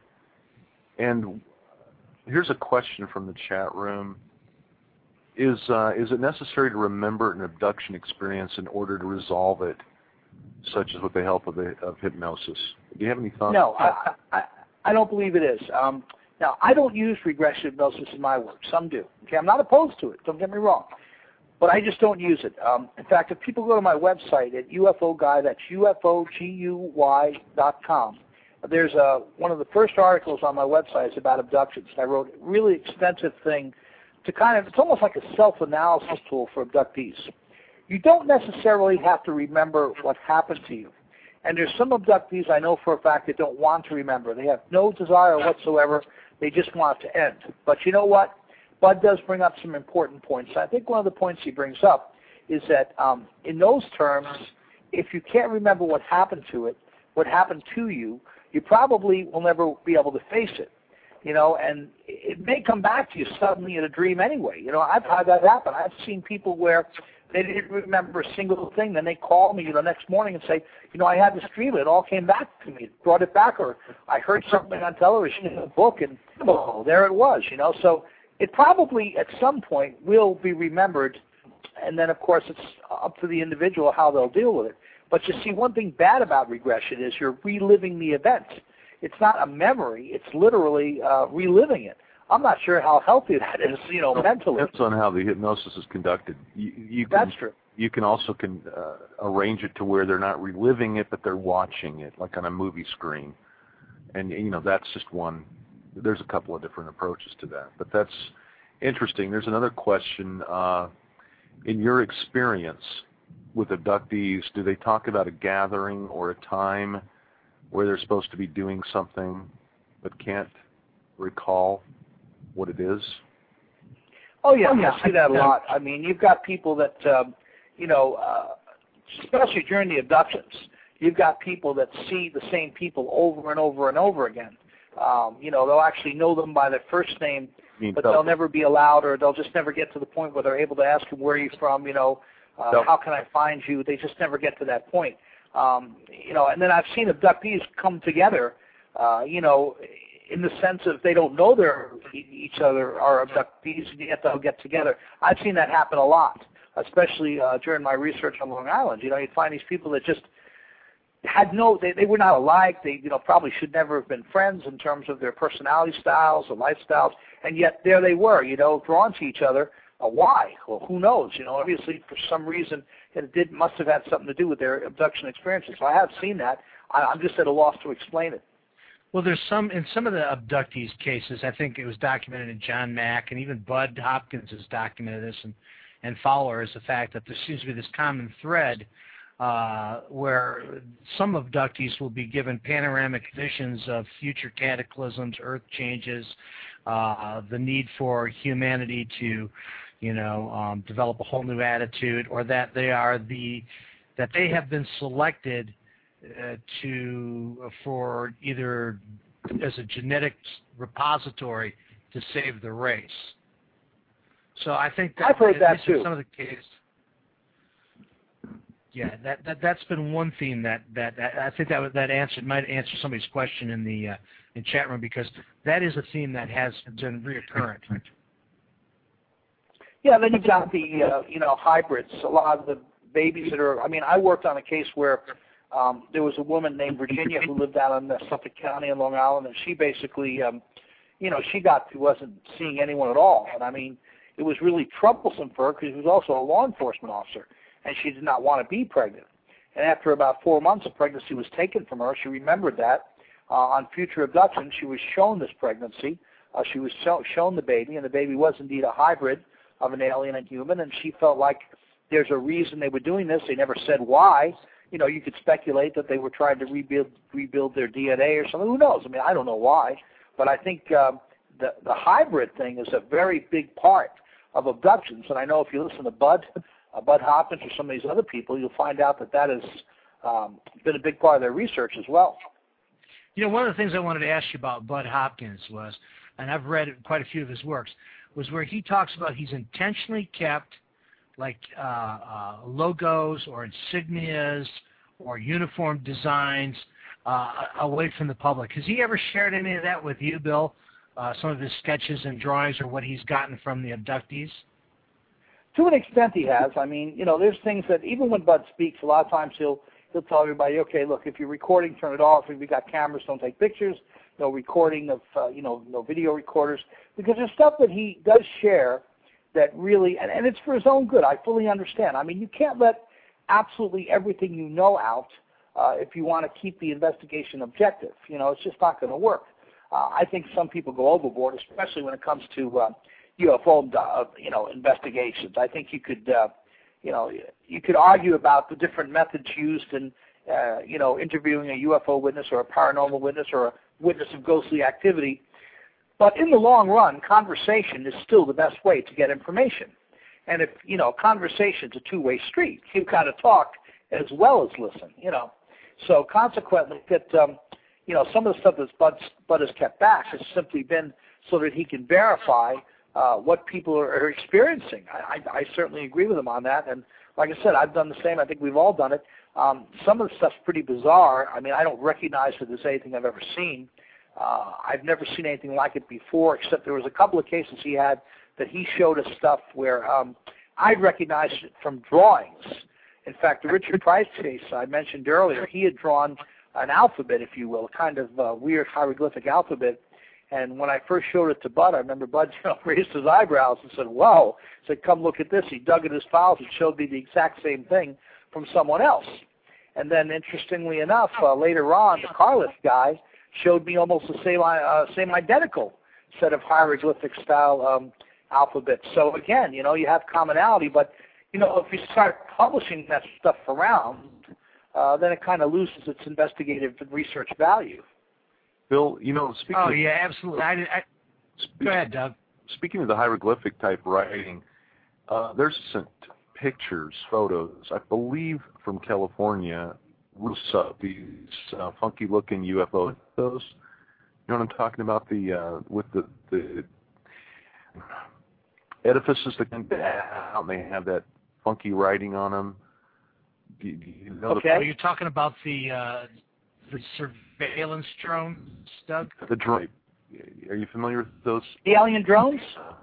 And here's a question from the chat room: Is uh, is it necessary to remember an abduction experience in order to resolve it, such as with the help of the, of hypnosis? Do you have any thoughts? No, I, I I don't believe it is. Um, Now, I don't use regression hypnosis in my work. Some do. Okay, I'm not opposed to it. Don't get me wrong. But I just don't use it. Um, in fact, if people go to my website at U F O Guy, that's U F O G U Y dot com, there's a, one of the first articles on my website is about abductions. I wrote a really extensive thing to kind of, it's almost like a self-analysis tool for abductees. You don't necessarily have to remember what happened to you. And there's some abductees I know for a fact that don't want to remember. They have no desire whatsoever. They just want it to end. But you know what? Bud does bring up some important points. I think one of the points he brings up is that um, in those terms, if you can't remember what happened to it, what happened to you, you probably will never be able to face it. You know, and it may come back to you suddenly in a dream anyway. You know, I've had that happen. I've seen people where they didn't remember a single thing. Then they call me, you know, next morning and say, you know, I had this dream. It all came back to me. It brought it back. Or I heard something on television in a book, and oh, there it was, you know. So it probably at some point will be remembered. And then, of course, it's up to the individual how they'll deal with it. But you see, one thing bad about regression is you're reliving the event. It's not a memory. It's literally uh, reliving it. I'm not sure how healthy that is, you know, mentally. It depends on how the hypnosis is conducted. You, you can, That's true. You can also can, uh, arrange it to where they're not reliving it, but they're watching it, like on a movie screen. And, you know, that's just one. There's a couple of different approaches to that. But that's interesting. There's another question. Uh, in your experience with abductees, do they talk about a gathering or a time where they're supposed to be doing something but can't recall what it is? Oh, yeah, oh, yeah. I see that a lot. I mean, you've got people that, um, you know, uh, especially during the abductions, you've got people that see the same people over and over and over again. Um, you know, they'll actually know them by their first name, but they'll never be allowed, or they'll just never get to the point where they're able to ask them, where are you from, you know, uh, how can I find you? They just never get to that point. Um, you know, and then I've seen abductees come together, uh, you know, in the sense of they don't know they're each other are abductees, and yet they'll get together. I've seen that happen a lot, especially uh, during my research on Long Island. You know, you'd find these people that just had no, they, they were not alike. They, you know, probably should never have been friends in terms of their personality styles or lifestyles, and yet there they were, you know, drawn to each other. Uh, why? Well, who knows? You know, obviously for some reason it did must have had something to do with their abduction experiences. So I have seen that. I, I'm just at a loss to explain it. Well, there's some, in some of the abductees cases, I think it was documented in John Mack, and even Bud Hopkins has documented this, and, and Fowler, is the fact that there seems to be this common thread uh, where some abductees will be given panoramic visions of future cataclysms, earth changes, uh, the need for humanity to, you know, um, develop a whole new attitude, or that they are the, that they have been selected Uh, to uh, for either as a genetic repository to save the race. So I think that I've heard that too. Some of the cases, yeah, that that that's been one theme that that, that I think that that answered might answer somebody's question in the uh, in chat room, because that is a theme that has been reoccurrent. Yeah, then you've got the uh, you know hybrids. A lot of the babies that are. I mean, I worked on a case where. Um, there was a woman named Virginia who lived out in Suffolk County in Long Island, and she basically, um, you know, she got to wasn't seeing anyone at all. And I mean, it was really troublesome for her because she was also a law enforcement officer, and she did not want to be pregnant. And after about four months of pregnancy was taken from her, she remembered that. Uh, on future abduction, she was shown this pregnancy. Uh, she was show, shown the baby, and the baby was indeed a hybrid of an alien and human, and she felt like there's a reason they were doing this. They never said why. You know, you could speculate that they were trying to rebuild rebuild their D N A or something. Who knows? I mean, I don't know why, but I think um, the the hybrid thing is a very big part of abductions. And I know if you listen to Bud, uh, Bud Hopkins, or some of these other people, you'll find out that that has um, been a big part of their research as well. You know, one of the things I wanted to ask you about Bud Hopkins was, and I've read quite a few of his works, was where he talks about he's intentionally kept like uh, uh, logos or insignias or uniform designs uh, away from the public. Has he ever shared any of that with you, Bill? Uh, some of his sketches and drawings, or what he's gotten from the abductees? To an extent, he has. I mean, you know, there's things that even when Bud speaks, a lot of times he'll he'll tell everybody, okay, look, if you're recording, turn it off. If we got cameras, don't take pictures. No recording of, uh, you know, no video recorders, because there's stuff that he does share that really, and, and it's for his own good. I fully understand. I mean, you can't let absolutely everything you know out uh, if you want to keep the investigation objective. You know, it's just not going to work. Uh, I think some people go overboard, especially when it comes to uh, U F O, uh, you know, investigations. I think you could, uh, you know, you could argue about the different methods used in, uh, you know, interviewing a U F O witness or a paranormal witness or a witness of ghostly activity. But in the long run, conversation is still the best way to get information. And if, you know, conversation's a two-way street. You've got to talk as well as listen, you know. So consequently, that, um, you know, some of the stuff that Bud, Bud has kept back has simply been so that he can verify uh, what people are, are experiencing. I, I, I certainly agree with him on that. And like I said, I've done the same. I think we've all done it. Um, some of the stuff's pretty bizarre. I mean, I don't recognize it as anything I've ever seen. Uh, I've never seen anything like it before, except there was a couple of cases he had that he showed us stuff where um, I'd recognized it from drawings. In fact, the Richard Price case I mentioned earlier, he had drawn an alphabet, if you will, a kind of uh, weird hieroglyphic alphabet. And when I first showed it to Bud, I remember Bud you know, raised his eyebrows and said, "Whoa!" He said, "Come look at this." He dug in his files and showed me the exact same thing from someone else. And then, interestingly enough, uh, later on, the Carliff guy showed me almost the same, uh, same identical set of hieroglyphic-style um, alphabets. So again, you know, you have commonality, but you know, if you start publishing that stuff around, uh, then it kind of loses its investigative and research value. Bill, you know, speaking oh of, yeah, absolutely. I, I, go ahead, Doug. Speaking of the hieroglyphic type writing, uh, there's some, pictures, photos, I believe from California, uh, these uh, funky-looking U F Os. Those, you know what I'm talking about? The uh, with the the edifices that come out, and they have that funky writing on them. Do you, do you know okay. The, Are you talking about the uh, the surveillance drones, Doug? The drone. Are you familiar with those? The alien drones?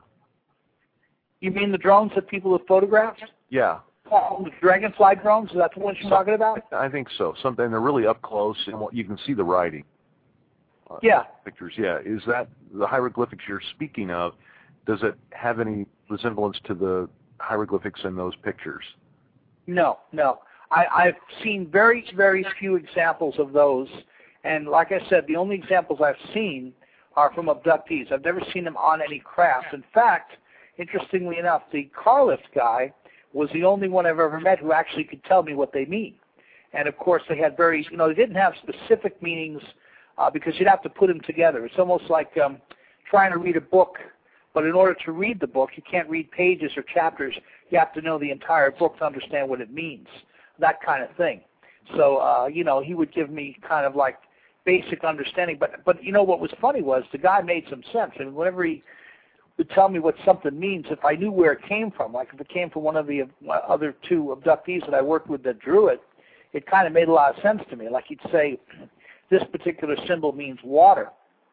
You mean the drones that people have photographed? Yeah. Oh, the dragonfly drones? Is that the ones you're so, talking about? I think so. Something they're really up close, and you can see the writing. Uh, yeah. Pictures. Yeah. Is that the hieroglyphics you're speaking of? Does it have any resemblance to the hieroglyphics in those pictures? No, no. I, I've seen very, very few examples of those, and like I said, the only examples I've seen are from abductees. I've never seen them on any craft. In fact, interestingly enough, the car lift guy was the only one I've ever met who actually could tell me what they mean. And of course, they had very, you know, they didn't have specific meanings uh, because you'd have to put them together. It's almost like um, trying to read a book, but in order to read the book, you can't read pages or chapters. You have to know the entire book to understand what it means, that kind of thing. So, uh, you know, he would give me kind of like basic understanding. But, but you know, what was funny was the guy made some sense. I mean, whenever he would tell me what something means, if I knew where it came from, like if it came from one of the other two abductees that I worked with that drew it, it kind of made a lot of sense to me. Like he'd say, this particular symbol means water.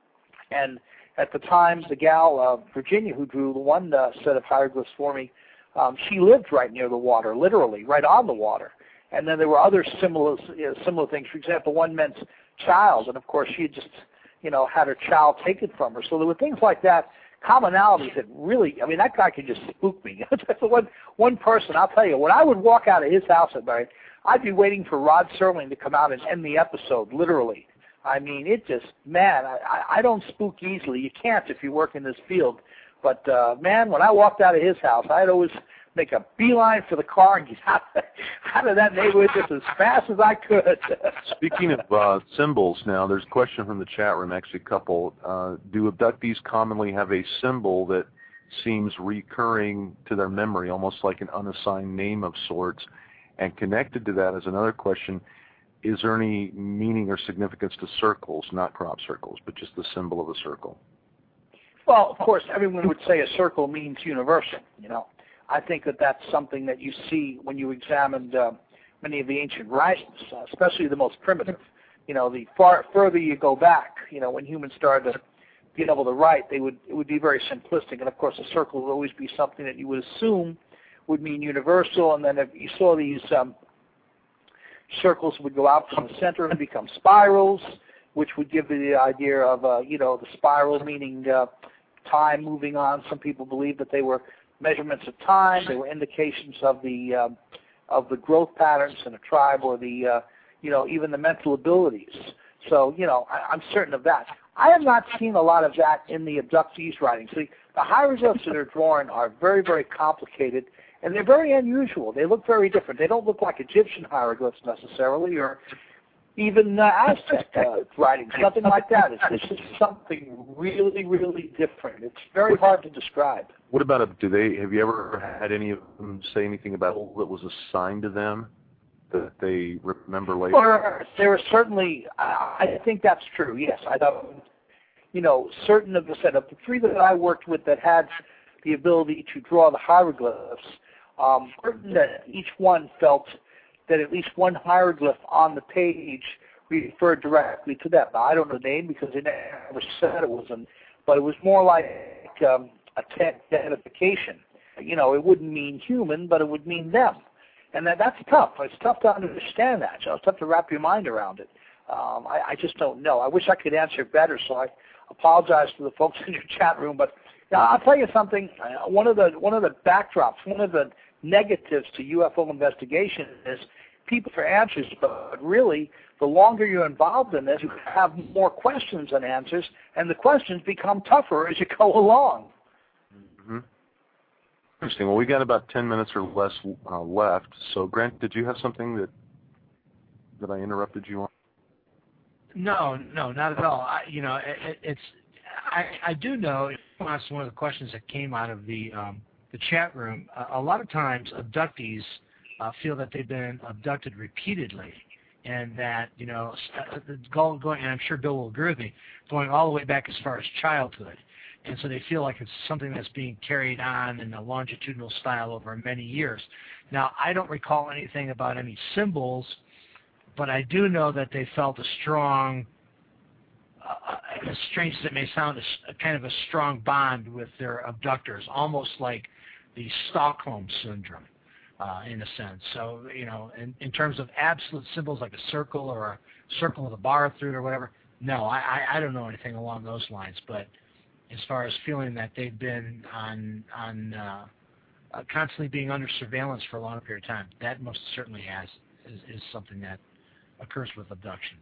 And at the time, the gal, uh, Virginia, who drew the one uh, set of hieroglyphs for me, um, she lived right near the water, literally, right on the water. And then there were other similar, you know, similar things. For example, one meant child, and of course she had just, you know, had her child taken from her. So there were things like that, commonalities that really, I mean, that guy could just spook me. That's the one, one person, I'll tell you, when I would walk out of his house at night, I'd be waiting for Rod Serling to come out and end the episode, literally. I mean, it just, man, I, I don't spook easily. You can't if you work in this field. But, uh, man, when I walked out of his house, I'd always make a beeline for the car and get out, out of that neighborhood just as fast as I could. Speaking of uh, symbols now, there's a question from the chat room, actually a couple. Uh, do abductees commonly have a symbol that seems recurring to their memory, almost like an unassigned name of sorts? And connected to that is another question, is there any meaning or significance to circles, not crop circles, but just the symbol of a circle? Well, of course, everyone would say a circle means universal, you know. I think that that's something that you see when you examined uh, many of the ancient writings, uh, especially the most primitive. You know, the far further you go back, you know, when humans started to be able to write, they would it would be very simplistic. And of course, a circle would always be something that you would assume would mean universal. And then if you saw these um, circles would go out from the center and become spirals, which would give you the idea of, uh, you know, the spiral meaning uh, time moving on. Some people believe that they were measurements of time. They were indications of the um, of the growth patterns in a tribe, or the uh, you know, even the mental abilities. So, you know, I, I'm certain of that. I have not seen a lot of that in the abductees' writings. See, the hieroglyphs that are drawn are very, very complicated, and they're very unusual. They look very different. They don't look like Egyptian hieroglyphs necessarily, or even uh, Aztec uh, writings, nothing like that. It's, it's just something really, really different. It's very hard to describe. What about, a, do they, have you ever had any of them say anything about what was assigned to them that they remember later? Or there are certainly, I think that's true, yes. I don't, you know, certain of the set of the three that I worked with that had the ability to draw the hieroglyphs, um, certain that each one felt that at least one hieroglyph on the page referred directly to them. Now, I don't know the name because they never said it was them, but it was more like um, a identification. You know, it wouldn't mean human, but it would mean them. And that, that's tough. It's tough to understand that. So it's tough to wrap your mind around it. Um, I, I just don't know. I wish I could answer better, so I apologize to the folks in your chat room. But now, I'll tell you something. Uh, one of the one of the backdrops, one of the negatives to U F O investigation is people for answers, but really, the longer you're involved in this, you have more questions than answers, and the questions become tougher as you go along. Mm-hmm. Interesting. Well, we got about ten minutes or less uh, left. So, Grant, did you have something that that I interrupted you on? No, no, not at all. I, you know, it, it's I, I do know. That's one of the questions that came out of the um, the chat room, uh, a lot of times abductees uh, feel that they've been abducted repeatedly, and that, you know, going, going, and I'm sure Bill will agree with me, going all the way back as far as childhood. And so they feel like it's something that's being carried on in a longitudinal style over many years. Now, I don't recall anything about any symbols, but I do know that they felt a strong, uh, as strange as it may sound, a, a kind of a strong bond with their abductors, almost like the Stockholm Syndrome, uh, in a sense. So, you know, in, in terms of absolute symbols like a circle or a circle with a bar through it or whatever, no, I, I, I don't know anything along those lines. But as far as feeling that they've been on on uh, uh, constantly being under surveillance for a long period of time, that most certainly has is, is something that occurs with abductions.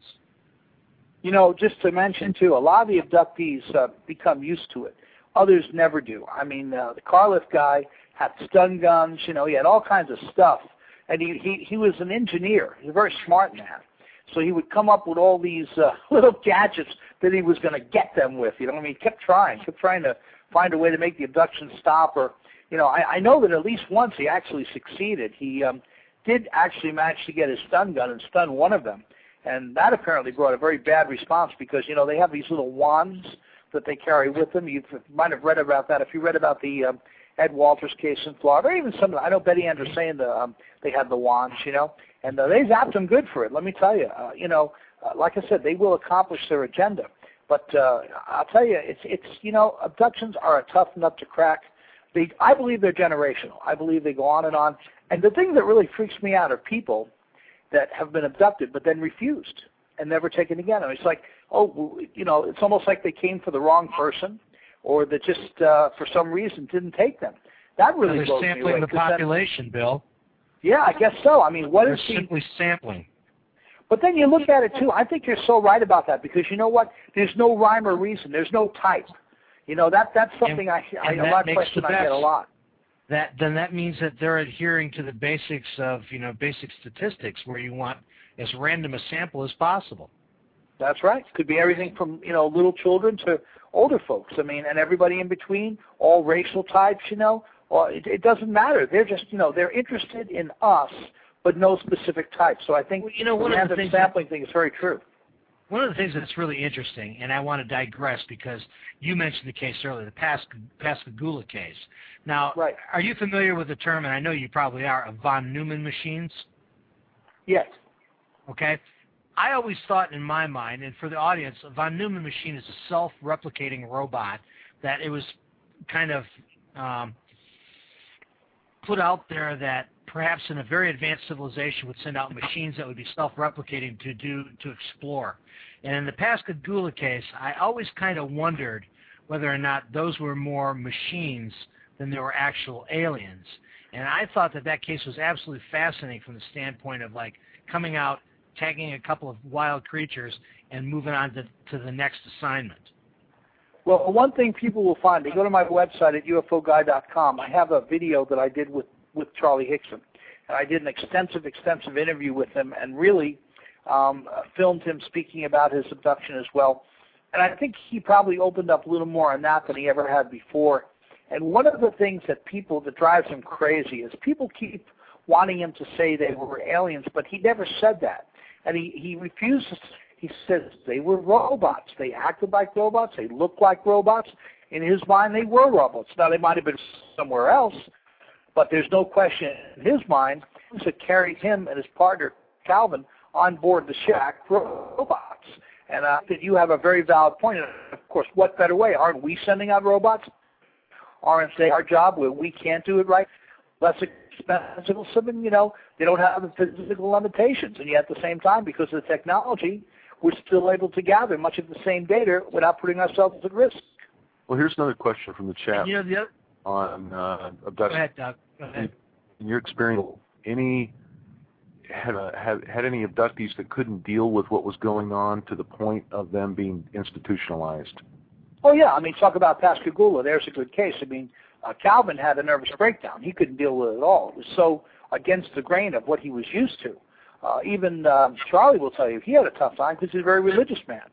You know, just to mention too, a lot of the abductees uh, become used to it. Others never do. I mean, uh, the car lift guy had stun guns. You know, he had all kinds of stuff, and he he, he was an engineer. He's a very smart man. So he would come up with all these uh, little gadgets that he was going to get them with. You know, I mean, he kept trying, kept trying to find a way to make the abduction stop. Or, you know, I, I know that at least once he actually succeeded. He um, did actually manage to get his stun gun and stun one of them, and that apparently brought a very bad response because, you know, they have these little wands that they carry with them. You might have read about that. If you read about the um, Ed Walters case in Florida, or even some, I know Betty Andrews saying the, um, they had the wands, you know. And uh, they zapped them good for it, let me tell you. Uh, you know, uh, like I said, they will accomplish their agenda. But uh, I'll tell you, it's, it's you know, abductions are a tough nut to crack. They, I believe they're generational. I believe they go on and on. And the thing that really freaks me out are people that have been abducted but then refused and never taken again. I mean, it's like, oh, you know, it's almost like they came for the wrong person or that just uh, for some reason didn't take them. That really blows me away. They're sampling the population, then, Bill. Yeah, I guess so. I mean, what They're is the, simply sampling. But then you look at it too. I think you're so right about that because you know what? There's no rhyme or reason. There's no type. You know that that's something and, I, I and a lot of questions I get a lot. That then that means that they're adhering to the basics of you know basic statistics, where you want as random a sample as possible. That's right. Could be everything from you know little children to older folks. I mean, and everybody in between, all racial types. You know. Well, it, it doesn't matter. They're just, you know, they're interested in us, but no specific type. So I think well, you know, one the of the things sampling thing is very true. One of the things that's really interesting, and I want to digress because you mentioned the case earlier, the Pas- Pascagoula case. Now, right. Are you familiar with the term, and I know you probably are, of von Neumann machines? Yes. Okay. I always thought in my mind, and for the audience, a von Neumann machine is a self-replicating robot that it was kind of um, put out there that perhaps in a very advanced civilization would send out machines that would be self-replicating to do to explore. And in the Pascagoula case, I always kind of wondered whether or not those were more machines than they were actual aliens. And I thought that that case was absolutely fascinating from the standpoint of like coming out, tagging a couple of wild creatures, and moving on to, to the next assignment. Well, one thing people will find, they go to my website at U F O guy dot com. I have a video that I did with, with Charlie Hickson. And I did an extensive, extensive interview with him and really um, filmed him speaking about his abduction as well. And I think he probably opened up a little more on that than he ever had before. And one of the things that people, that drives him crazy is people keep wanting him to say they were aliens, but he never said that. And he, he refuses. He says they were robots. They acted like robots. They looked like robots. In his mind, they were robots. Now, they might have been somewhere else, but there's no question in his mind that carried him and his partner, Calvin, on board the shack robots. And I think you have a very valid point. And of course, what better way? Aren't we sending out robots? Aren't they our job where we can't do it right? Less expensive, something, you know, they don't have the physical limitations. And yet at the same time, because of the technology, we're still able to gather much of the same data without putting ourselves at risk. Well, here's another question from the chat you know, the other, on uh, abduction. Go ahead, Doug. Go ahead. In your experience, any had, a, had had any abductees that couldn't deal with what was going on to the point of them being institutionalized? Oh, yeah. I mean, talk about Pascagoula. There's a good case. I mean, uh, Calvin had a nervous breakdown. He couldn't deal with it at all. It was so against the grain of what he was used to. Uh, even uh, Charlie will tell you he had a tough time because he's a very religious man.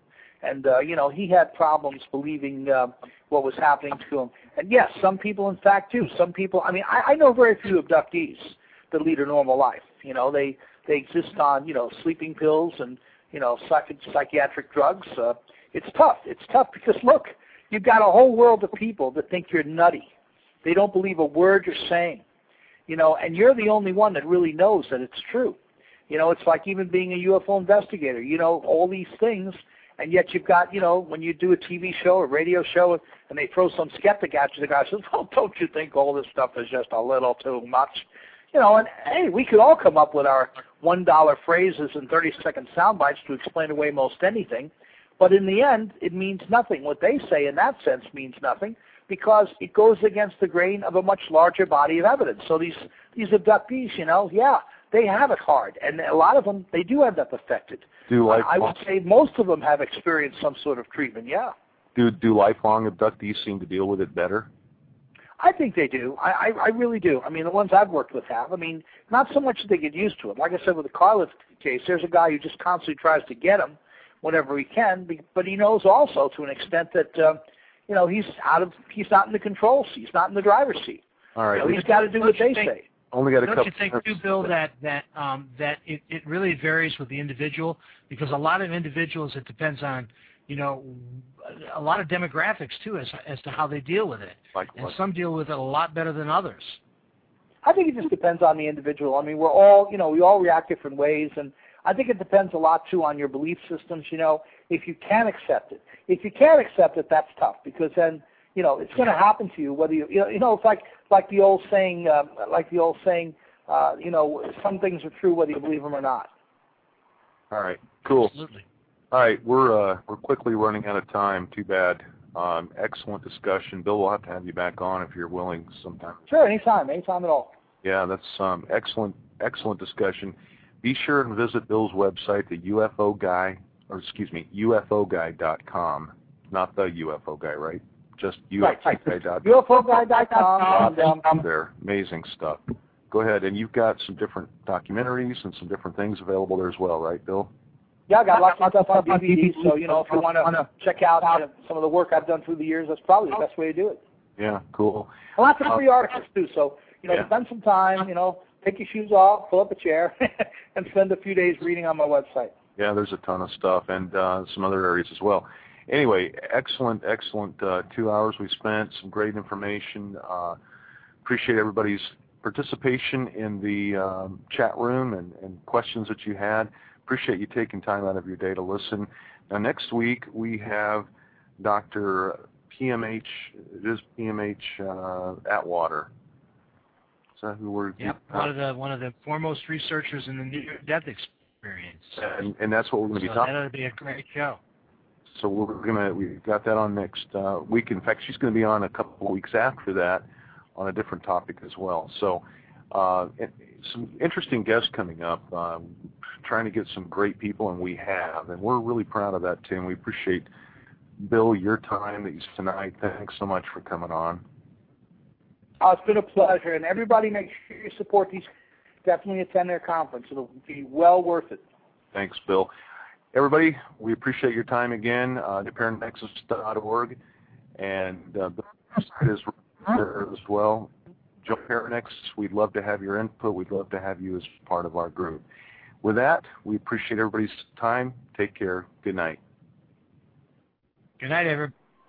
And, uh, you know, he had problems believing uh, what was happening to him. And, yes, some people, in fact, do. Some people, I mean, I, I know very few abductees that lead a normal life. You know, they, they exist on, you know, sleeping pills and, you know, psych- psychiatric drugs. Uh, it's tough. It's tough because, look, you've got a whole world of people that think you're nutty. They don't believe a word you're saying. You know, and you're the only one that really knows that it's true. You know, it's like even being a U F O investigator. You know all these things, and yet you've got, you know, when you do a T V show or radio show and they throw some skeptic at you, the guy says, well, don't you think all this stuff is just a little too much? You know, and, hey, we could all come up with our one dollar phrases and thirty-second sound bites to explain away most anything, but in the end, it means nothing. What they say in that sense means nothing, because it goes against the grain of a much larger body of evidence. So these, these abductees, you know, yeah, they have it hard, and a lot of them, they do end up affected. Do lifelong, I would say most of them have experienced some sort of treatment, yeah. Do, do lifelong abductees seem to deal with it better? I think they do. I, I, I really do. I mean, the ones I've worked with have. I mean, not so much that they get used to it. Like I said with the Carliff case, there's a guy who just constantly tries to get him whenever he can, but he knows also to an extent that, uh, you know, he's out of, he's not in the control seat. He's not in the driver's seat. All right. You know, he's got to do what they say. Only got a Don't couple. you think, too, Bill, that that um, that it, it really varies with the individual? Because a lot of individuals, it depends on, you know, a lot of demographics too, as as to how they deal with it. Like and what? some deal with it a lot better than others. I think it just depends on the individual. I mean, we're all, you know, we all react different ways, and I think it depends a lot too on your belief systems. You know, if you can accept it, if you can't accept it, that's tough, because then, you know, it's going to happen to you whether you, you know, you know, it's like like the old saying, uh, like the old saying, uh, you know, some things are true whether you believe them or not. All right, cool. Absolutely. All right, we're uh, we're quickly running out of time. Too bad. Um, excellent discussion, Bill. We'll have to have you back on if you're willing sometime. Sure, anytime, anytime at all. Yeah, that's um, excellent, excellent discussion. Be sure and visit Bill's website, the U F O guy, or excuse me, U F O guy dot com. Not the U F O guy, right? Just U F O guy dot com. U F O guy dot com. And, um, there, amazing stuff. Go ahead, and you've got some different documentaries and some different things available there as well, right, Bill? Yeah, I got lots of stuff on D V D, so, you know, if you want to check out uh, some of the work I've done through the years, that's probably the best way to do it. Yeah, cool. And lots of free articles, too, so, you know, Yeah. spend some time, you know, take your shoes off, pull up a chair, and spend a few days reading on my website. Yeah, there's a ton of stuff, and uh, some other areas as well. Anyway, excellent, excellent uh, two hours we spent, some great information. Uh, appreciate everybody's participation in the um, chat room and, and questions that you had. Appreciate you taking time out of your day to listen. Now, next week we have Doctor P M H, it is P M H uh, Atwater. Is that who we're... Yep, uh, one of the one of the foremost researchers in the near-death experience. and, and that's what we're going to So be talking that ought to be a great show. So we're gonna we got that on next uh, week. In fact, she's going to be on a couple of weeks after that on a different topic as well. So uh, some interesting guests coming up. Um, trying to get some great people, and we have, and we're really proud of that, Tim. We appreciate, Bill, your time that you tonight. Thanks so much for coming on. Oh, it's been a pleasure, and everybody make sure you support these. Definitely attend their conference. It'll be well worth it. Thanks, Bill. Everybody, we appreciate your time again. Uh, Parent Nexus dot org, and uh, the website is there as well. Joe Paranexus, we'd love to have your input. We'd love to have you as part of our group. With that, we appreciate everybody's time. Take care. Good night. Good night, everybody.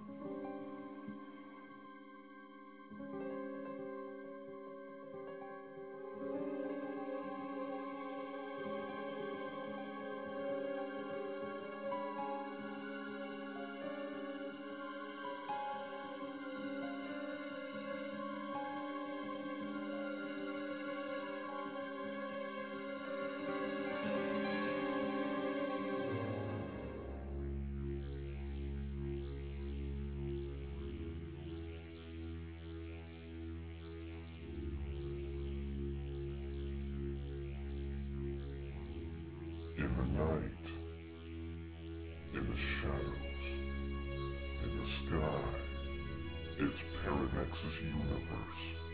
In the night, in the shadows, in the sky, it's Paranexus Universe.